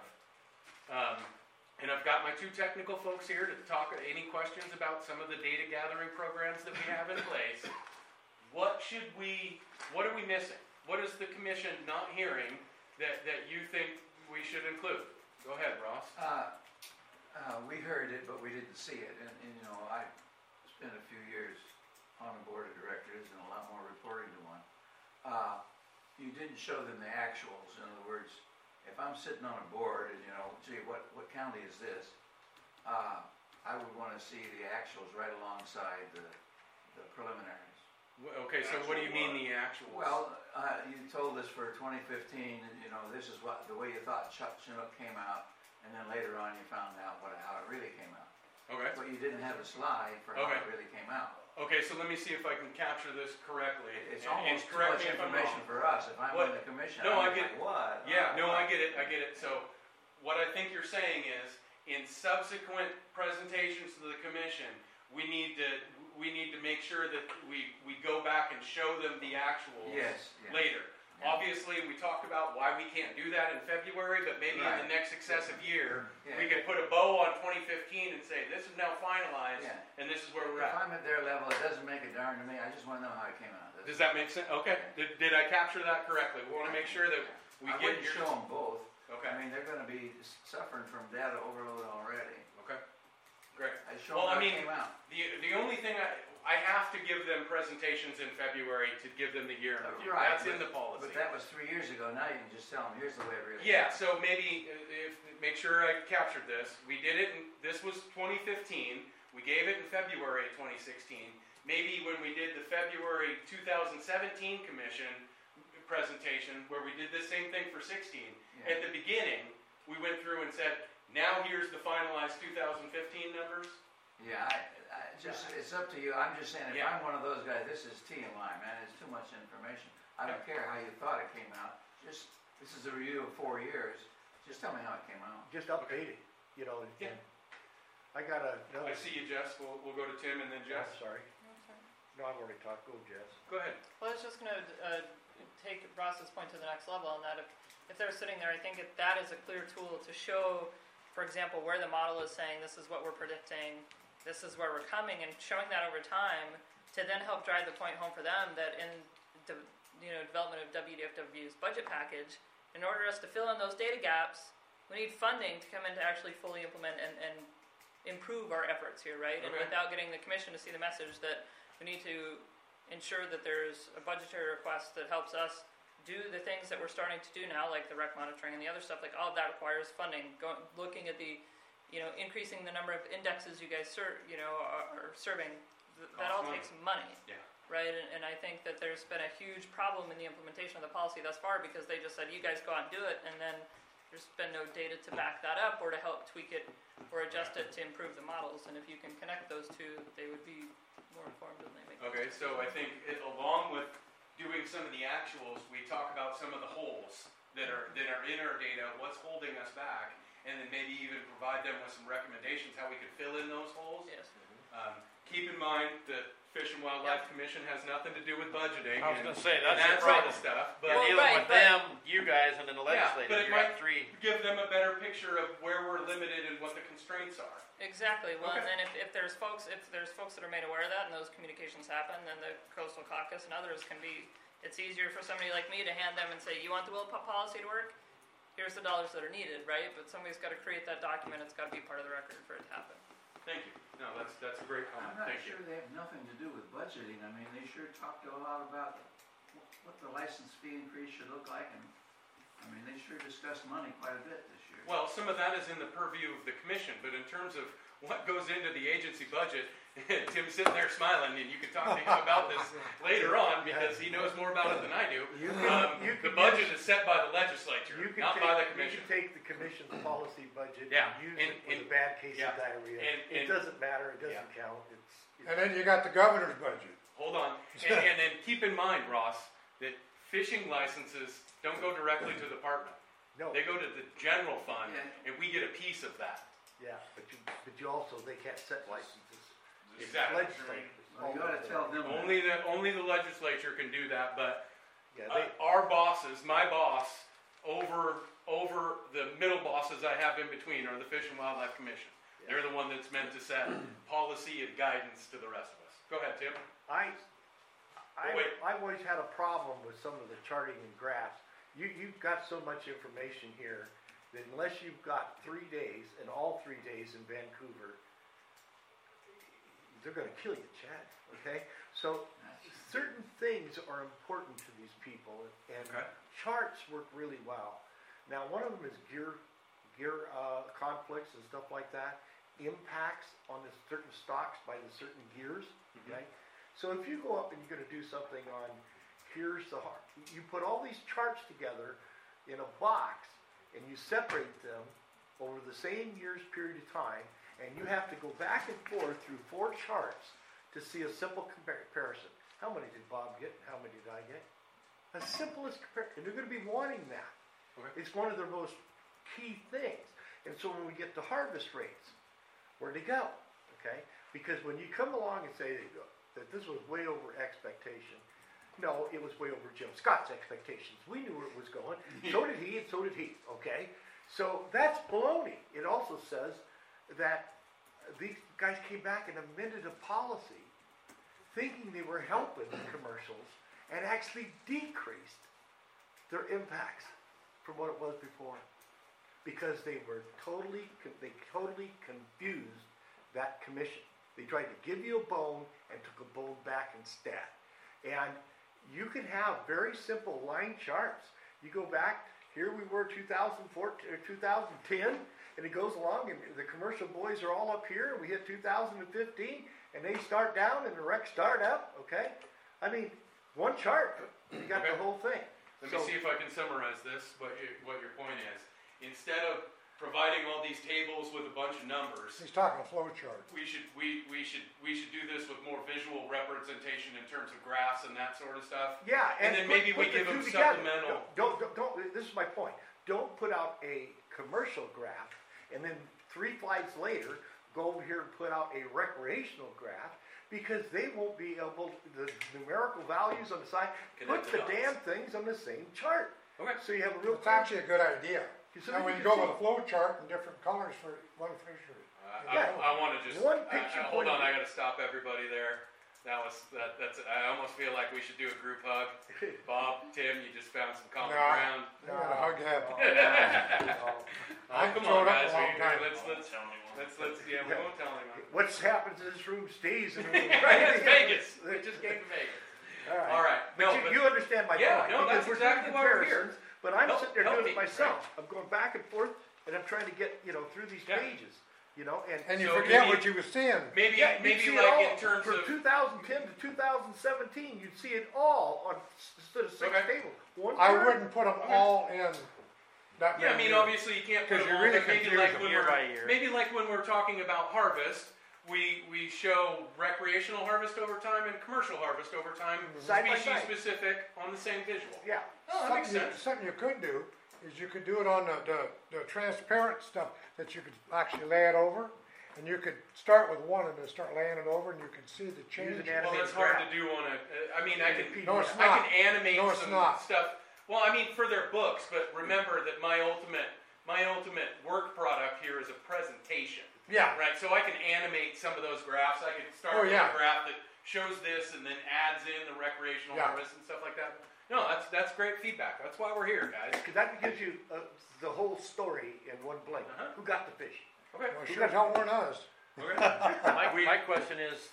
um, and I've got my two technical folks here to talk, any questions about some of the data gathering programs that we have in place. What should we, what are we missing? What is the commission not hearing that, that you think we should include? Go ahead, Ross. Uh, uh, we heard it, but we didn't see it, and, and, you know, I spent a few years on the board of directors and a lot more reporting to one. Uh, you didn't show them the actuals. In other words, if I'm sitting on a board and, you know, gee, what, what county is this? Uh, I would wanna see the actuals right alongside the, the preliminaries. W- Okay, so what do you mean the actuals? Well, uh, you told us for twenty fifteen, and, you know, this is what, the way you thought Chuck Chinook came out, and then later on you found out what, how it really came out. Okay. But you didn't have a slide for how Okay. it really came out. Okay, so let me see if I can capture this correctly. It's and- and almost too correct much me if I'm information wrong. for us. If I'm What- on the commission, No, I I'm get like, what? Yeah, Uh, no, I what? get it, I get it. So what I think you're saying is, in subsequent presentations to the commission, we need to, we need to make sure that we, we go back and show them the actuals Yes, yeah. later. Yeah. Obviously, we talked about why we can't do that in February, but maybe in the Right. next successive year, Yeah. we could put a bow on twenty fifteen and say, this is now finalized, Yeah. and this is where we're If at. I'm at their level, it doesn't make a darn to me. I just wanna know how it came out. That's- Does that make sense? Okay, did, did I capture that correctly? We wanna make sure that we I get wouldn't your. show them both. Okay, I mean, they're gonna be suffering from data overload already. okay, great. I show Well, them I how mean, it came out. The, the only thing I, I have to give them presentations in February to give them the year in review. Right, That's in but- the policy. But that was three years ago. Now you can just tell them, here's the way it really. Yeah, so maybe, uh, if, make sure I captured this. We did it, in this was twenty fifteen. We gave it in February of twenty sixteen. Maybe when we did the February two thousand seventeen commission presentation, where we did the same thing for sixteen, Yeah. at the beginning, we went through and said, now here's the finalized two thousand fifteen numbers. Yeah, I, I just, it's up to you. I'm just saying, if Yeah. I'm one of those guys, this is T M I, man. It's too much information. I don't care how you thought it came out. Just, this is a review of four years. Just tell me how it came out. Just update it, you know. and- Yeah. I got a- I another. see you, Jess. We'll, we'll go to Tim and then I'm Jess. sorry. No, I've already talked. Go, Jess. Go ahead. Well, I was just gonna, uh, take Ross's point to the next level, and that if, if they're sitting there, I think that that is a clear tool to show, for example, where the model is saying, this is what we're predicting, this is where we're coming, and showing that over time, to then help drive the point home for them that in the, you know, development of W D F W's budget package, in order for us to fill in those data gaps, we need funding to come in to actually fully implement and, and improve our efforts here, right? And Okay. without getting the commission to see the message that we need to ensure that there's a budgetary request that helps us do the things that we're starting to do now, like the rec monitoring and the other stuff, like all of that requires funding. Going, looking at the, you know, increasing the number of indexes you guys serve, you know, are, are serving, th- that all Costs money. takes money. Yeah. Right, and, and I think that there's been a huge problem in the implementation of the policy thus far because they just said, you guys go out and do it, and then there's been no data to back that up or to help tweak it or adjust it to improve the models. And if you can connect those two, they would be more informed than they make. Okay, so I think it, along with doing some of the actuals, we talk about some of the holes that are that are in our data, what's holding us back, and then maybe even provide them with some recommendations how we could fill in those holes. Yes. Um, keep in mind that Fish and Wildlife Commission has nothing to do with budgeting. I was and, gonna say, and that's your that sort problem. of stuff. But You're Well, dealing right, with but- them, you guys, and then the Yeah, legislature. but it You got might- three. give them a better picture of where we're limited and what the constraints are. Exactly. Well, and Okay. then if, if there's folks, if there's folks that are made aware of that and those communications happen, then the Coastal Caucus and others can be. It's easier for somebody like me to hand them and say, "You want the Will po- policy to work? Here's the dollars that are needed," right? But somebody's got to create that document. It's got to be part of the record for it to happen. Thank you. No, that's that's a great comment. I'm not Thank sure you. they have nothing to do with budgeting. I mean, they sure talked a lot about wh- what the license fee increase should look like, and, I mean, they sure discussed money quite a bit this year. Well, some of that is in the purview of the commission, but in terms of what goes into the agency budget, Tim's sitting there smiling, and you can talk to him about this later on because he knows more about it than I do. You can- Um, you the can budget use- is set by the legislature, You can not take, by the you commission. can take the commission's policy budget Yeah, and use and- it with and- a bad case yeah, of diarrhea. and- It and- doesn't matter, it doesn't Yeah. count, it's. it's- And then you got the governor's budget. Hold on, and, and then keep in mind, Ross, that fishing licenses don't go directly to the department. No, They go to the general fund, Yeah. and we get a piece of that. yeah, but you, but you also, they can't set licenses. Exactly. Legislators. Well, you ought to tell them that. Only the only the legislature can do that, but Yeah, uh, they, our bosses, my boss, over over the middle bosses I have in between are the Fish and Wildlife Commission. They're the one that's meant to set policy and guidance to the rest of us. Go ahead, Tim. I, I, Oh, wait. I've always had a problem with some of the charting and graphs. You, you've got so much information here that unless you've got three days, and all three days in Vancouver, they're gonna kill you, Chad, okay? So, certain things are important to these people, and Okay. charts work really well. Now, one of them is gear, gear uh, conflicts and stuff like that, impacts on the certain stocks by the certain gears, okay? So if you go up and you're gonna do something on, here's the heart, you put all these charts together in a box, and you separate them over the same year's period of time, and you have to go back and forth through four charts to see a simple compar- comparison. How many did Bob get, and how many did I get? The simplest comparison, and they're gonna be wanting that. Okay. It's one of their most key things. And so when we get to harvest rates, where'd they go? Okay? Because when you come along and say that this was way over expectation, no, it was way over Jim Scott's expectations. We knew where it was going. So did he, and so did he. Okay? So that's baloney. It also says that these guys came back and amended a policy thinking they were helping the commercials and actually decreased their impacts from what it was before, because they were totally, they totally confused that commission. They tried to give you a bone and took a bone back instead. And you can have very simple line charts. You go back, here we were two thousand fourteen, or two thousand ten, and it goes along, and the commercial boys are all up here, and we hit two thousand fifteen, and they start down, and the wrecks start up, okay? I mean, one chart, you got Okay. the whole thing. Let So- me see if I can summarize this. What your, what your point is? Instead of providing all these tables with a bunch of numbers, He's talking a flow chart. we should we, we should we should do this with more visual representation in terms of graphs and that sort of stuff. Yeah, And and, then put- maybe we put the give two them together. supplemental- Don't, don't, don't, this is my point. Don't put out a commercial graph and then three slides later, go over here and put out a recreational graph, because they won't be able, the numerical values on the side, put Connect the the dots. damn things on the same chart. Okay. So you have a real. It's actually a good idea. So And that when you you can go see- with a flow chart and different colors for one fishery. Uh, Yeah. I, I want to just One uh, picture uh, hold point on. of I view. got to stop everybody there. That was that. That's. I almost feel like we should do a group hug. Bob, Tim, you just found some common No. ground. I gotta hug happy. Oh, I've come thrown on, up a guys. long We, time. let's let's Tell me one. let's let's yeah. We won't tell anyone. What happens in this room stays in the room. It's Vegas. We just came to Vegas. All right. All right, no, But but, you, you understand my Yeah, point. no, that's because we're doing exactly why we're here. comparisons, But I'm Help- sitting there help doing it me, myself. I'm going back and forth, and I'm trying to get, you know, through these Yeah. pages, you know, and. And you So forget maybe- what you were seeing. maybe, Yeah, you'd maybe see it like all in terms from of, two thousand ten to two thousand seventeen, you'd see it all on s- instead of six Okay. tables. One I chart. wouldn't put them all in that yeah, I many mean, years. obviously you can't put 'Cause them you all, really but maybe confuse like them when year we're, by year. maybe like when we're talking about harvest, we, we show recreational harvest over time and commercial harvest over time, Side by species side. specific on the same visual. Yeah. Oh, that makes Something you- sense. Something you could do is you could do it on the, the, the transparent stuff that you could actually lay it over. And you could start with one and then start laying it over and you could see the change. an Well, animated that's hard graph. to do on a, uh, I mean, I can, No, it's I not. can animate No, it's some not. stuff. Well, I mean, for their books, but remember that my ultimate, my ultimate work product here is a presentation. Yeah. Right, so I can animate some of those graphs. I could start Oh, with yeah. a graph that shows this and then adds in the recreational Yeah. harvest and stuff like that. No, that's that's great feedback. That's why we're here, guys. Because that gives you uh, the whole story in one blink. Uh-huh. Who got the fish? Okay. Well, sure don't want us. Okay. My, We- my question is,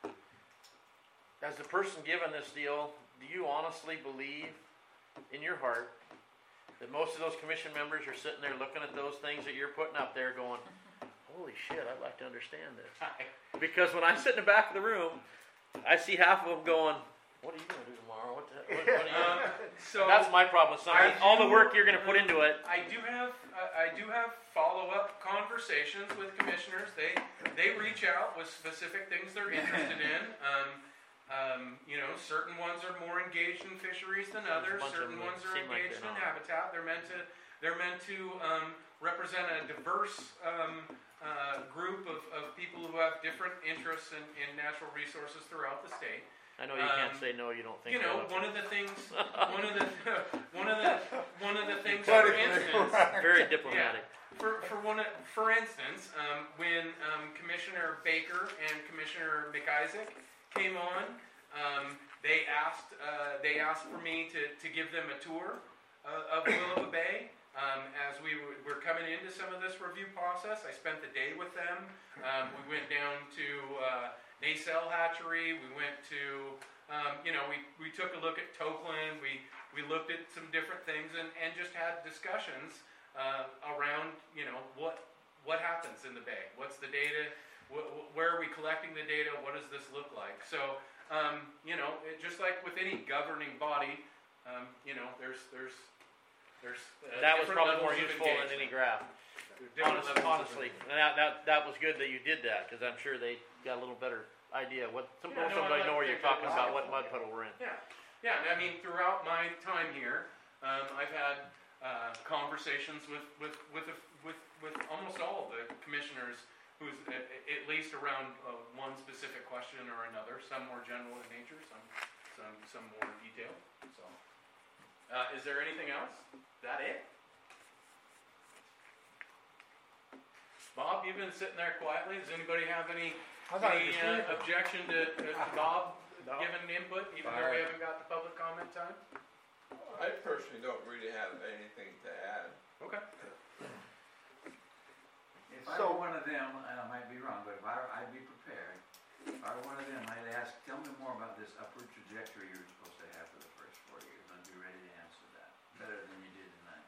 as the person given this deal, do you honestly believe in your heart that most of those commission members are sitting there looking at those things that you're putting up there going, holy shit, I'd like to understand this? Because when I sit in the back of the room, I see half of them going, what are you gonna do tomorrow? What, the, what, what are you Um, so That's my problem with some, I all the do- work you're gonna put into it. I do have I I do have follow-up conversations with commissioners. They they reach out with specific things they're interested in. Um, um, you know, certain ones are more engaged in fisheries than others. bunch of Certain them that ones are seem like engaged they're in not. habitat. They're meant to they're meant to um, represent a diverse um, uh, group of, of people who have different interests in, in natural resources throughout the state. I know you can't Um, say no, you don't think You know, so. one of the things, one of the, one of the, one of the things, for instance, Very diplomatic. for, for one, of- for instance, um, when, um, Commissioner Baker and Commissioner McIsaac came on, um, they asked, uh, they asked for me to, to give them a tour uh, of Willoughby Bay. Um, as we were, were coming into some of this review process, I spent the day with them. Um, we went down to, uh, Nacelle Hatchery, we went to, um, you know, we, we took a look at Tokeland, we, we looked at some different things and, and just had discussions uh, around, you know, what what happens in the bay, what's the data, wh- wh- where are we collecting the data, what does this look like? So, um, you know, it, just like with any governing body, um, you know, there's there's there's uh, That was different probably levels more of useful than any engagement. graph. Different Honest, levels of honestly, and that, that, that was good that you did that, because I'm sure they got a little better idea what, some, Yeah, most no, of them I'd know like where to you're think talking that about, was- what mud puddle we're in. Yeah, yeah. and I mean, throughout my time here, um, I've had uh, conversations with with with, a, with with almost all of the commissioners, who's at, at least around uh, one specific question or another. Some more general in nature, some some some more detailed. So, uh, is there anything else? Is that it? Bob, you've been sitting there quietly. Does anybody have any I thought any it was uh, sleeping. objection to, to, to Bob No. giving input, even though we haven't got the public comment time? I personally don't really have anything to add. Okay. If I So- were one of them, and I might be wrong, but if I, were- I'd be prepared. If I were one of them, I'd ask, tell me more about this upward trajectory you're supposed to have for the first four years. I'd be ready to answer that, better than you did tonight.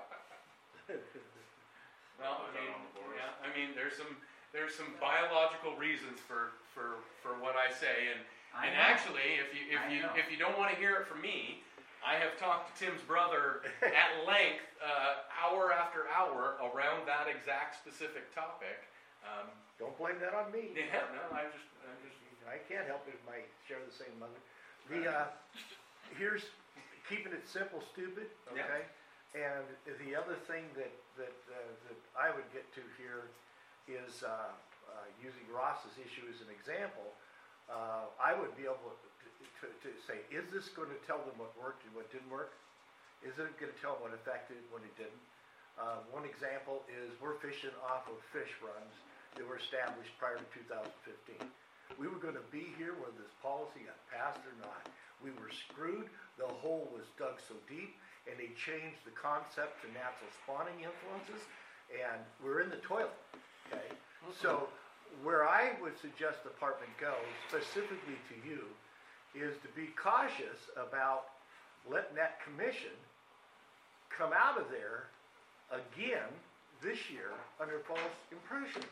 Well, I Put that mean, on the board. yeah, I mean, there's some, there's some biological reasons for, for, for what I say, and, I and know. actually, if you, if I you, know. if you don't wanna hear it from me, I have talked to Tim's brother at length, uh, hour after hour around that exact specific topic. Um, Don't blame that on me. yeah, no, I just, I just, I can't help it if I share the same mother. The, uh, here's, keeping it simple, stupid, Yeah. okay? And the other thing that, that, uh, that I would get to here is, uh, uh, using Ross's issue as an example, uh, I would be able to, to, to say, is this gonna tell them what worked and what didn't work? Is it gonna tell them what affected, what it didn't? Uh, one example is we're fishing off of fish runs that were established prior to two thousand fifteen. We were gonna be here whether this policy got passed or not. We were screwed, the hole was dug so deep, and they changed the concept to natural spawning influences, and we're in the toilet, okay? So, where I would suggest the department go, specifically to you, is to be cautious about letting that commission come out of there again this year under false impressions.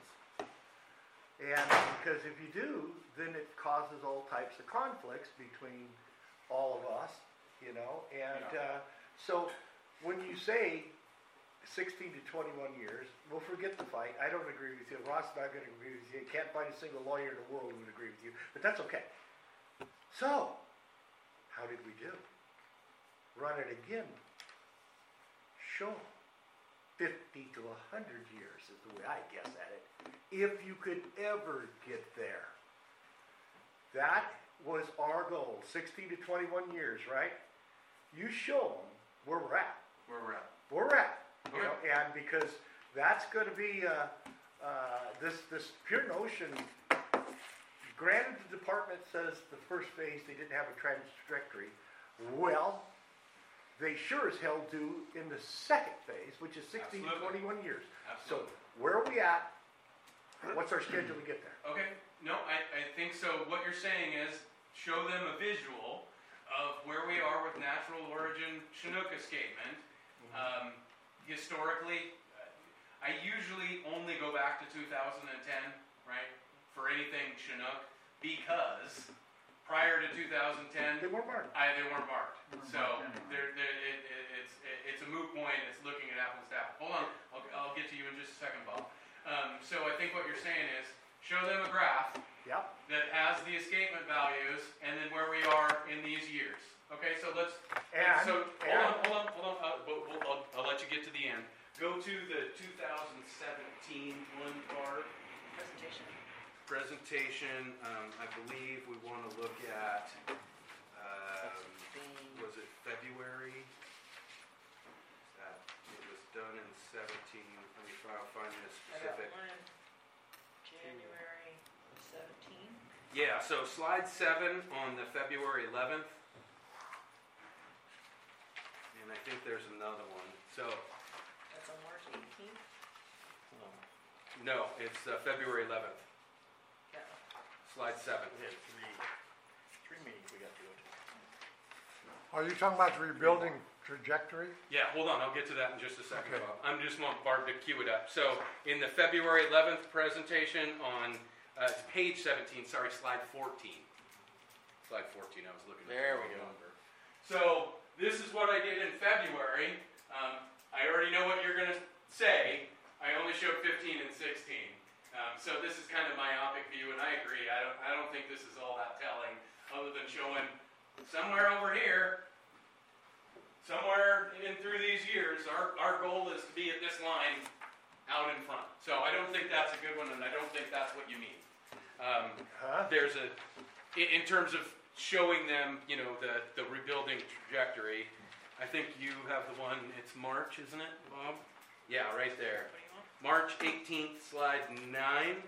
And because if you do, then it causes all types of conflicts between all of us, you know, and uh, so when you say sixteen to twenty-one years, we'll forget the fight. I don't agree with you. Ross and I are going to agree with you. You can't find a single lawyer in the world who would agree with you, but that's okay. So, how did we do? Run it again. Sure. fifty to one hundred years is the way I guess at it. If you could ever get there. That was our goal, sixteen to twenty-one years, right? You show them where we're at. Where we're at. Where we're at. You Okay. know, and because that's going to be uh, uh, this this pure notion. Granted, the department says the first phase they didn't have a trajectory. Well, they sure as hell do in the second phase, which is sixteen to Absolutely. twenty-one years. Absolutely. So where are we at? What's our schedule to get there? Okay, no, I, I think so. What you're saying is show them a visual of where we are with natural origin Chinook escapement. Um, historically, uh, I usually only go back to two thousand ten, right, for anything Chinook, because prior to two thousand ten, They weren't marked. I, they weren't marked. So marked anyway. they're, they're, it, it, it's it, it's a moot point. It's looking at apples to apples. Hold on, I'll, I'll get to you in just a second, Bob. Um, so I think what you're saying is show them a graph Yep. that has the escapement values and then where we are in these years. Okay, so let's. And, so hold and on, hold on, hold on. Uh, we'll, we'll, I'll, I'll let you get to the end. Go to the two thousand seventeen one part. Presentation. Presentation, um, I believe we want to look at, um, was it February? That, it was done in seventeen, let me try to find this I got specific. one in January seventeen. Yeah, so slide seven on the February eleventh. And I think there's another one. So, That's on March eighteenth. no, it's uh, February eleventh, Yeah. slide seven. We had three, three meetings we got to go to. Are you talking about the rebuilding trajectory? Yeah, hold on, I'll get to that in just a second, Okay. Bob. I'm just want Barb to cue it up. So, in the February eleventh presentation on uh, it's page seventeen, sorry, slide fourteen. Slide fourteen, I was looking at There the we wrong go. number. So, this is what I did in February. Um, I already know what you're going to say. I only showed fifteen and sixteen. Um, so, this is kind of myopic view, and I agree. I don't, I don't think this is all that telling, other than showing somewhere over here, somewhere in through these years, our, our goal is to be at this line out in front. So I don't think that's a good one, and I don't think that's what you mean. Um, Huh? there's a, in, in terms of showing them, you know, the, the rebuilding trajectory, I think you have the one, it's March, isn't it, Bob? Yeah, right there. What do you want? March eighteenth, slide nine.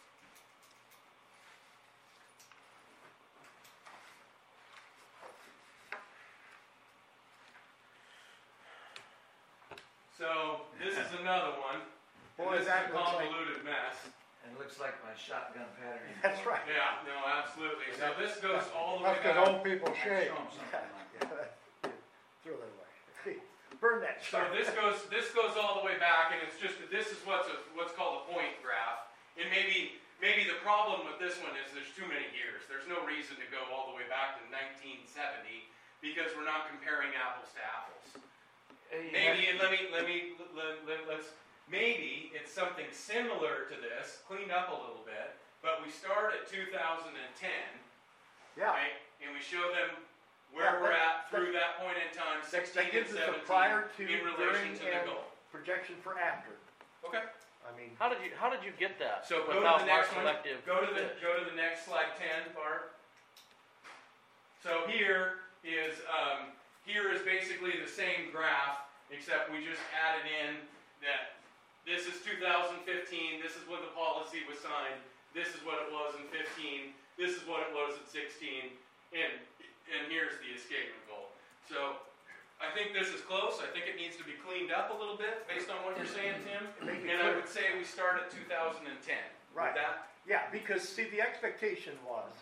So, this is another one. and Boy, this that is a looks like- convoluted mess. And it looks like my shotgun pattern. That's right. Yeah, no, absolutely. So this goes all the way That's because back. old people I'd shave. show 'em something like that. Throw that away. Burn that So shot. this goes, this goes all the way back, and it's just, that this is what's a, what's called a point graph. And maybe, maybe the problem with this one is there's too many years. There's no reason to go all the way back to nineteen seventy, because we're not comparing apples to apples. Maybe, and let me, let me, let, let, let's, maybe it's something similar to this, cleaned up a little bit, but we start at two thousand ten, Yeah. right? And we show them where Yeah, we're that- at through that point in time, That, sixteen that and gives us a seventeen, prior to, in during, relation to the and goal. projection for after. Okay. I mean, How did you, how did you get that? So go to without the next Mark one. Selective Go to the, fish? go to the next slide ten, Bart. So here is, um, here is basically the same graph, except we just added in that this is two thousand fifteen, this is when the policy was signed, this is what it was in fifteen, this is what it was at sixteen, and, and here's the escapement goal. So, I think this is close, I think it needs to be cleaned up a little bit, based on what you're saying, Tim. make it And I clear. would say we start at two thousand ten. Right. Would that, Yeah, because see, the expectation was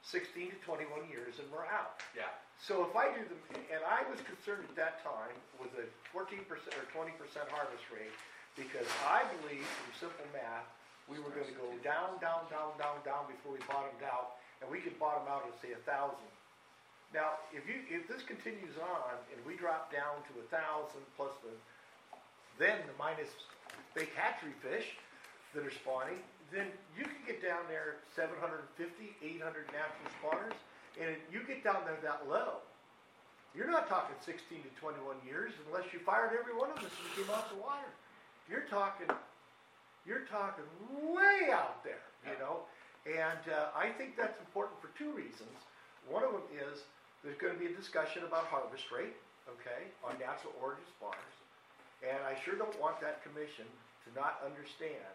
sixteen to twenty-one years and we're out. Yeah. So if I do the, and I was concerned at that time with a fourteen percent or twenty percent harvest rate, because I believed from simple math, we were gonna go down, down, down, down, down before we bottomed out, and we could bottom out at say a thousand. Now, if you, if this continues on and we drop down to a thousand plus the, then the minus big hatchery fish that are spawning, then you can get down there seven hundred fifty, eight hundred natural spawners, and you get down there that low. You're not talking sixteen to twenty-one years unless you fired every one of us and came off the water. You're talking, you're talking way out there, you know? And uh, I think that's important for two reasons. One of them is there's going to be a discussion about harvest rate, okay, on natural origin spawners. And I sure don't want that commission to not understand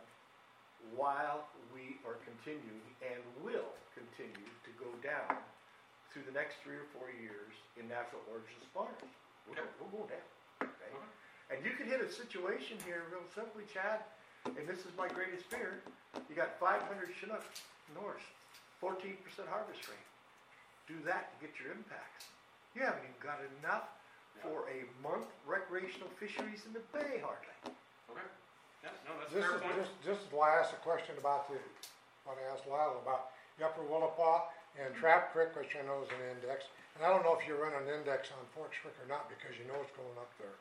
while we are continuing and will continue to go down through the next three or four years in natural origin spawners. We'll, Okay. go, we'll go down, okay? Okay. And you can hit a situation here real simply, Chad, and this is my greatest fear. You got five hundred Chinook Norse, fourteen percent harvest rate. Do that to get your impacts. You haven't even got enough for a month recreational fisheries in the bay, hardly. Okay. Yeah, no, that's a This fair is, point. this, this is why I asked a question about the, what I asked Lyle about the Upper Willapa and Trap Creek, which I know is an index. And I don't know if you run an index on Forks Creek or not, because you know it's going up there.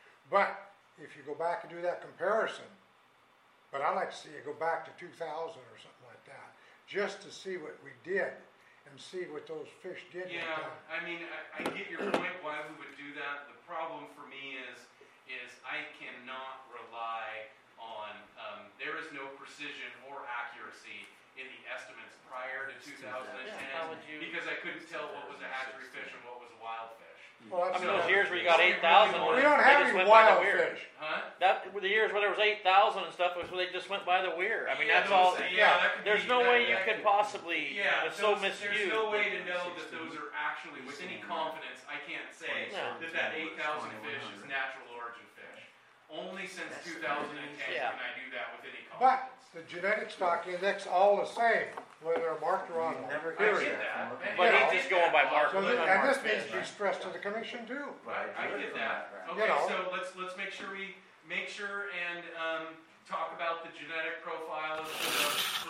But if you go back and do that comparison, but I like to see you go back to two thousand or something like that, just to see what we did and see what those fish did. with Yeah, that. I mean, I, I get your point why we would do that. The problem for me is, is I cannot rely on, um, there is no precision or accuracy in the estimates prior to two thousand ten. Yeah, how would you- Because I couldn't tell what was a hatchery fish and what was a wild fish. Well, I that's mean, not- those years where you got eight thousand, We they don't have just any went by the wild weir. fish. Huh? That, the years where there was eight thousand and stuff, was where they just went by the weir. I mean, Yeah, that's those- all, yeah, that could there's be- no that- way you that could could- possibly, Yeah, it's so those- misused. there's no way to that- know that those are actually, with any confidence, I can't say No. that that eight thousand fish is natural origin fish. Only since two thousand ten Yeah. can I do that with any But confidence. the genetic stock index all the same, whether they're marked or on. Never I period. get that. and- But yeah, he's I just get going by that. mark. So Well, this, they're and not this marked needs to be fish. stressed to the commission too. I, I get that. You Okay, know. so let's, let's make sure we, make sure and, um, talk about the genetic profile of the,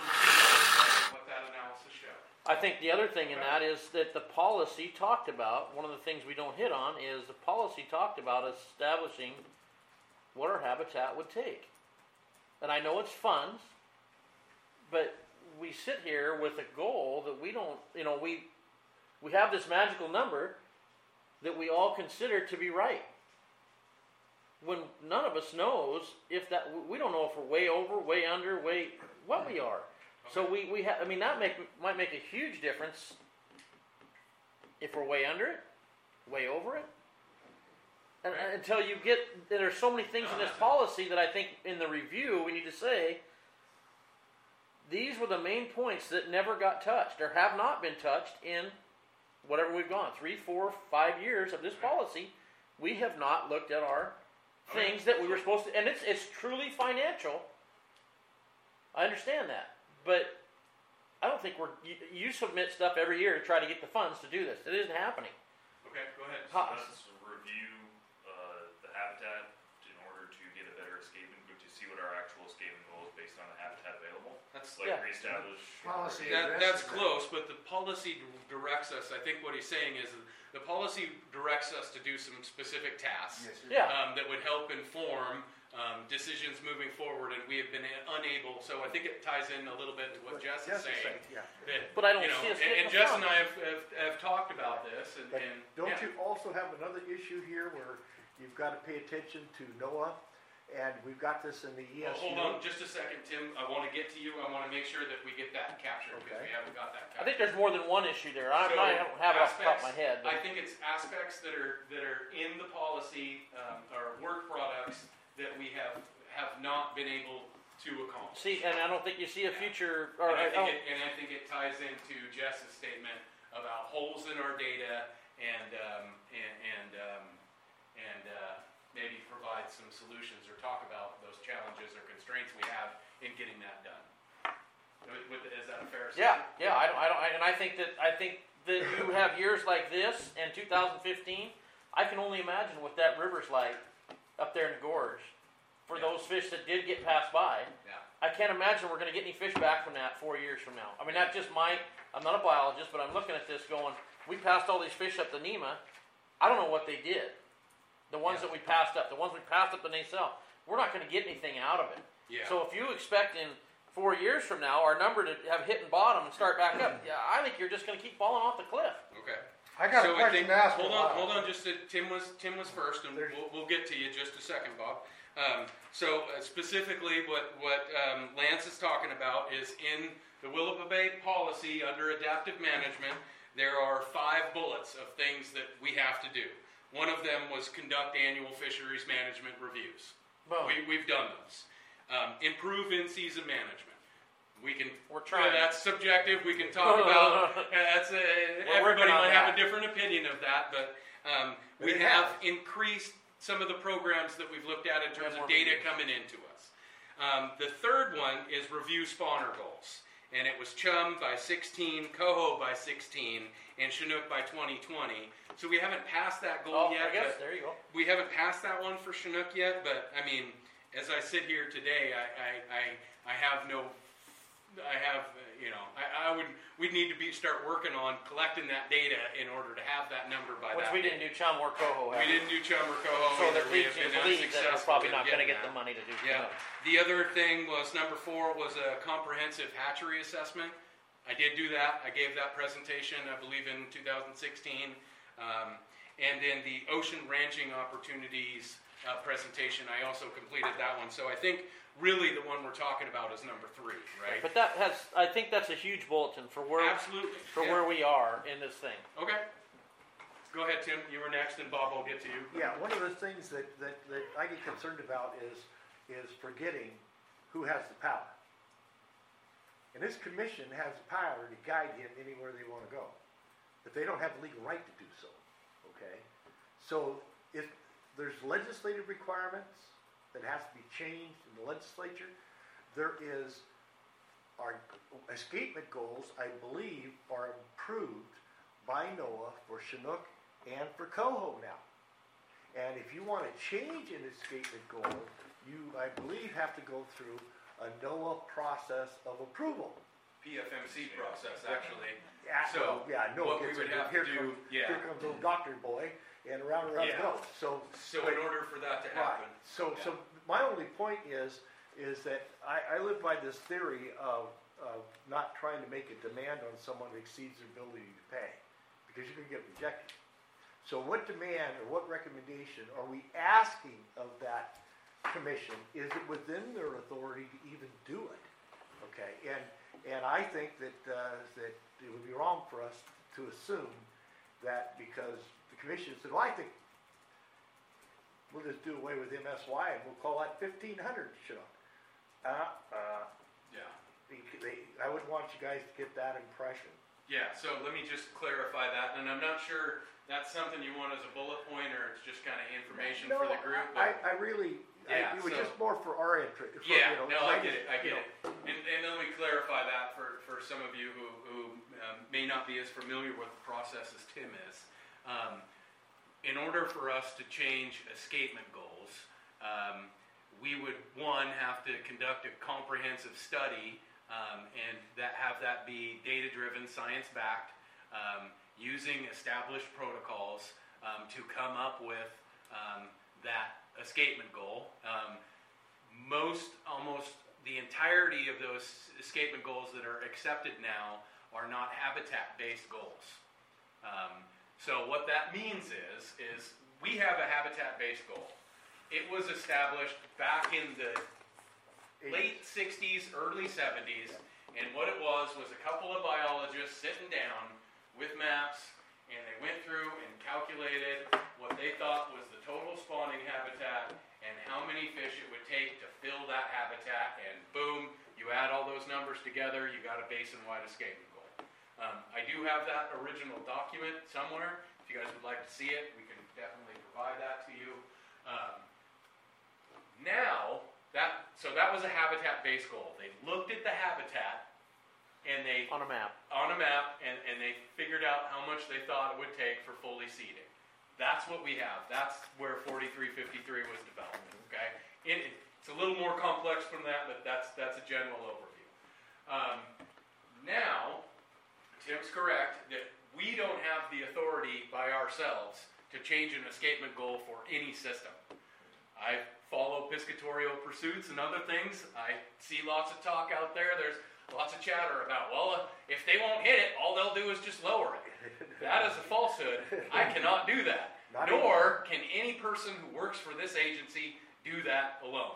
what that analysis showed. I think the other thing in that is that the policy talked about, one of the things we don't hit on is the policy talked about establishing what our habitat would take. And I know it's funds, but we sit here with a goal that we don't, you know, we, we have this magical number that we all consider to be right. When none of us knows if that, we don't know if we're way over, way under, way, what we are. So we, we have, I mean, that make, might make a huge difference if we're way under it, way over it. And, and until you get, there are so many things in this policy that I think in the review we need to say, these were the main points that never got touched or have not been touched in whatever we've gone, three, four, five years of this policy. We have not looked at our things that we were supposed to, and it's, it's truly financial. I understand that. But I don't think we're, you, you submit stuff every year to try to get the funds to do this. It isn't happening. Okay, go ahead. How- Let's review, uh, the habitat in order to get a better escaping, to see what our actual escaping goal is based on the habitat available. That's Like Yeah. reestablish. Policy That, addresses that's that. close, but the policy d- directs us, I think what he's saying is, the policy directs us to do some specific tasks. Yes, sir. Yeah. Um, that would help inform, um, decisions moving forward, and we have been unable, so I think it ties in a little bit to what Jess is saying. Yeah. That, But I don't you know, see us and, hitting and the Jess and funds. I have, have, have talked about this, and, But and, don't yeah. you also have another issue here where you've got to pay attention to NOAA, and we've got this in the E Well, S U? hold on just a second, Tim, I wanna get to you, I wanna make sure that we get that captured, because Okay. we haven't got that captured. I think there's more than one issue there. I, So, I don't have it off the top of my aspects- head. I But think it's aspects that are, that are in the policy, um, or work products that we have, have not been able to accomplish. see, and I don't think you see a future, or And I I think don't, it, and I think it ties into Jess's statement about holes in our data and, um, and, and, um, and, uh, maybe provide some solutions or talk about those challenges or constraints we have in getting that done. With, with, is that a fair Yeah, assessment? yeah, I don't, I don't, I- and I think that, I think that you have years like this and two thousand fifteen, I can only imagine what that river's like up there in the gorge for Yeah. those fish that did get passed by. Yeah. I can't imagine we're gonna get any fish back from that four years from now. I mean, that's just my, I'm not a biologist, but I'm looking at this going, we passed all these fish up the Nema, I don't know what they did. The ones Yeah. that we passed up, the ones we passed up the Nacelle, we're not gonna get anything out of it. Yeah. So if you expect in four years from now our number to have hit and bottom and start back up, yeah, I think you're just gonna keep falling off the cliff. Okay. I got So a I question think, to ask. hold you on, about- hold on, just a, Tim was, Tim was first, and There's- we'll, we'll get to you just a second, Bob. Um, so uh, specifically, what, what, um, Lance is talking about is in the Willapa Bay policy under adaptive management, there are five bullets of things that we have to do. One of them was conduct annual fisheries management reviews. Boom. We, we've done those. Um, improve in-season management. We can, We're trying. that's subjective, we can talk about, uh, that's, uh, everybody working on might have that. a different opinion of that, but, um, we We have have. increased some of the programs that we've looked at in terms more of data reviews. coming into us. Um, the third one is review spawner goals, and it was Chum by sixteen, Coho by sixteen, and Chinook by twenty twenty. So we haven't passed that goal Oh, yet, I guess, but there you go. we haven't passed that one for Chinook yet, but I mean, as I sit here today, I, I, I, I have no, I have, uh, you know, I, I would, we'd need to be, start working on collecting that data in order to have that number by Which that. we didn't do Chum or Coho. We didn't do Chum or Coho So either. that We leads have you been to believe that we're unsuccessful probably in not gonna getting get the that. money to do Yeah. Chinook. The other thing was number four was a comprehensive hatchery assessment. I did do that. I gave that presentation, I believe, in two thousand sixteen. Um, and then the ocean ranching opportunities uh, presentation, I also completed that one. So I think really the one we're talking about is number three, right? But that has, I think that's a huge bulletin for where, Absolutely. for yeah. where we are in this thing. Okay. Go ahead, Tim. You were next, and Bob, I'll get to you. Yeah, one of the things that, that, that I get concerned about is, is forgetting who has the power. And this commission has the power to guide him anywhere they want to go. But they don't have the legal right to do so, okay? So if there's legislative requirements that has to be changed in the legislature, there is, our escapement goals, I believe, are approved by NOAA for Chinook and for Coho now. And if you want to change an escapement goal, you, I believe, have to go through a NOAA process of approval. P F M C process, actually. Yeah, So, yeah, what NOAA we gets would it. have to Here do- comes, yeah. here comes little doctor boy, and around and around it Yeah. goes. So, So in order for that to happen, right. So, yeah. so my only point is, is that I, I live by this theory of, of not trying to make a demand on someone who exceeds their ability to pay, because you can get rejected. So what demand or what recommendation are we asking of that commission? Is it within their authority to even do it? Okay, and, and I think that, uh, that it would be wrong for us to assume that because the commission said, well, I think we'll just do away with M S Y and we'll call that fifteen hundred Chinook. Uh, uh, yeah. they, they- I wouldn't want you guys to get that impression. Yeah, so let me just clarify that, and I'm not sure that's something you want as a bullet point, or it's just kind of information for the group. I, but- I really, I, Yeah, it was so- just more for our interest. for, Yeah, you know, no, 'cause I get just, it, I you get know, it. And, and let me clarify that for, for some of you who, who um, may not be as familiar with the process as Tim is. Um, in order for us to change escapement goals, um, we would, one, have to conduct a comprehensive study um, and that have that be data-driven, science-backed, um, using established protocols um, to come up with um, that escapement goal. Um, most, almost the entirety of those escapement goals that are accepted now are not habitat-based goals. Um, so what that means is, is we have a habitat-based goal. It was established back in the late sixties, early seventies, and what it was was a couple of biologists sitting down with maps, and they went through and calculated what they thought was the total spawning habitat and how many fish it would take to fill that habitat, and boom, you add all those numbers together, you got a basin-wide escapement goal. Um, I do have that original document somewhere. If you guys would like to see it, we can definitely provide that to you. Um, now, that, so that was a habitat-based goal. They looked at the habitat and they On a map. on a map, and, and they figured out how much they thought it would take for fully seeding. That's what we have. That's where forty-three fifty-three was developed. Okay, it, it's a little more complex from that, but that's that's a general overview. Um, now, Tim's correct that we don't have the authority by ourselves to change an escapement goal for any system. I follow piscatorial pursuits and other things. I see lots of talk out there. There's lots of chatter about, well, uh, if they won't hit it, all they'll do is just lower it. That is a falsehood. I cannot do that. Not Nor can any person who works for this agency do that alone.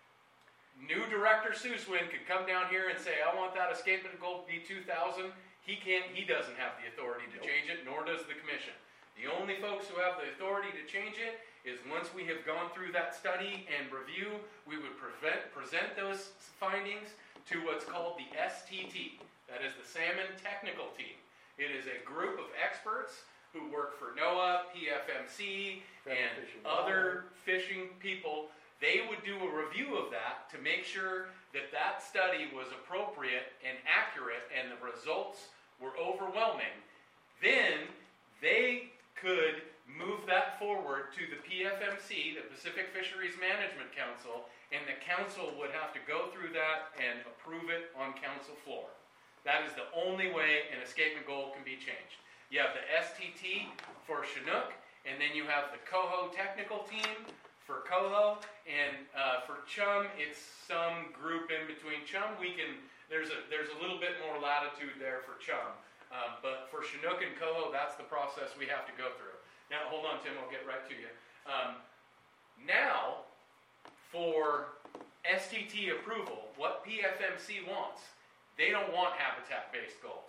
New director Suswin could come down here and say, I want that escapement goal to be two thousand. He can't, he doesn't have the authority to change it, nor does the commission. The only folks who have the authority to change it is once we have gone through that study and review, we would prevent, present those findings to what's called the S T T. That is the Salmon Technical Team. It is a group of experts who work for NOAA, P F M C, and other fishing people. They would do a review of that to make sure that that study was appropriate and accurate and the results were overwhelming. Then they could move that forward to the P F M C, the Pacific Fisheries Management Council, and the council would have to go through that and approve it on council floor. That is the only way an escapement goal can be changed. You have the S T T for Chinook, and then you have the Coho Technical Team for Coho, and uh, for Chum, it's some group in between Chum. We can, there's a, there's a little bit more latitude there for Chum, um, but for Chinook and Coho, that's the process we have to go through. Now, hold on, Tim, I'll get right to you. Um, now, for S T T approval, what P F M C wants, they don't want habitat-based goals.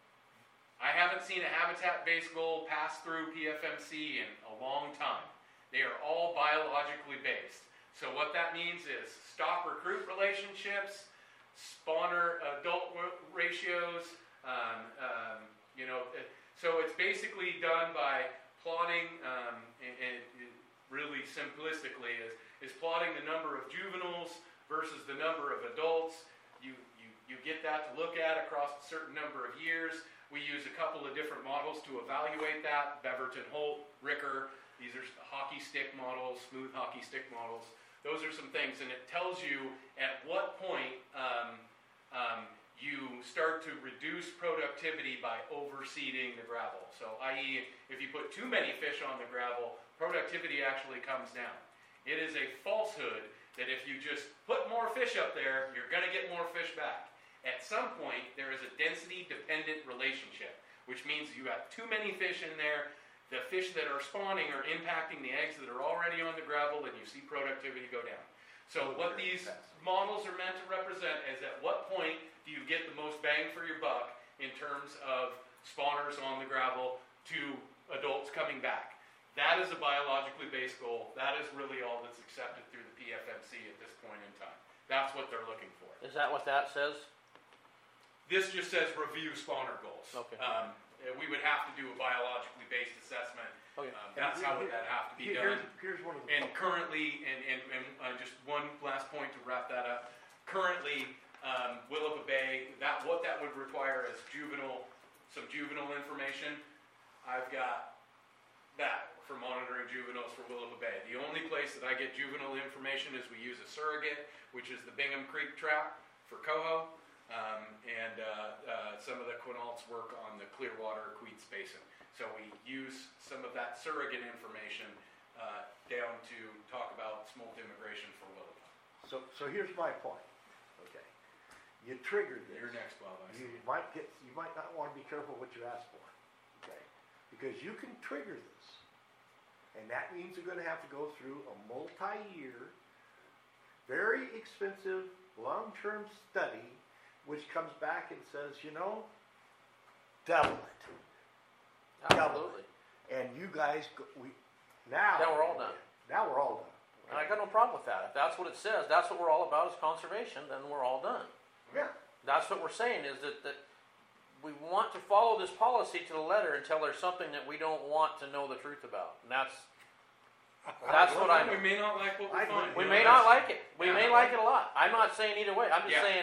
I haven't seen a habitat-based goal pass through P F M C in a long time. They are all biologically based. So what that means is stock-recruit relationships, spawner-adult ratios, um, um, you know, so it's basically done by plotting, um, and, and really simplistically, is, is plotting the number of juveniles versus the number of adults. You, you, you get that to look at across a certain number of years. We use a couple of different models to evaluate that, Beverton Holt, Ricker. These are hockey stick models, smooth hockey stick models. Those are some things, and it tells you at what point um, um, you start to reduce productivity by overseeding the gravel. So, that is, if you put too many fish on the gravel, productivity actually comes down. It is a falsehood that if you just put more fish up there, you're going to get more fish back. At some point, there is a density-dependent relationship, which means you have too many fish in there. The fish that are spawning are impacting the eggs that are already on the gravel, and you see productivity go down. So what these models are meant to represent is at what point do you get the most bang for your buck in terms of spawners on the gravel to adults coming back. That is a biologically based goal. That is really all that's accepted through the P F M C at this point in time. That's what they're looking for. Is that what that says? This just says review spawner goals. Okay. Um, we would have to do a biologically based assessment. Okay. Um, that's how would that have to be Here- done. Here's, here's one of the. And currently, and, and, and uh, just one last point to wrap that up. Currently, um, Willapa Bay, that what that would require is juvenile, some juvenile information. I've got that for monitoring juveniles for Willapa Bay. The only place that I get juvenile information is we use a surrogate, which is the Bingham Creek trap for coho, um, and uh, uh, some of the Quinaults work on the Clearwater Queets Basin. So we use some of that surrogate information uh, down to talk about smolt immigration for Willapa. So, so here's my point, okay? You triggered this. You're next, Bob. I see. You might get, you might not want to be careful what you ask for, okay? Because you can trigger this, and that means you're gonna have to go through a multi-year, very expensive, long-term study, which comes back and says, you know, double it. Double Absolutely. it. And you guys, go- we, now. Now we're all done. Now we're all done. And I got no problem with that. If that's what it says, that's what we're all about is conservation, then we're all done. Yeah. That's what we're saying is that, that we want to follow this policy to the letter until there's something that we don't want to know the truth about. And that's, that's what I'm, We may not like what we I- find. we you know, may that's- not like it. We Yeah, may I- like it a lot. I'm not saying either way. I'm just Yeah. saying,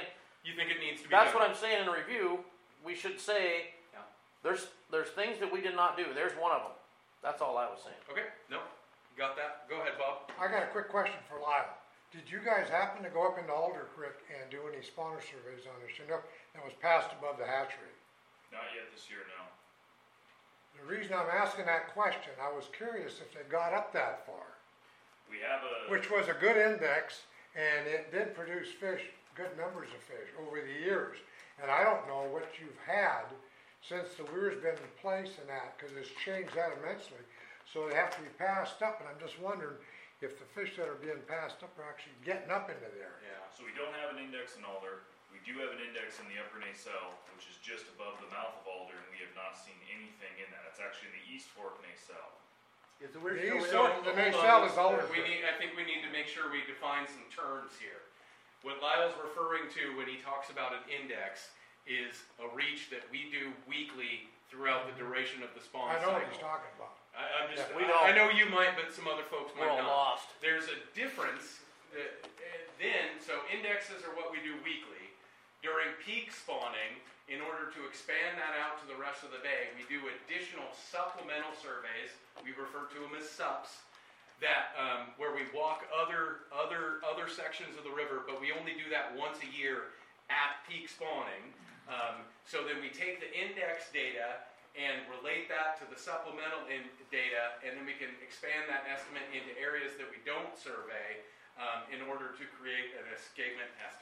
you think it needs to be That's done. what I'm saying in the review. We should say, Yeah. there's, there's things that we did not do. There's one of them. That's all I was saying. Okay, no, got that. Go ahead, Bob. I got a quick question for Lyle. Did you guys happen to go up into Alder Creek and do any spawner surveys on the Chinook that was passed above the hatchery? Not yet this year, no. The reason I'm asking that question, I was curious if they got up that far, We have a. which was a good index, and it did produce fish, good numbers of fish over the years. And I don't know what you've had since the weir's been in place and that, because it's changed that immensely. So they have to be passed up, and I'm just wondering if the fish that are being passed up are actually getting up into there. Yeah. So we don't have an index in Alder. We do have an index in the upper Nacelle, which is just above the mouth of Alder, and we have not seen anything in that. It's actually in the East Fork Nacelle. Is the The weird east still fork, in? the Hold on, Nacelle let's- is Alder We Creek. need, I think we need to make sure we define some terms here. What Lyle's referring to when he talks about an index is a reach that we do weekly throughout the duration of the spawn I know what cycle. he's talking about. I, I'm just, Yeah, we I, don't. I know you might, but some other folks We're might all not. lost. There's a difference that, uh, then, so indexes are what we do weekly. During peak spawning, in order to expand that out to the rest of the day, we do additional supplemental surveys. We refer to them as sups. That um, where we walk other other other sections of the river, but we only do that once a year at peak spawning. Um, so then we take the index data and relate that to the supplemental in data, and then we can expand that estimate into areas that we don't survey um, in order to create an escapement estimate.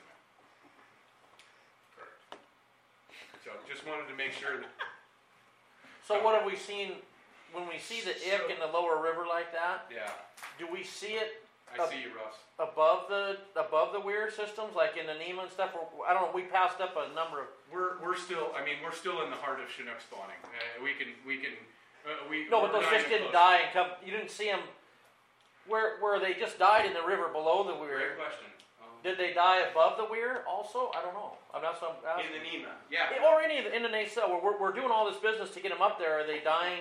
So just wanted to make sure that, So what have we seen, when we see the ick So- in the lower river like that, yeah, do we see it I Uh, see you, Russ. above the, above the weir systems, like in the Nema and stuff? Or, I don't know, we passed up a number of, We're, we're still, I mean, we're still in the heart of Chinook spawning. Uh, we can, we can, uh, we. no, but we're those not fish even didn't close. die and come, you didn't see them, where, where they just died in the river below the Great weir. question. Um, Did they die above the weir also? I don't know. I'm not so In asking. the Nema, yeah. Yeah, or any of the, in the nacelle, where we're, we're doing all this business to get them up there, are they dying,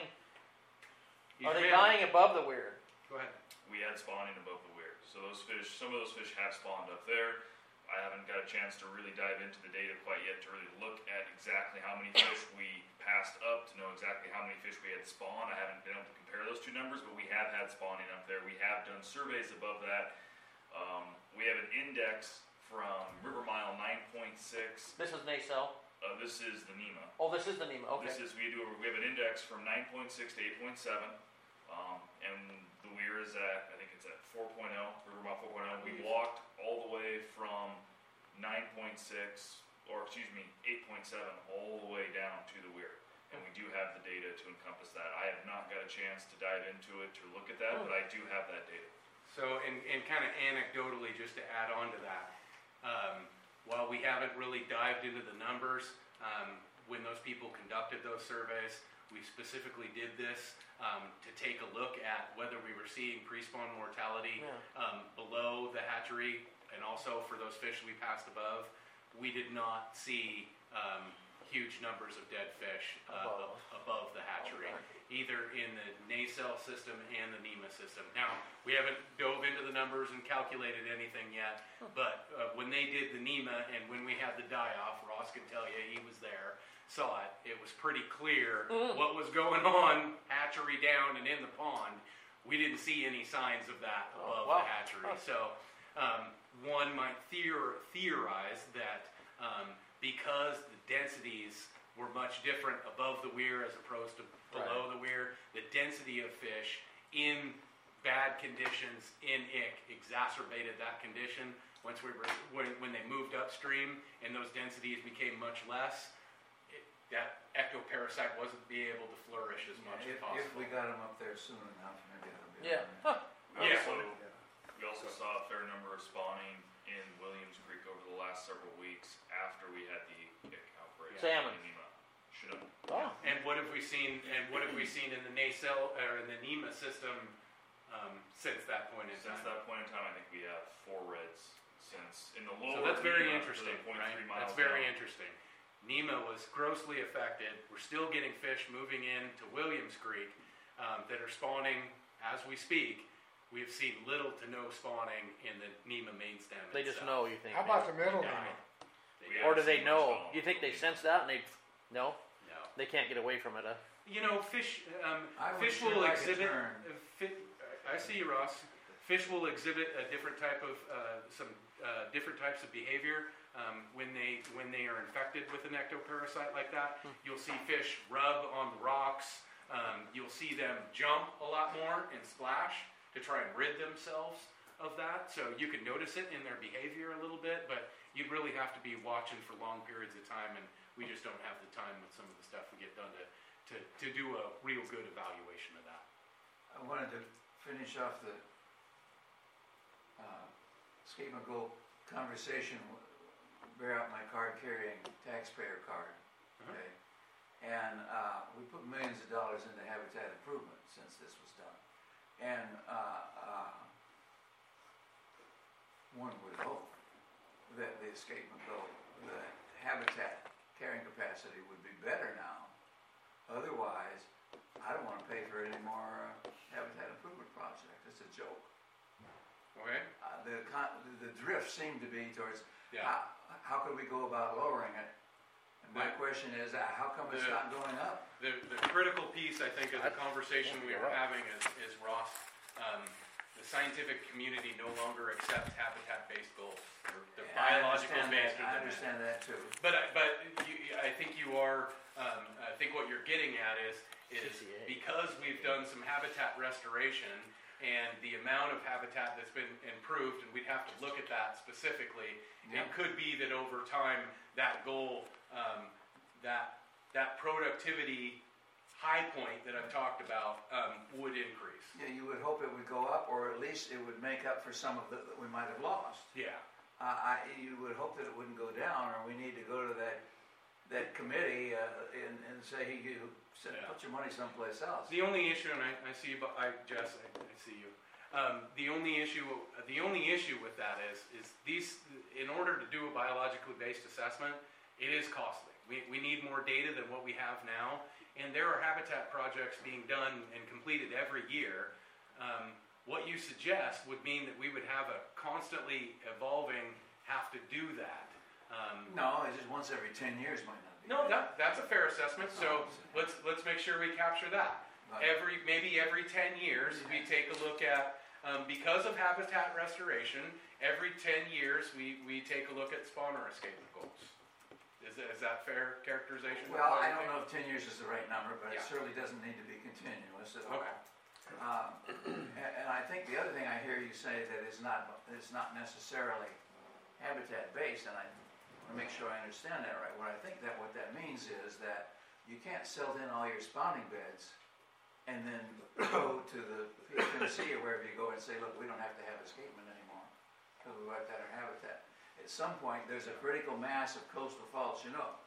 He's are they man. dying above the weir? Go ahead. We had spawning above the weir. So those fish, some of those fish have spawned up there. I haven't got a chance to really dive into the data quite yet to really look at exactly how many fish we passed up to know exactly how many fish we had spawned. I haven't been able to compare those two numbers, but we have had spawning up there. We have done surveys above that. Um, we have an index from River Mile nine point six. This is nacelle. Uh, this is the Nema. Oh, this is the Nema, okay. This is, we do, we have an index from nine point six to eight point seven, um, and the weir is at, I think it's at four point oh, River Mile four point oh. We walked all the way from nine point six, or excuse me, eight point seven, all the way down to the weir. And we do have the data to encompass that. I have not got a chance to dive into it, to look at that, but I do have that data. So, and, and kind of anecdotally, just to add on to that, um, while we haven't really dived into the numbers, um, when those people conducted those surveys, we specifically did this um, to take a look at whether we were seeing pre-spawn mortality Yeah. um, below the hatchery, and also for those fish we passed above. We did not see um, huge numbers of dead fish uh, Above. ab- above the hatchery, Okay. either in the nacelle system and the Nema system. Now, we haven't dove into the numbers and calculated anything yet, but uh, when they did the Nema and when we had the die-off, Ross can tell you, he was there, saw it, it was pretty clear Mm. what was going on, hatchery down and in the pond. We didn't see any signs of that Oh, above wow. the hatchery. Huh. So um, one might theor- theorize that um, because the densities were much different above the weir as opposed to below the weir, the density of fish in bad conditions in ick exacerbated that condition. Once we were, when, when they moved upstream and those densities became much less, it, that ectoparasite wasn't be able to flourish as much If, as possible. if we got them up there soon enough, maybe it'll be. Yeah. all right. Huh. We Yeah. also, we also saw a fair number of spawning in Williams Creek over the last several weeks after we had the ick outbreak. Salmon. in Nema. Chinook. Oh. And what have we seen? And what have we seen in the nacelle or in the Nema system um, since that point in Since time? that point in time, I think we have four reds since in the lower. So that's very Nema, interesting, the point right? three miles That's very down. interesting. Nema was grossly affected. We're still getting fish moving in to Williams Creek um, that are spawning as we speak. We have seen little to no spawning in the Nema main stem. They just itself. know, you think. How about the middle Yeah. Nema? We Or do haven't they seen much know? following You think they release. sense that and they, no? No. They can't get away from it, huh? You know, fish, um, I would fish sure will like a exhibit, turn. uh, fi- I see you, Ross. Fish will exhibit a different type of, uh, some, uh, different types of behavior, um, when they, when they are infected with an ectoparasite like that. You'll see fish rub on the rocks, um, you'll see them jump a lot more and splash to try and rid themselves of that. So you can notice it in their behavior a little bit, but you'd really have to be watching for long periods of time, and we just don't have the time with some of the stuff we get done to, to, to do a real good evaluation of that. I wanted to finish off the uh, escape and go conversation, w- bear out my card carrying taxpayer card, Uh-huh. okay? And uh, we put millions of dollars into habitat improvement since this was done. And uh, uh, one would hope that the escape and go, the habitat carrying capacity would be better now. Otherwise, I don't want to pay for any more uh, habitat improvement project. It's a joke. Okay? Uh, the, con- the drift seemed to be towards Yeah. how, how could we go about lowering it? And my The- question is, uh, how come it's the- not going up? The, the critical piece, I think, of the conversation we were You're right. having is, is Ross, um, the scientific community no longer accepts habitat-based goals. They're, they're I biological understand based. that. I understand that too. But, I- but you, I think you are, um, I think what you're getting at is, is C C A. because we've done some habitat restoration and the amount of habitat that's been improved, and we'd have to look at that specifically, Yeah. it could be that over time, that goal, um, that, that productivity high point that I've talked about, um, would increase. Yeah, you would hope it would go up, or at least it would make up for some of the, that we might have lost. Yeah. Uh, I, you would hope that it wouldn't go down, or we need to go to that, that committee, uh, and, and say, you, say, Yeah. put your money someplace else. The only issue, and I, I see you, but I, Jess, I, I see you. Um, the only issue, the only issue with that is, is these, in order to do a biologically based assessment, it is costly. We, we need more data than what we have now, and there are habitat projects being done and completed every year. Um, what you suggest would mean that we would have a constantly evolving have to do that. Um, No, it's just once every ten years might not be. no, that, that's a fair assessment, so let's, let's make sure we capture that. But- Every, maybe every ten years, we take a look at, um, because of habitat restoration, every ten years, we, we take a look at spawner escapement goals. Is, that- is that fair characterization? Well, I don't know if ten years is the right number, but it Yeah. certainly doesn't need to be continuous at all. Okay. Um, and, and I think the other thing I hear you say that is not, is not necessarily habitat based, and I want to make sure I understand that right. What I think that what that means is that you can't silt in all your spawning beds and then go to the Tennessee or wherever you go and say, look, we don't have to have escapement anymore because we wiped out our habitat. At some point, there's a critical mass of coastal fault Chinook,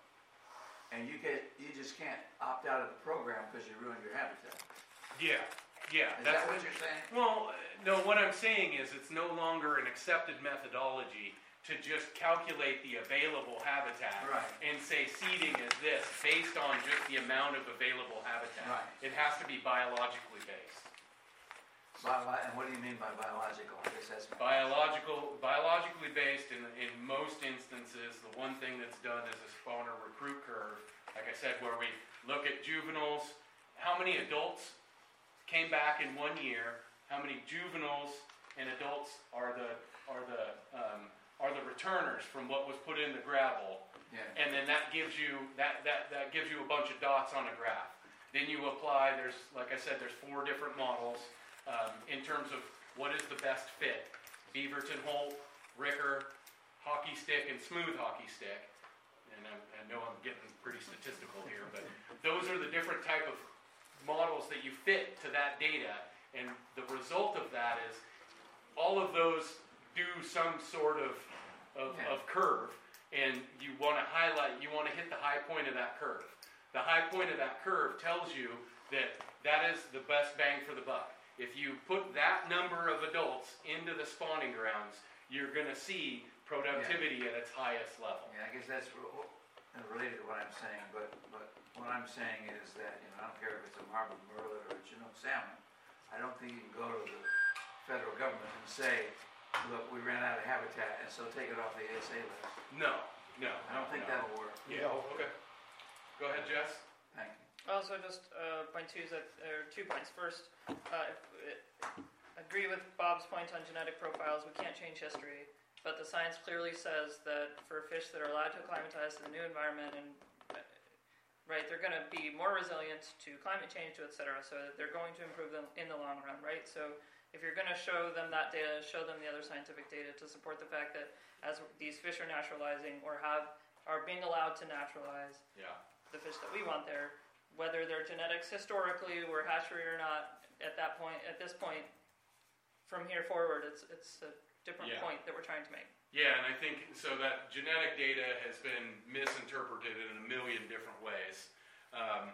and you get, you just can't opt out of the program because you ruined your habitat. Yeah, yeah. Is that's that what you're saying? Well, no, what I'm saying is it's no longer an accepted methodology to just calculate the available habitat Right. and say seeding is this based on just the amount of available habitat. Right. It has to be biologically based. Bio- and what do you mean by biological? I guess that's my Biological, biologically based in, in most instances, the one thing that's done is a spawner recruit curve. Like I said, where we look at juveniles, how many adults came back in one year, how many juveniles and adults are the, are the, um, are the returners from what was put in the gravel. Yeah. And then that gives you, that, that, that gives you a bunch of dots on a graph. Then you apply, there's, like I said, there's four different models, um, in terms of what is the best fit. Beaverton Holt, Ricker, hockey stick, and smooth hockey stick. And I, I know I'm getting pretty statistical here, but those are the different type of models that you fit to that data. And the result of that is all of those do some sort of, of, Yeah. of curve, and you want to highlight, you want to hit the high point of that curve. The high point of that curve tells you that that is the best bang for the buck. If you put that number of adults into the spawning grounds, you're going to see productivity at its highest level. Yeah, I guess that's re- related to what I'm saying, but, but what I'm saying is that, you know, I don't care if it's a marbled murrelet or a Chinook salmon, I don't think you can go to the federal government and say, look, we ran out of habitat, and so take it off the A S A list. No, No, I don't think no. that'll work. Yeah, okay. Go ahead, Jess. Thank you. Also, just uh, point two is that, or two points. First, uh, if, uh, agree with Bob's point on genetic profiles. We can't change history, but the science clearly says that for fish that are allowed to acclimatize to the new environment and uh, right, they're going to be more resilient to climate change, to et cetera. So they're going to improve them in the long run, right? So if you're going to show them that data, show them the other scientific data to support the fact that as these fish are naturalizing or have are being allowed to naturalize Yeah. the fish that we want there, whether their genetics historically were hatchery or not, at that point, at this point, from here forward, it's it's a different Yeah. point that we're trying to make. Yeah, and I think, so that genetic data has been misinterpreted in a million different ways. Um,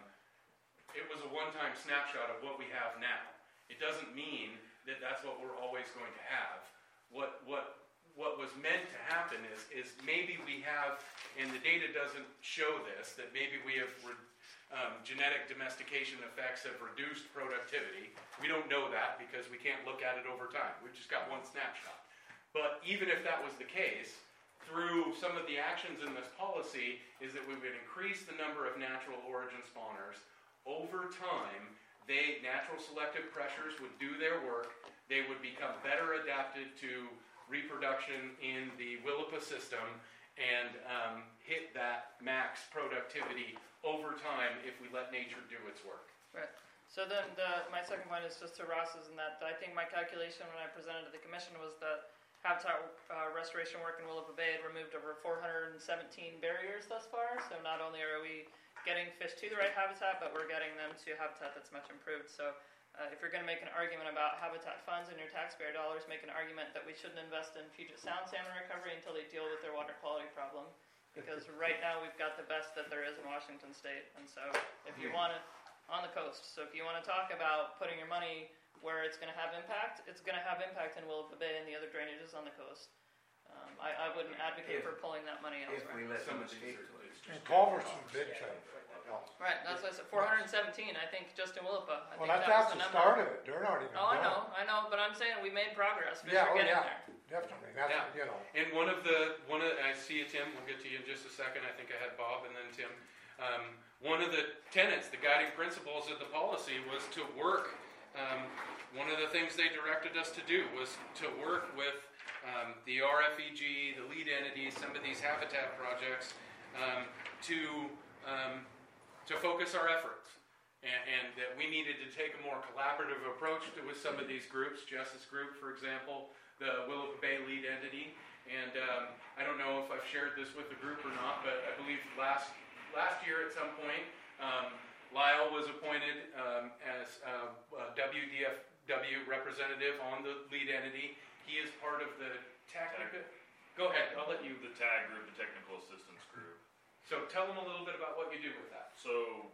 it was a one-time snapshot of what we have now. It doesn't mean that that's what we're always going to have. What, what, what was meant to happen is, is maybe we have, and the data doesn't show this, that maybe we have re, um, genetic domestication effects have reduced productivity. We don't know that because we can't look at it over time. We've just got one snapshot. But even if that was the case, through some of the actions in this policy is that we would increase the number of natural origin spawners. Over time, they, natural selective pressures would do their work. They would become better adapted to reproduction in the Willapa system and um, hit that max productivity over time if we let nature do its work. Right. So then the, my second point is just to Ross's in that I think my calculation when I presented to the commission was that habitat uh, restoration work in Willapa Bay had removed over four hundred seventeen barriers thus far. So not only are we getting fish to the right habitat, but we're getting them to habitat that's much improved. So uh, if you're going to make an argument about habitat funds and your taxpayer dollars, make an argument that we shouldn't invest in Puget Sound salmon recovery until they deal with their water quality problem. Because right now we've got the best that there is in Washington State. And so if you want to, on the coast, so if you want to talk about putting your money where it's going to have impact, it's going to have impact in Willapa Bay and the other drainages on the coast. Um, I, I wouldn't advocate If- for pulling that money If elsewhere. we let Some them of escape these to are- it. it's And just- culverts is big change. Right, that's why I said four hundred seventeen, I think, just in Willapa. I Well, think that's, that that's was the the number. start of it, they're not even Oh, I done. know, I know, but I'm saying we made progress. Fish Yeah, are oh, getting yeah. there. Definitely, that's, Yeah. you know, And one of the, one of, I see you, Tim, we'll get to you in just a second. I think I had Bob and then Tim. Um, one of the tenets, the guiding principles of the policy was to work. Um, one of the things they directed us to do was to work with um, the R F E G, the lead entities, some of these habitat projects, um, to um, to focus our efforts. And, and that we needed to take a more collaborative approach to with some of these groups, Justice Group, for example, the Willapa Bay lead entity. And um, I don't know if I've shared this with the group or not, but I believe last last year at some point, um, Lyle was appointed um, as a, a W D F W representative on the lead entity. He is part of the technical. Go ahead, I'll let you. The TAG group, the Technical Assistance Group. So tell them a little bit about what you do with that. So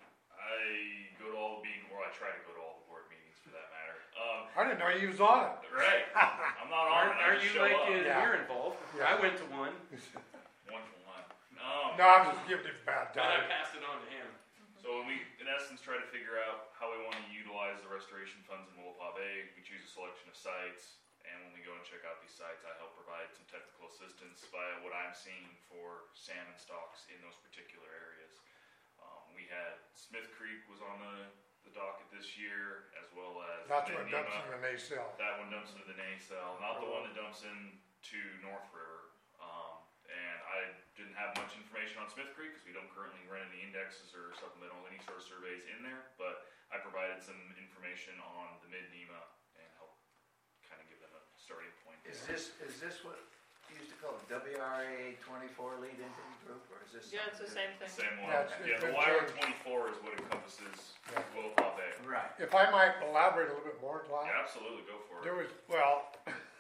I go to all the meetings, or I try to go to all the board meetings for that matter. Um, I didn't know you was on it. right. I'm not on Aren't, it. I aren't just you show like up. uh, Yeah. you're involved? Yeah. I went to one, One for one. Um, No, I'm just giving you a bad and I time. passed it on to him. So when we, in essence, try to figure out how we want to utilize the restoration funds in Willapa Bay, we choose a selection of sites, and when we go and check out these sites, I help provide some technical assistance via what I'm seeing for salmon stocks in those particular areas. Um, we had Smith Creek was on the, the docket this year, as well as That's what Nima. dumps in the nacelle. That one dumps into the Nacelle, not the one that dumps into North River. Um, and I didn't have much information on Smith Creek because we don't currently run any indexes or supplemental any sort of surveys in there. But I provided some information on the Mid Nima and help kind of give them a starting point. Is this, is this what you used to call a W R A twenty-four lead entity group, or is this? Yeah, it's the something same thing. Same one. Yeah, it's- Yeah, it's the been Y R changed. twenty-four is what encompasses Yeah. Willapa Bay. different? Right. If I might elaborate a little bit more, Clyde? Yeah, absolutely, go for it. There was, well,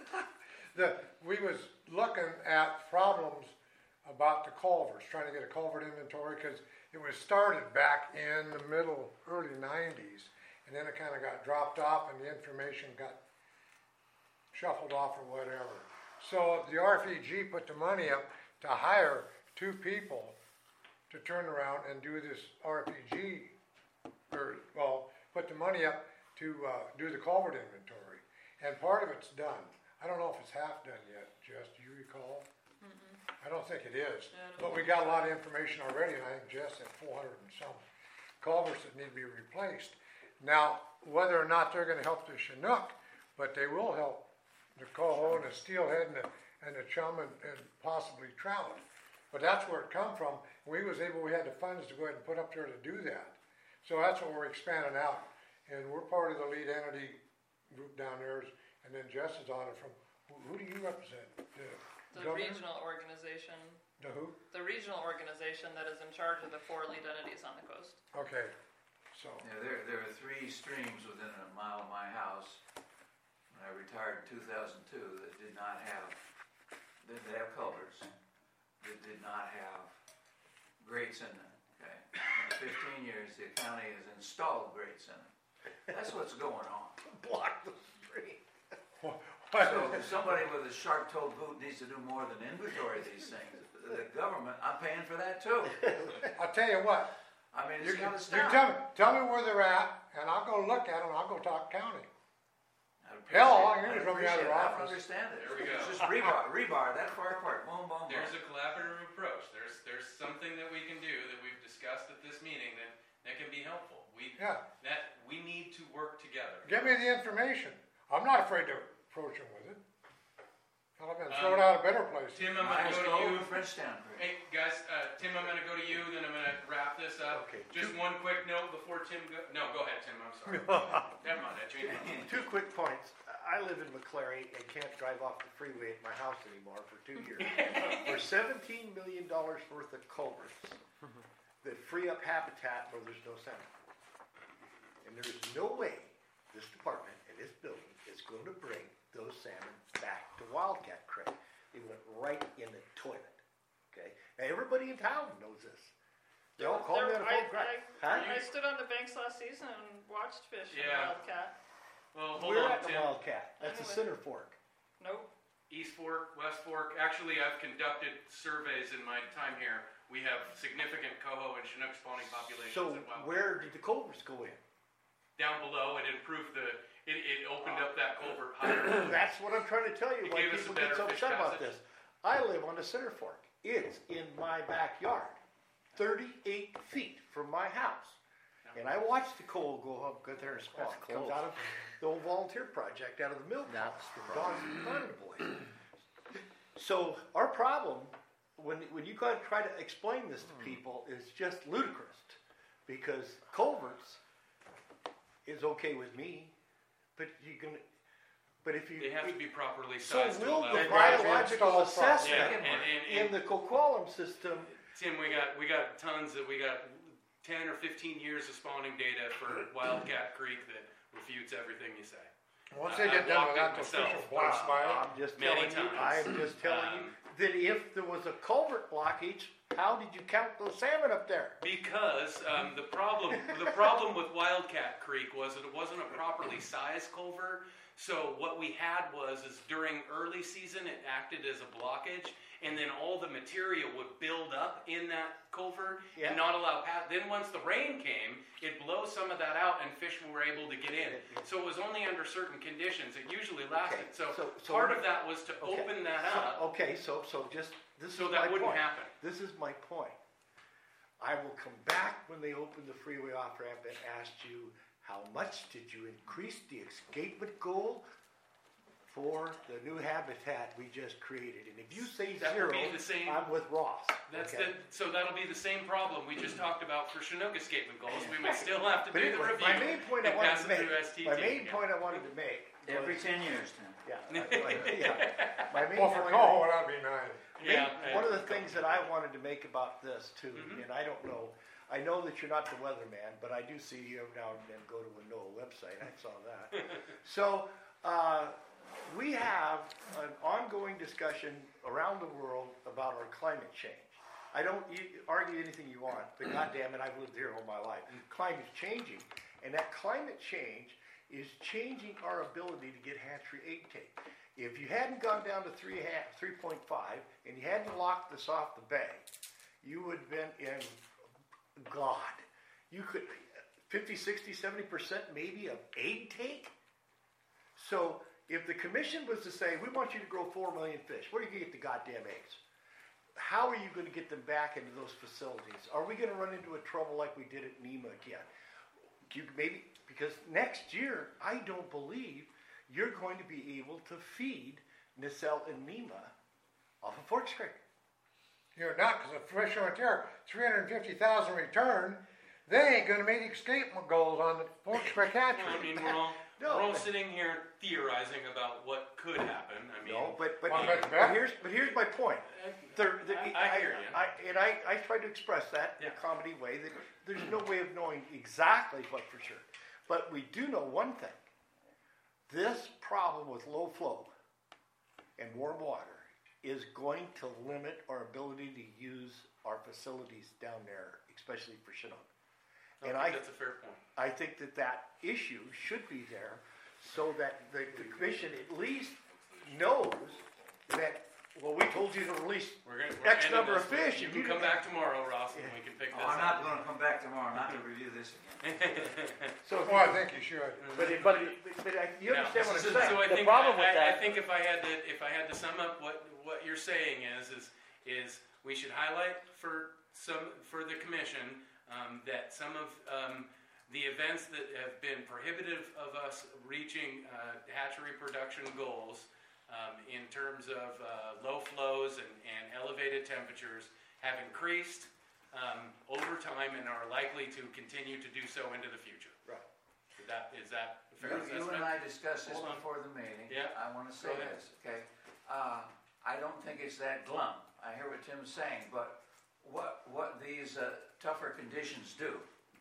the, we was looking at problems about the culverts, trying to get a culvert inventory, because it was started back in the middle, early nineties, and then it kind of got dropped off and the information got shuffled off or whatever. So the R F E G put the money up to hire two people to turn around and do this R F E G, or, well, put the money up to uh, do the culvert inventory. And part of it's done. I don't know if it's half done yet, Jess, do you recall? I don't think it is, Yeah, I don't but we think got a so. lot of information already, and I think Jess had four hundred and some culverts that need to be replaced. Now, whether or not they're gonna help the Chinook, but they will help the coho and the steelhead and the, and the chum and, and possibly trout. But that's where it come from. We was able, we had the funds to go ahead and put up there to do that. So that's what we're expanding out. And we're part of the lead entity group down there, and then Jess is on it from, who, who do you represent? The The governor? regional organization, The who? the regional organization that is in charge of the four lead entities on the coast. Okay, so, Yeah, there, there are three streams within a mile of my house. When I retired in two thousand two, that did not have, that did have culverts, that did not have grates in them, okay? In fifteen years, the county has installed grates in them. That's what's going on. Block the street. So if somebody with a sharp-toed boot needs to do more than inventory these things. The government, I'm paying for that too. I'll tell you what, I mean, you, it's gotta you stop. tell me, tell me where they're at, and I'll go look at them, and I'll go talk county. I Hell, all appreciate- I hear I is from the other appreciate it. I don't office. understand it. There we go. It's just rebar, rebar, that far apart, boom, boom, boom. There's a collaborative approach. There's, there's something that we can do that we've discussed at this meeting that, that can be helpful. We, Yeah, that, we need to work together. give me the information. I'm not afraid to approach them with it. I'll have throw it Um, out a better place. Tim, I'm gonna Mine's go to called you. the Frenchtown Creek. Hey, guys, uh, Tim, I'm gonna go to you, then I'm gonna wrap this up. Okay. Just one quick note before Tim go, no, go ahead, Tim, I'm sorry. Never mind, I changed my mind. Two quick points. I live in McClary and can't drive off the freeway at my house anymore for two years. For seventeen million dollars worth of culverts that free up habitat where there's no salmon. And there's no way this department and this building is going to bring those salmon back to Wildcat Creek. They went right in the toilet, okay? Now, everybody in town knows this. They all call me on the There- I- phone, crying. I, Huh? I stood on the banks last season and watched fish in Yeah. Wildcat. Well, hold We're on, at the Tim. Wildcat. That's the Anyway. Center Fork. Nope. East Fork, West Fork, actually, I've conducted surveys in my time here. We have significant coho and Chinook spawning populations So at Wildcat. where did the culverts go in? Down below, it improved the, it, it opened up that culvert higher. That's what I'm trying to tell you, It why gave us a people get so better fish upset about passage. this. I live on the Center Fork. It's in my backyard, thirty-eight feet from my house. And I watched the coal go up, go there and spawn. That's It comes close. out of the old volunteer project out of the milk house from Don Carter boys. So our problem, when, when you gotta try to explain this to people, is just ludicrous. Because culverts is okay with me, but you can, but if you. They have to be properly So sized to will allow. the They gotta be biological installed properly. assessment Yeah, and, and, and in the Coquitlam system, Tim, we got, we got tons of, we got ten or fifteen years of spawning data for Wildcat Creek that refutes everything you say. Once I- they get I've done with walked that, it the fish myself. will blast by it. I'm just Many telling you, times. I'm just telling you, Um, that if there was a culvert blockage, how did you count those salmon up there? Because um, the problem, the problem with Wildcat Creek was that it wasn't a properly sized culvert. So what we had was, is during early season, it acted as a blockage, and then all the material would build up in that culvert Yeah. and not allow path. Then once the rain came, it blows some of that out, and fish were able to get in. So it was only under certain conditions. It usually lasted. Okay, So, so- so part what- of that was to Okay, open that so- up, Okay, so, so just, this is so my that wouldn't point. happen. This is my point. I will come back when they open the freeway off ramp and ask you, how much did you increase the escapement goal for the new habitat we just created? And if you say That zero, would be the same. I'm with Ross. That's okay? the, so that'll be the same problem we just talked about for Chinook escapement goals. We would still have to But do the anyway, review. my main point I and wanted pass to it make, through S T T. my main Yeah. point I wanted to make Every was- ten years, Tim. yeah, I- I- yeah. My main Well, for point- coho, that'd be nice. Yeah, Main- One of the things that I wanted to make about this too, Mhm. and I don't know, I know that you're not the weatherman, but I do see you every now and then go to a NOAA website, I saw that. So, uh, we have an ongoing discussion around the world about our climate change. I don't you- argue anything you want, but goddamn it, I've lived here all my life. Climate's changing, and that climate change is changing our ability to get hatchery egg take. If you hadn't gone down to three half, three point five, and you hadn't locked this off the bay, you would have been in God. You could fifty, sixty, seventy percent maybe of egg take. So if the commission was to say, we want you to grow four million fish, where are you gonna get the goddamn eggs? how are you gonna get them back into those facilities? Are we gonna run into a trouble like we did at NEMA again? You maybe, because next year, I don't believe you're going to be able to feed Nacelle and NEMA off of Forks Creek. You're not, because the fish aren't there. three hundred fifty thousand return, they ain't gonna meet escape goals on the Forks Creek hatchery. I mean, we're all, No, we're all but- sitting here theorizing about what could happen. I mean, No, but, but, Well, but- but here's, but here's my point. There, the, I- I hear you. I, and I, I tried to express that in a Yeah. comedy way, that there's no way of knowing exactly what for sure. But we do know one thing. This problem with low flow and warm water is going to limit our ability to use our facilities down there, especially for Chinook. And I, that's a fair point. I think that that issue should be there so that the, the commission at least knows that, well, we told you to release We're gonna, we're X ending number this. of fish. You and can come didn't- back tomorrow, Ross, and we can pick Oh, this I'm up. not gonna come back tomorrow, not to review this again. So, Well, I think you should. but, it- but, it- but, but I- you No, understand what I'm so- saying? So I The think, problem with I, I that- think if I had to, if I had to sum up what, what you're saying is, is, is we should highlight for some, for the commission, um, that some of, um, the events that have been prohibitive of us reaching, uh, hatchery production goals, um, in terms of, uh, low flows and, and elevated temperatures have increased, um, over time and are likely to continue to do so into the future. Right. Is that, is that a fair You, you assessment? and I discussed this Hold on. before the meeting. Yeah. I wanna say Go ahead. this, okay? Uh, I don't think it's that glum. I hear what Tim's saying, but what, what these, uh, tougher conditions do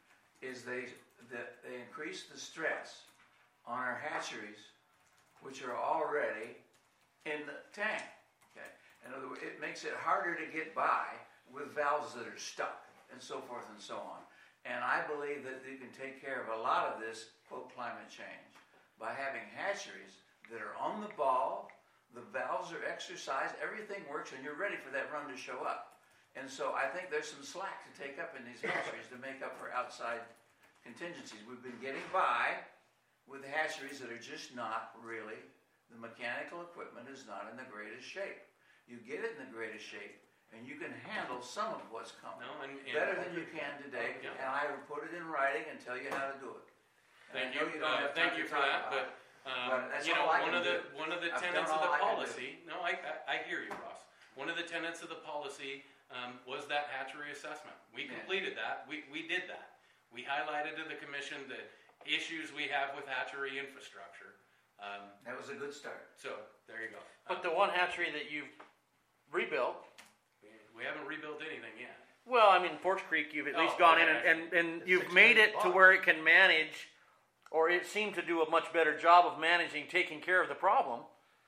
is they, that they increase the stress on our hatcheries, which are already in the tank, okay? In other words, it makes it harder to get by with valves that are stuck and so forth and so on. And I believe that you can take care of a lot of this, quote, climate change by having hatcheries that are on the ball, the valves are exercised, everything works, and you're ready for that run to show up. And so I think there's some slack to take up in these hatcheries to make up for outside contingencies. We've been getting by with hatcheries that are just not really, the mechanical equipment is not in the greatest shape. You get it in the greatest shape, and you can handle some of what's coming. No, and, and Better than you can today, Yeah. and I will put it in writing and tell you how to do it. And I Thank know you, don't uh, have thank time you to for talk that, about but, it. um, But that's you know, all I one can of the, do. one of the I've done tenets of all the I can do. policy, no, I, I, I hear you, Ross. One of the tenets of the policy, um, was that hatchery assessment. We Yeah. completed that, we, we did that. We highlighted to the commission the issues we have with hatchery infrastructure. Um, That was a good start. so, there you go. But the one hatchery that you've rebuilt, We, we haven't rebuilt anything yet. well, I mean, Forks Creek, you've at least Oh, gone in okay. and, and, and The you've six made million it to bucks. where it can manage, or it seemed to do a much better job of managing, taking care of the problem.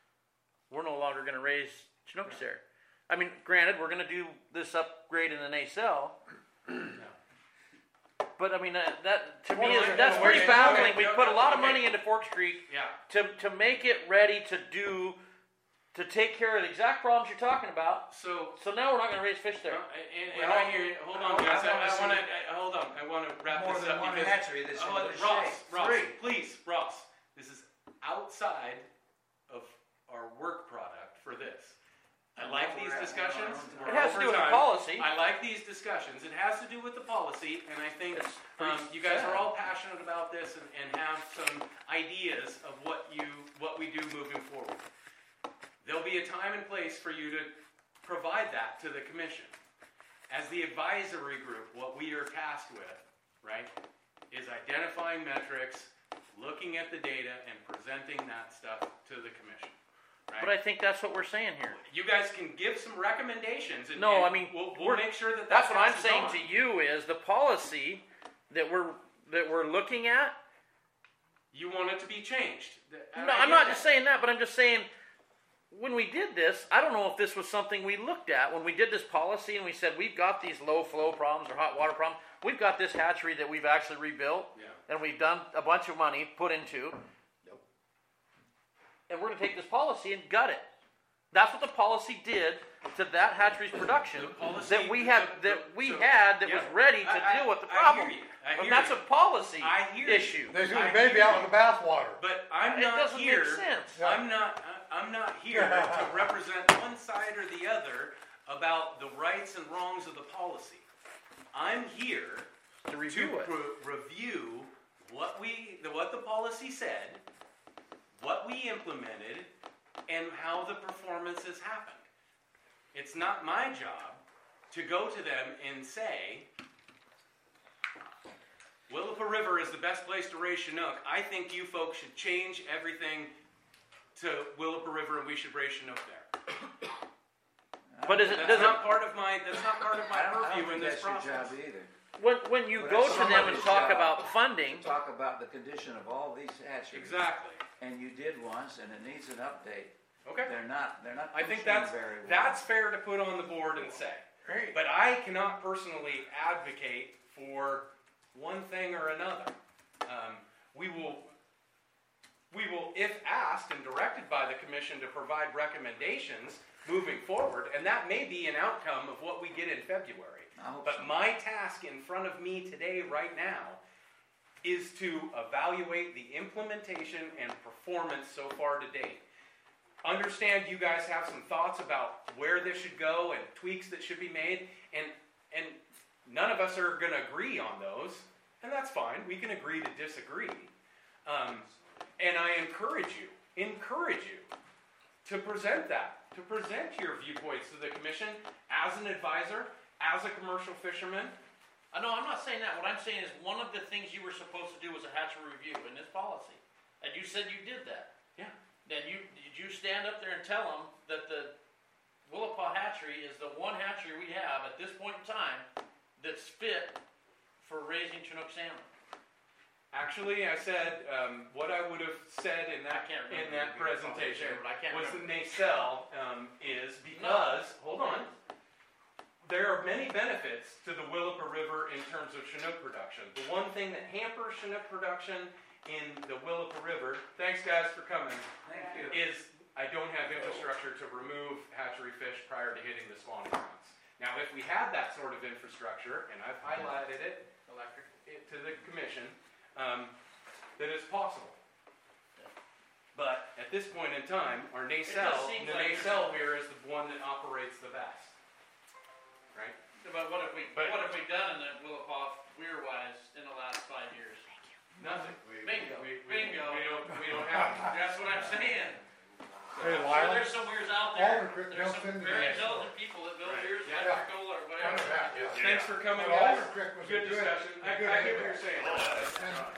We're no longer gonna raise Chinooks there. I mean, granted, we're gonna do this upgrade in the nacelle, but I mean, that, that to me Well, is, I- that's no, pretty wait, baffling. okay, We no, put a no, lot of okay. money into Forks Creek Yeah. to, to make it ready to do, to take care of the exact problems you're talking about. So, So now we're not gonna raise fish there. Uh, And, and Well, I hear you. Hold on, I- I guys. I, wanna I see want to hold on. I want to wrap More this than up one because hatchery that's in oh, good Ross, shape. Ross, Three. please, Ross. This is outside of our work product for this. I like these discussions. It has to do with the Over time, policy. I like these discussions. It has to do with the policy, and I think It's pretty um, you guys sad. are all passionate about this and, and have some ideas of what you what we do moving forward. There'll be a time and place for you to provide that to the commission. As the advisory group, what we are tasked with, right, is identifying metrics, looking at the data, and presenting that stuff to the commission. Right? But I think that's what we're saying here. You guys can give some recommendations, and, No, and I mean, we'll, we'll we're- make sure that That's that what I'm passes saying on. to you is the policy that we're that we're looking at. You want it to be changed. Th- and No, I I'm get not that. just saying that, but I'm just saying when we did this, I don't know if this was something we looked at when we did this policy and we said we've got these low flow problems or hot water problems. We've got this hatchery that we've actually rebuilt Yeah. and we've done a bunch of money put into. Nope. And we're going to take this policy and gut it. That's what the policy did to that hatchery's production The policy- that we had the- the- that we so- had that yeah. was ready to I- I- deal with the I hear problem. you. I And hear that's you. a policy I hear you. issue. They threw I the baby hear out you. with the bathwater. But I'm It not doesn't here. make sense. I'm not. I- I'm not here to represent one side or the other about the rights and wrongs of the policy. I'm here To to review it. re- review what we, the- what the policy said, what we implemented, and how the performance has happened. It's not my job to go to them and say, Willapa River is the best place to raise Chinook. I think you folks should change everything to Willapa River and we should raise Chinook there. But is it, That's does it, not part of my, that's not part of my I don't, I purview don't in think this that's your process. job either. when, when you But go that's to them and somebody's talk job. about funding, Talk about the condition of all these hatcheries. Exactly. And you did once, and it needs an update. Okay. They're not, they're not I think functioning that's, very well. that's fair to put on the board and say. Great. But I cannot personally advocate for one thing or another. Um, we will, we will, if asked and directed by the commission to provide recommendations moving forward, and that may be an outcome of what we get in February. I hope But so. my task in front of me today, right now, is to evaluate the implementation and performance so far to date. Understand you guys have some thoughts about where this should go and tweaks that should be made, and and none of us are going to agree on those, and that's fine. We can agree to disagree. Um, and I encourage you, encourage you to present that, to present your viewpoints to the commission as an advisor, as a commercial fisherman. I know, I'm not saying that. What I'm saying is one of the things you were supposed to do was a hatchery review in this policy. And you said you did that. Yeah. Then you, did you stand up there and tell them that the Willapa hatchery is the one hatchery we have at this point in time that's fit for raising Chinook salmon? Actually, I said um, what I would have said in that I can't in remember that if you called it presentation there, but I can't was the remember. nacelle um, is because hold on, there are many benefits to the Willapa River in terms of Chinook production. The one thing that hampers Chinook production in the Willapa River, thanks guys for coming, Thank you. is I don't have infrastructure to remove hatchery fish prior to hitting the spawning grounds. Now, if we had that sort of infrastructure, and I've highlighted it, electric, it to the commission, um, that it's possible. But at this point in time, our nacelle, seems the like- nacelle here is the one that operates the best. Right? But what have we, But- what have we done in the Willapa weir-wise in the last five years? Nothing. Bingo, We, we, bingo. we don't, we don't have. That's what I'm saying. Hey, So Lyle, there's some weirs out there, Alder Creek there's built some into very that. intelligent people that build Right. weirs, Yeah. electrical or whatever. None of that. Thanks for coming, Well, guys. Alder Creek was a Good good- discussion. a I, good I get what idea. you're saying. And